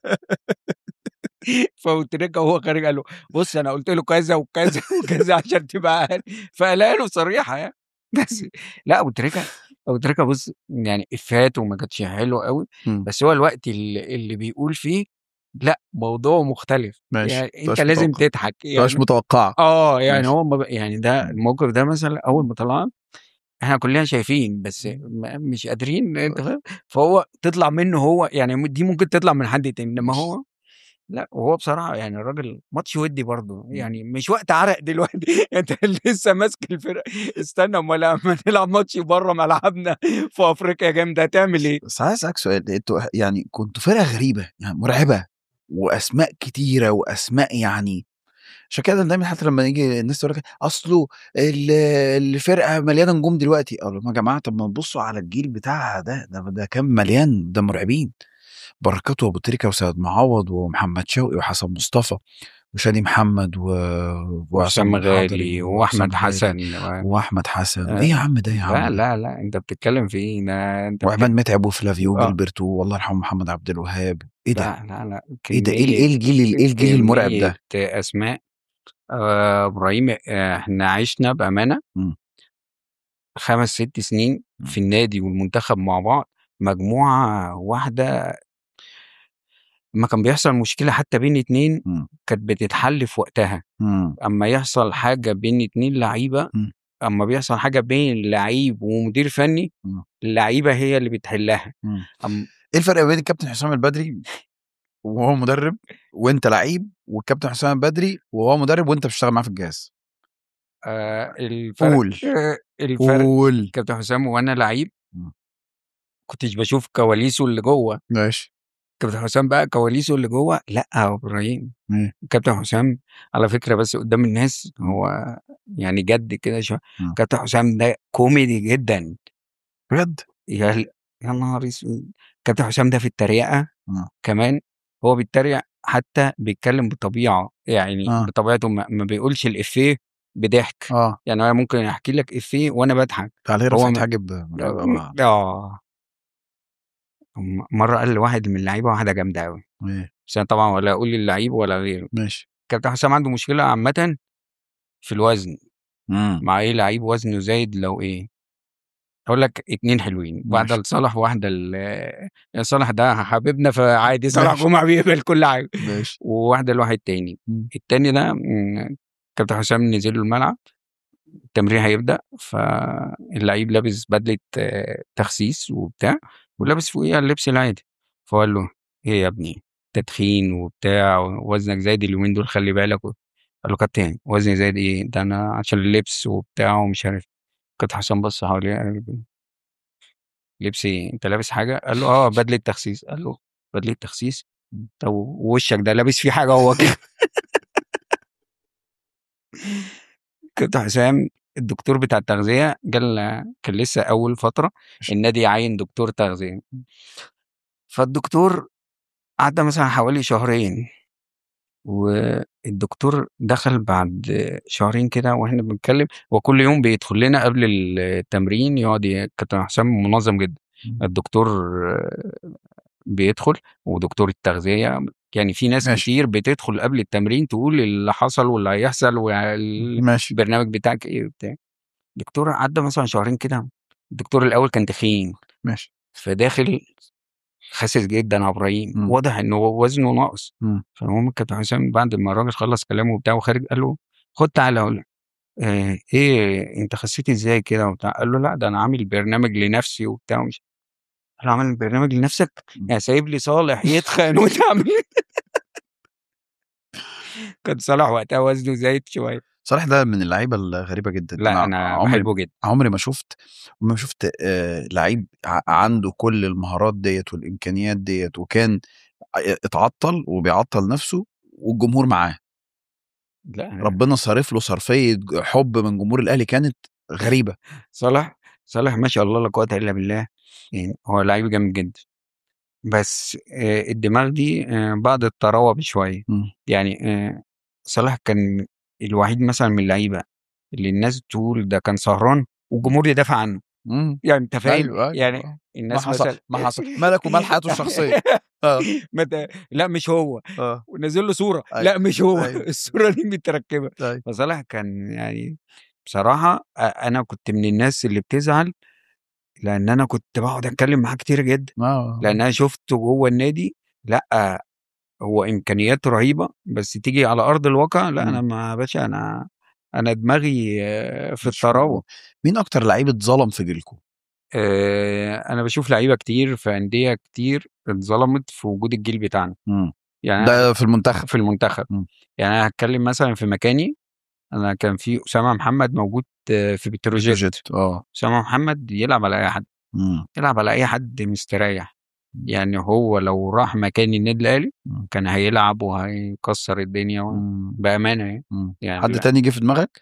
Speaker 4: فابو تريكه وهو خارج قال له بص انا قلت له كذا وكذا وكذا عشان تبقى عارف، فقالها له صريحه يعني. بس لا ابو تريكه ابو تريكه بص يعني افاته ما كانتش حلوه قوي،
Speaker 3: مم.
Speaker 4: بس هو الوقت اللي, اللي بيقول فيه لا موضوع مختلف،
Speaker 3: ماشي
Speaker 4: يعني انت
Speaker 3: مش
Speaker 4: لازم
Speaker 3: متوقع
Speaker 4: تضحك
Speaker 3: مش
Speaker 4: يعني.
Speaker 3: متوقعة
Speaker 4: اه يعني
Speaker 3: ماشي
Speaker 4: هو ما ب- يعني ده
Speaker 3: مم.
Speaker 4: الموقف ده مثلا اول ما طلع احنا كلنا شايفين بس م- مش قادرين انت فاهم، فهو تطلع منه هو يعني دي ممكن تطلع من حد تاني، انما
Speaker 3: ماشي
Speaker 4: هو لا. وهو بصراحة يعني الراجل ماتش ودي برضه،
Speaker 3: مم.
Speaker 4: يعني مش وقت عرق دلوقتي انت لسه ماسك الفرق، استنى امال لما نلعب ماتش بره ملعبنا في افريقيا جامدة هتعمل ايه؟
Speaker 3: بس عايز اسالك سؤال، انتوا يعني كنتوا فرقه غريبه يعني مرعبه واسماء كتيره واسماء يعني، عشان كده دايما حتى لما يجي الناس تقول لك اصله ال- الفرقه مليانه نجوم دلوقتي، اقول لهم يا جماعه طب ما تبصوا على الجيل بتاعها ده ده ده كان مليان، ده مرعبين، بركات وابو تريكه وسيد معوض ومحمد شوقي وحسن مصطفى وشادي محمد و... وعصام
Speaker 4: وحسام
Speaker 3: الحضري
Speaker 4: غالي
Speaker 3: وحسام
Speaker 4: واحمد
Speaker 3: غالي
Speaker 4: حسن و...
Speaker 3: واحمد حسن، ايه يا
Speaker 4: آه،
Speaker 3: عم ده يا عم
Speaker 4: لا
Speaker 3: ده،
Speaker 4: لا لا انت بتتكلم في ايه ده، انت
Speaker 3: وعماد
Speaker 4: بت...
Speaker 3: متعب وفلافيو
Speaker 4: اه
Speaker 3: جilberto والله يرحمه محمد عبد الوهاب، ايه ده
Speaker 4: لا لا لا
Speaker 3: ايه ده ايه ال-
Speaker 4: كمية
Speaker 3: ايه الجيل ايه الجيل المرعب
Speaker 4: كمية
Speaker 3: ده.
Speaker 4: اسماء. آه، ابراهيم، آه، احنا عشنا بأمانة
Speaker 3: مم.
Speaker 4: خمس ست سنين
Speaker 3: مم.
Speaker 4: في النادي والمنتخب مع بعض، مجموعة واحدة، ما كان بيحصل مشكلة حتى بين اتنين
Speaker 3: مم.
Speaker 4: كانت بتتحل في وقتها.
Speaker 3: مم.
Speaker 4: اما يحصل حاجة بين اتنين لعيبة،
Speaker 3: مم.
Speaker 4: اما بيحصل حاجة بين لعيب ومدير فني،
Speaker 3: مم.
Speaker 4: اللعيبة هي اللي بتحلها.
Speaker 3: مم.
Speaker 4: أم...
Speaker 3: ايه الفرق بين الكابتن حسام البدري وهو مدرب وانت لعيب، والكابتن حسام البدري وهو مدرب وانت بتشتغل معاه في الجهاز؟
Speaker 4: آه الفرق
Speaker 3: قول
Speaker 4: آه الفرق
Speaker 3: قول.
Speaker 4: كابتن حسام وانا لعيب
Speaker 3: مم.
Speaker 4: كنتش بشوف كواليسه اللي جوه.
Speaker 3: ماشي.
Speaker 4: كابتن حسام بقى كواليسه اللي جوه لا يا ابراهيم.
Speaker 3: مم.
Speaker 4: كابتن حسام على فكرة بس قدام الناس
Speaker 3: مم.
Speaker 4: هو يعني جد كده شوية.
Speaker 3: مم.
Speaker 4: كابتن حسام ده كوميدي جدا.
Speaker 3: بجد.
Speaker 4: يا ال- يا نهار اسود. كابتن حسام ده في التريقة
Speaker 3: مم.
Speaker 4: كمان، هو بيتريق حتى بيتكلم بطبيعة، يعني
Speaker 3: اه
Speaker 4: بطبيعته ما, ما بيقولش الإفيه بضحك.
Speaker 3: اه
Speaker 4: يعني أنا ممكن أحكي لك إفيه وأنا بضحك.
Speaker 3: عليه
Speaker 4: هو
Speaker 3: رفعت
Speaker 4: م...
Speaker 3: حاجب مرعبه اه.
Speaker 4: آه م- مرة قال لواحد من اللعيبة واحدة جامدة أوي،
Speaker 3: ايه
Speaker 4: بس أنا طبعا ولا أقول للعيب ولا غيره.
Speaker 3: ماشي.
Speaker 4: كابتن حسام عنده مشكلة عامة في الوزن،
Speaker 3: مم.
Speaker 4: مع ايه لعيب وزنه زايد لو ايه. اقول لك اتنين حلوين، واحده
Speaker 3: ماشي
Speaker 4: لصلاح واحده ل يعني صلاح ده حبيبنا فعادي، صلاح
Speaker 3: ماشي
Speaker 4: جمعه بيقبل كل حاجه،
Speaker 3: ماشي.
Speaker 4: وواحده لواحد تاني.
Speaker 3: مم.
Speaker 4: التاني ده م، كابتن حسام نزل له الملعب، التمرين هيبدا، فاللعيب لابس بدله آه، تخسيس وبتاع، ولابس فوقيها اللبس العادي، فقال له ايه يا ابني تدخين وبتاع وزنك زايد اليومين دول خلي بالك. قال له كابتن وزني زايد ايه ده، انا عشان اللبس وبتاع ومش عارف. كابتن حسام بص حواليه قال له لبس ايه انت لابس حاجه؟ قال له اه بدله تخسيس. قال له بدله تخسيس؟ طب ووشك ده لابس فيه حاجه هو كده؟ كابتن حسام الدكتور بتاع التغذيه قال كان لسه اول فتره النادي يعين دكتور تغذيه، فالدكتور قعد مثلا حوالي شهرين، والدكتور دخل بعد شهرين كده واحنا بنتكلم، وكل يوم بيدخل لنا قبل التمرين يقعد ي- كابتن حسام منظم جدا. الدكتور بيدخل ودكتور التغذية، يعني في ناس
Speaker 3: ماشي
Speaker 4: كتير بتدخل قبل التمرين تقول اللي حصل واللي هيحصل
Speaker 3: ماشي
Speaker 4: والبرنامج بتاعك ايه وبتاع. الدكتور عدى مثلا شهرين كده، الدكتور الاول كان تخين،
Speaker 3: ماشي.
Speaker 4: فداخل خاسس جدا يا ابراهيم،
Speaker 3: مم.
Speaker 4: واضح انه وزنه ناقص.
Speaker 3: مم.
Speaker 4: فالمهم كابتن حسام بعد ما الراجل خلص كلامه وبتاع وخارج قال له خد تعالى اقول لك آه ايه انت خسيت ازاي كده وبتاع. قال له لا ده انا عامل برنامج لنفسي وبتاع ومش. قال له عامل برنامج لنفسك؟
Speaker 3: مم.
Speaker 4: يعني سايب لي صالح يتخن وانت عامل إيه؟ كان صالح وقتها وزنه زايد شويه.
Speaker 3: صلاح ده من اللعيبه الغريبه جدا،
Speaker 4: لا
Speaker 3: انا
Speaker 4: انا
Speaker 3: عمري
Speaker 4: بحبه جدا.
Speaker 3: عمري ما شفت ما شفت آه لعيب ع- عنده كل المهارات ديت والامكانيات ديت، وكان اتعطل وبيعطل نفسه والجمهور معاه،
Speaker 4: لا
Speaker 3: ربنا صارف له صرفيه حب من جمهور الاهلي كانت غريبه.
Speaker 4: صالح صالح ما شاء الله لا قوه الا بالله، يعني هو لعيب جامد جدا، بس آه الدماغ دي آه بعد الطراوه بشويه.
Speaker 3: مم.
Speaker 4: يعني آه صلاح كان الوحيد مثلا من اللعيبه اللي الناس تقول ده كان سهران والجمهور يدافع عنه.
Speaker 3: مم.
Speaker 4: يعني انت فاهم،
Speaker 3: ايوه ايوه
Speaker 4: يعني
Speaker 3: آه. ما
Speaker 4: الناس
Speaker 3: حصل
Speaker 4: مثلا
Speaker 3: ما حصل مالك ومال حياته الشخصيه. اه
Speaker 4: مت... لا مش هو،
Speaker 3: اه
Speaker 4: ونزل له صوره
Speaker 3: ايوه
Speaker 4: لا مش هو
Speaker 3: ايوه
Speaker 4: الصوره دي متركبه.
Speaker 3: ايوه
Speaker 4: فصلاح كان يعني بصراحة أنا كنت من الناس اللي بتزعل، لأن أنا كنت باقعد أتكلم معاه كتير جدًا،
Speaker 3: آه.
Speaker 4: لأن أنا شُفته جوّه النادي، لأ هو إمكانياته رهيبة، بس تيجي على أرض الواقع لأ، أنا
Speaker 3: إمم.
Speaker 4: ما باشا أنا أنا دماغي في
Speaker 3: مش موجود.
Speaker 4: الطراوة.
Speaker 3: مين أكتر لعيب اتظلم في جيلكم؟
Speaker 4: آآ أنا باشوف لعيبة كتير في أندية كتير اتظلمت في وجود الجيل بتاعنا،
Speaker 3: إمم.
Speaker 4: يعني أنا
Speaker 3: ده في المنتخب.
Speaker 4: في المنتخب،
Speaker 3: إمم.
Speaker 4: يعني أنا هاتكلم مثلًا في مكاني، أنا كان في أسامة محمد موجود في بتروجيت،
Speaker 3: بتروجيت آه.
Speaker 4: أسامة محمد يلعب على أي حد،
Speaker 3: إمم.
Speaker 4: يلعب على أي حد مستريح،
Speaker 3: إمم.
Speaker 4: يعني هو لو راح مكان النادي الأهلي
Speaker 3: إمم.
Speaker 4: كان هيلعب وهيكسر الدنيا و
Speaker 3: إمم.
Speaker 4: بأمانة يعني،
Speaker 3: إمم.
Speaker 4: يعني
Speaker 3: حد
Speaker 4: لأ.
Speaker 3: تاني جه في دماغك؟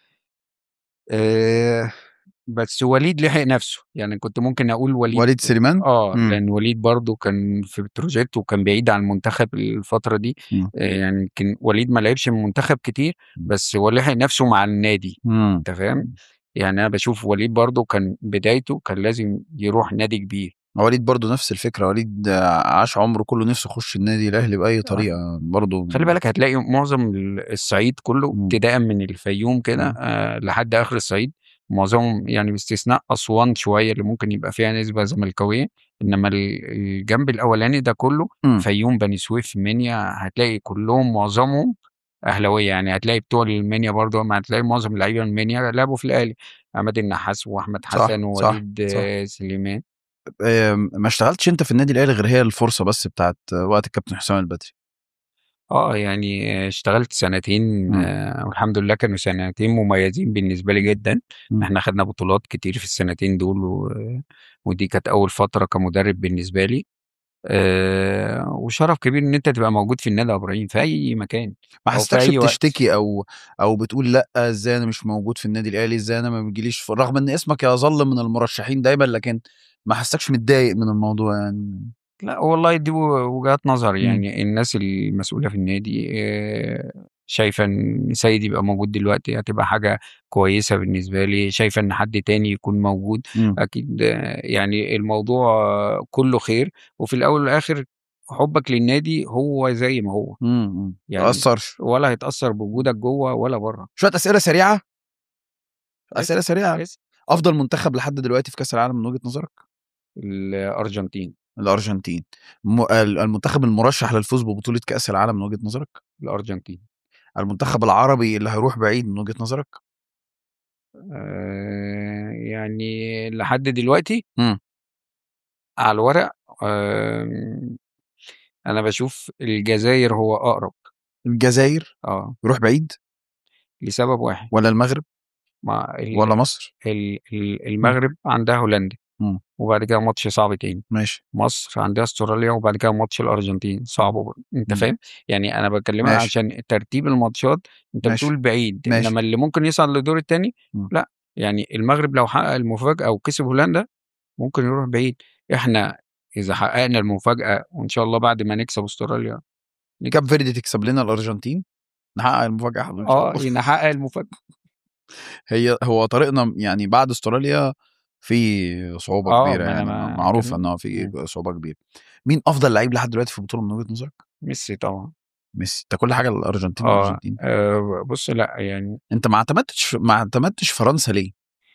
Speaker 4: آآ بس وليد لحق نفسه، يعني كنت ممكن أقول وليد
Speaker 3: وليد سليمان؟
Speaker 4: آه،
Speaker 3: إمم.
Speaker 4: لأن وليد برضه كان في بتروجيت وكان بعيد عن المنتخب الفترة دي،
Speaker 3: إمم.
Speaker 4: آآ يعني يمكن وليد ما لعبش من المنتخب كتير،
Speaker 3: إمم.
Speaker 4: بس هو لحق نفسه مع النادي،
Speaker 3: إمم.
Speaker 4: أنت فاهم؟ يعني أنا باشوف وليد برضه كان بدايته كان لازم يروح نادي كبير.
Speaker 3: وليد برضه نفس الفكرة، وليد عاش عمره كله نفسه يخش النادي الأهلي بأي
Speaker 4: آه.
Speaker 3: طريقة برضه.
Speaker 4: خلّي بالك هتلاقي معظم ال الصعيد كله
Speaker 3: إمم.
Speaker 4: ابتداءً من الفيوم كده
Speaker 3: إمم.
Speaker 4: آآ لحد آخر الصعيد، معظمهم يعني باستثناء أسوان شوية اللي ممكن يبقى فيها نسبة زملكاوية، إنما ال الجنب الأولاني ده كله
Speaker 3: إمم.
Speaker 4: فيوم، بني سويف، منيا، هتلاقي كلّهم معظمهم أهلاوية، يعني هتلاقي بتوع المنيا برضه ما هتلاقي معظم اللعيبة من المنيا لعبوا في الأهلي، عماد النحاس وأحمد
Speaker 3: صح،
Speaker 4: حسن
Speaker 3: صح،
Speaker 4: ووليد
Speaker 3: صح.
Speaker 4: سليمان.
Speaker 3: آآ ما اشتغلتش أنت في النادي الأهلي غير هي الفرصة بس بتاعة وقت الكابتن حسام البدري؟
Speaker 4: آه، يعني اشتغلت سنتين
Speaker 3: إمم.
Speaker 4: والحمد لله كانوا سنتين مميزين بالنسبة لي جدًا،
Speaker 3: إمم.
Speaker 4: إحنا خدنا بطولات كتير في السنتين دول و ودي كانت أول فترة كمدرب بالنسبة لي، آآ وشرف كبير إن أنت تبقى موجود في النادي يا إبراهيم في أي مكان
Speaker 3: ما
Speaker 4: أو في
Speaker 3: حسيتكش
Speaker 4: أي وقت.
Speaker 3: بتشتكي أو أو بتقول لأ، إزاي أنا مش موجود في النادي الأهلي، إزاي أنا ما بيجيليش ف رغم إن اسمك يظل من المرشحين دايمًا، لكن ما حسيتكش متضايق من الموضوع يعني؟
Speaker 4: لأ والله دي و وجهات نظر،
Speaker 3: إمم.
Speaker 4: يعني الناس المسؤولة في النادي آآ شايفة إن سيد يبقى موجود دلوقتي هتبقى حاجة كويسة بالنسبة لي، شايفة إن حد تاني يكون موجود
Speaker 3: إمم.
Speaker 4: أكيد آه، يعني الموضوع آه، كُلّه خير، وفي الأول والآخر حُبّك للنادي هو زي ما هو،
Speaker 3: إمم. إمم.
Speaker 4: يعني
Speaker 3: تأثّرش.
Speaker 4: ولا هيتأثّر بوجودك جوّه ولا برّه.
Speaker 3: شوية أسئلة سريعة،
Speaker 4: اسأل،
Speaker 3: أسئلة سريعة.
Speaker 4: اسأل.
Speaker 3: أفضل منتخب لحد دلوقتي في كأس العالم من وجهة نظرك؟
Speaker 4: الأرجنتين،
Speaker 3: الأرجنتين. م ال المنتخب المرشح للفوز ببطولة كأس العالم من وجهة نظرك؟
Speaker 4: الأرجنتين.
Speaker 3: المنتخب العربي اللي هيروح بعيد من وجهة نظرك؟
Speaker 4: آآ يعني لحد دلوقتي
Speaker 3: إمم.
Speaker 4: على الورق آمم أنا باشوف الجزاير هو أقرب.
Speaker 3: الجزاير
Speaker 4: آه،
Speaker 3: يروح بعيد
Speaker 4: لسبب واحد،
Speaker 3: والّا المغرب
Speaker 4: ما ال
Speaker 3: والّا مصر؟
Speaker 4: ال ال
Speaker 3: إمم.
Speaker 4: المغرب عندها هولندا،
Speaker 3: إمم.
Speaker 4: وبعد كده ماتش صعب تاني،
Speaker 3: ماشي.
Speaker 4: مصر عندها أستراليا، وبعد كده ماتش الأرجنتين صعب برضه، أنت
Speaker 3: إمم.
Speaker 4: فاهم؟ يعني أنا باكلمك
Speaker 3: ماشي.
Speaker 4: عشان ترتيب الماتشات، أنت
Speaker 3: ماشي.
Speaker 4: بتقول بعيد،
Speaker 3: ماشي.
Speaker 4: إنما اللي ممكن يصعد للدور التاني
Speaker 3: إمم.
Speaker 4: لأ، يعني المغرب لو حقق المفاجأة وكسب هولندا ممكن يروح بعيد، إحنا إذا حققنا المفاجأة وإن شاء الله بعد ما نكسب أستراليا نك
Speaker 3: كاب فيردي تكسب لنا الأرجنتين، نحقق المفاجأة يا حبيبي إن شاء
Speaker 4: آه،
Speaker 3: الله.
Speaker 4: نحقق المفاجأة.
Speaker 3: هي هو طريقنا يعني بعد أستراليا في صعوبة
Speaker 4: آه،
Speaker 3: كبيرة
Speaker 4: ما أنا
Speaker 3: يعني، م
Speaker 4: ما
Speaker 3: معروف
Speaker 4: كان
Speaker 3: إن هو في
Speaker 4: إمم،
Speaker 3: صعوبة كبيرة. مين أفضل لعيب لحد دلوقتي في البطولة من وجهة نظرك؟
Speaker 4: ميسي طبعًا.
Speaker 3: ميسي. أنت كل حاجة الأرجنتين،
Speaker 4: آه،
Speaker 3: الأرجنتين.
Speaker 4: آآ بُص لأ، يعني
Speaker 3: أنت ما اعتمدتش ما اعتمدتش فرنسا ليه؟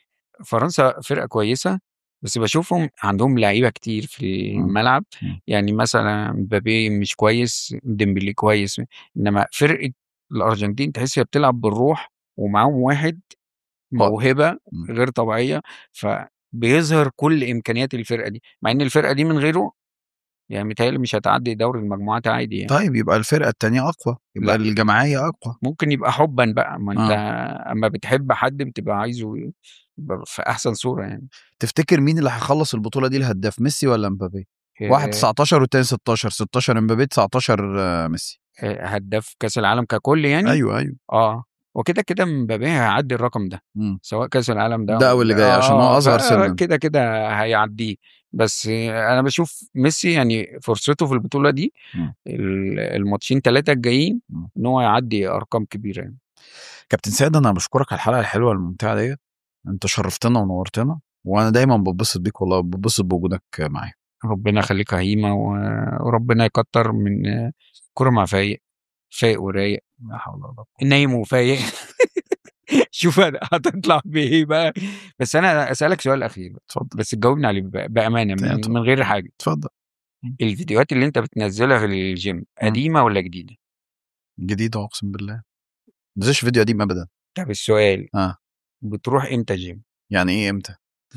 Speaker 4: فرنسا فرقة كويسة، بس باشوفهم عندهم لعيبة كتير في
Speaker 3: إمم.
Speaker 4: الملعب،
Speaker 3: إمم.
Speaker 4: يعني مثلًا مبابي مش كويس، ديمبلي كويس، إنما فرقة الأرجنتين تحس هي بتلعب بالروح ومعاهم واحد
Speaker 3: قائد.
Speaker 4: موهبة
Speaker 3: إمم.
Speaker 4: غير طبيعية، فبيظهر كل إمكانيات الفرقة دي، مع إن الفرقة دي من غيره يعني متهيأ لي مش هتعدّي دوري المجموعات عادي يعني.
Speaker 3: طيب يبقى الفرقة التانية أقوى، يبقى
Speaker 4: لأ،
Speaker 3: الجماعية أقوى.
Speaker 4: ممكن يبقى حُبًا بقى، ما أنت
Speaker 3: آه.
Speaker 4: أمّا بتحب حد بتبقى عايزه يبقى في أحسن صورة يعني.
Speaker 3: تفتكر مين اللي هيخلّص البطولة دي الهداف، ميسي والّا مبابي؟ واحد
Speaker 4: آآ
Speaker 3: تسعتاشر والتاني ستاشر، ستاشر مبابي، تسعتاشر ميسي.
Speaker 4: آآ هداف كأس العالم ككُل يعني؟
Speaker 3: أيوه، أيوه.
Speaker 4: آه، وكده، كده مبابي هيعدّي الرقم ده،
Speaker 3: إمم.
Speaker 4: سواء كأس العالم ده
Speaker 3: ده
Speaker 4: أو
Speaker 3: أو
Speaker 4: ال
Speaker 3: اللي جاي عشان هو
Speaker 4: آه،
Speaker 3: أصغر سِنًا.
Speaker 4: فكده، كده هيعدّيه، بس أنا باشوف ميسي يعني فرصته في البطولة دي
Speaker 3: إمم.
Speaker 4: ال الماتشين تلاتة الجايين
Speaker 3: إمم.
Speaker 4: إن هو يعدّي أرقام كبيرة يعني.
Speaker 3: كابتن سيد، أنا باشكرك على الحلقة الحلوة الممتعة ديّة، أنت شرفتنا ونورتنا، وأنا دايمًا باتبسط بيك والله، وباتبسط بوجودك معايا.
Speaker 4: ربنا يخلّيك يا هيما و وربنا يكتّر من الكورة مع فايق، فايق ورايق،
Speaker 3: لا حول ولا قوة.
Speaker 4: نايم وفايق. شوف هتطلع بايه بقى. بس انا اسالك سؤال اخير،
Speaker 3: اتفضل
Speaker 4: بس تجاوبني عليه بامانه من, من غير حاجه.
Speaker 3: اتفضل.
Speaker 4: الفيديوهات اللي انت بتنزلها في الجيم قديمه ولا جديده؟
Speaker 3: جديده اقسم بالله، ما نزلش فيديو قديم ابدا.
Speaker 4: طب السؤال
Speaker 3: اه
Speaker 4: بتروح امتى جيم؟
Speaker 3: يعني ايه امتى؟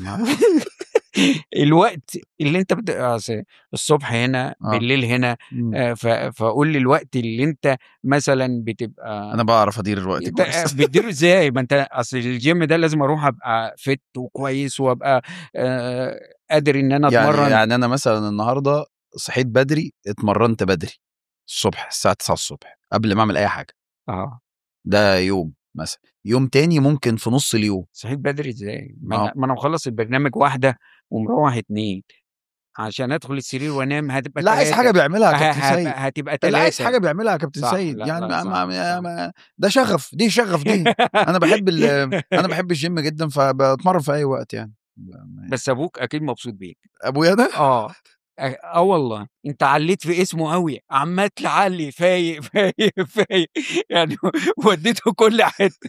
Speaker 4: الوقت اللي انت بت... الصبح هنا
Speaker 3: آه.
Speaker 4: بالليل هنا. آه ف... فقول لي الوقت اللي انت مثلا بتبقى.
Speaker 3: انا بعرف ادير الوقت كويس.
Speaker 4: بتديره ازاي؟ ما انت اصل الجيم ده لازم اروح ابقى فت وكويس وابقى آه قادر ان انا اتمرن.
Speaker 3: يعني, يعني انا مثلا النهارده صحيت بدري، اتمرنت بدري الصبح الساعه تسعة الصبح قبل ما اعمل اي حاجه.
Speaker 4: اه
Speaker 3: ده يوم مثلا. يوم تاني ممكن في نص اليوم.
Speaker 4: صحيت بدري ازاي؟ ما
Speaker 3: آه.
Speaker 4: انا, ما أنا مخلص البرنامج واحده ومروح اتنين عشان ادخل السرير وانام. هتبقى
Speaker 3: لا عايز حاجه بيعملها يا كابتن سيد.
Speaker 4: هتبقى
Speaker 3: لا عايز
Speaker 4: تلاتة.
Speaker 3: حاجه بيعملها يا كابتن
Speaker 4: صح.
Speaker 3: سيد.
Speaker 4: لا
Speaker 3: يعني
Speaker 4: لا
Speaker 3: ما
Speaker 4: صح.
Speaker 3: ما
Speaker 4: صح.
Speaker 3: ما ده شغف، دي شغف دي. انا بحب انا بحب الجيم جدا، فبتمرن في اي وقت يعني.
Speaker 4: بس ابوك اكيد مبسوط بيك.
Speaker 3: ابويا ده
Speaker 4: اه اه والله انت عليت في اسمه قوي، عمال تعلي فايق فايق فايق يعني وديته كل حته.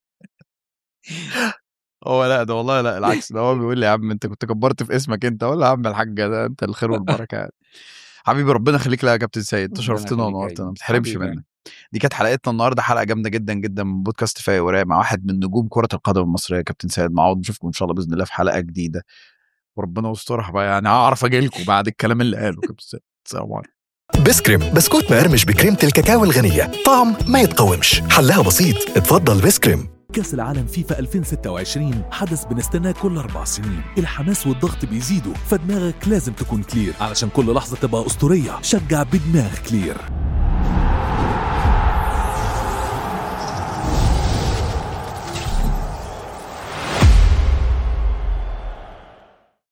Speaker 3: هو لا ده والله لا العكس، ده هو بيقول لي يا عم انت كنت كبرت في اسمك انت، ولا يا عم الحاج ده انت الخير والبركه يعني. حبيبي ربنا يخليك لك يا كابتن سيد، انت شرفتنا ونورتنا، ما تحرمش منك. دي كانت حلقتنا النهارده، حلقه جامده جدا جدا من بودكاست فايق ورايق مع واحد من نجوم كره القدم المصريه كابتن سيد معوض. نشوفكم ان شاء الله باذن الله في حلقه جديده، وربنا يسترها بقى يعني هعرف اجي لكم بعد الكلام اللي قاله كابتن سيد. السلام عليكم.
Speaker 1: بسكريم بسكوت مقرمش بكريمة الكاكاو الغنية، طعم ما يتقاومش، حلها بسيط. اتفضل بسكريم.
Speaker 2: كأس العالم فيفا ألفين وستة وعشرين حدث بنستناه كل أربع سنين، الحماس والضغط بيزيدوا، فدماغك لازم تكون كلير علشان كل لحظة تبقى أسطورية. شجع بدماغ كلير.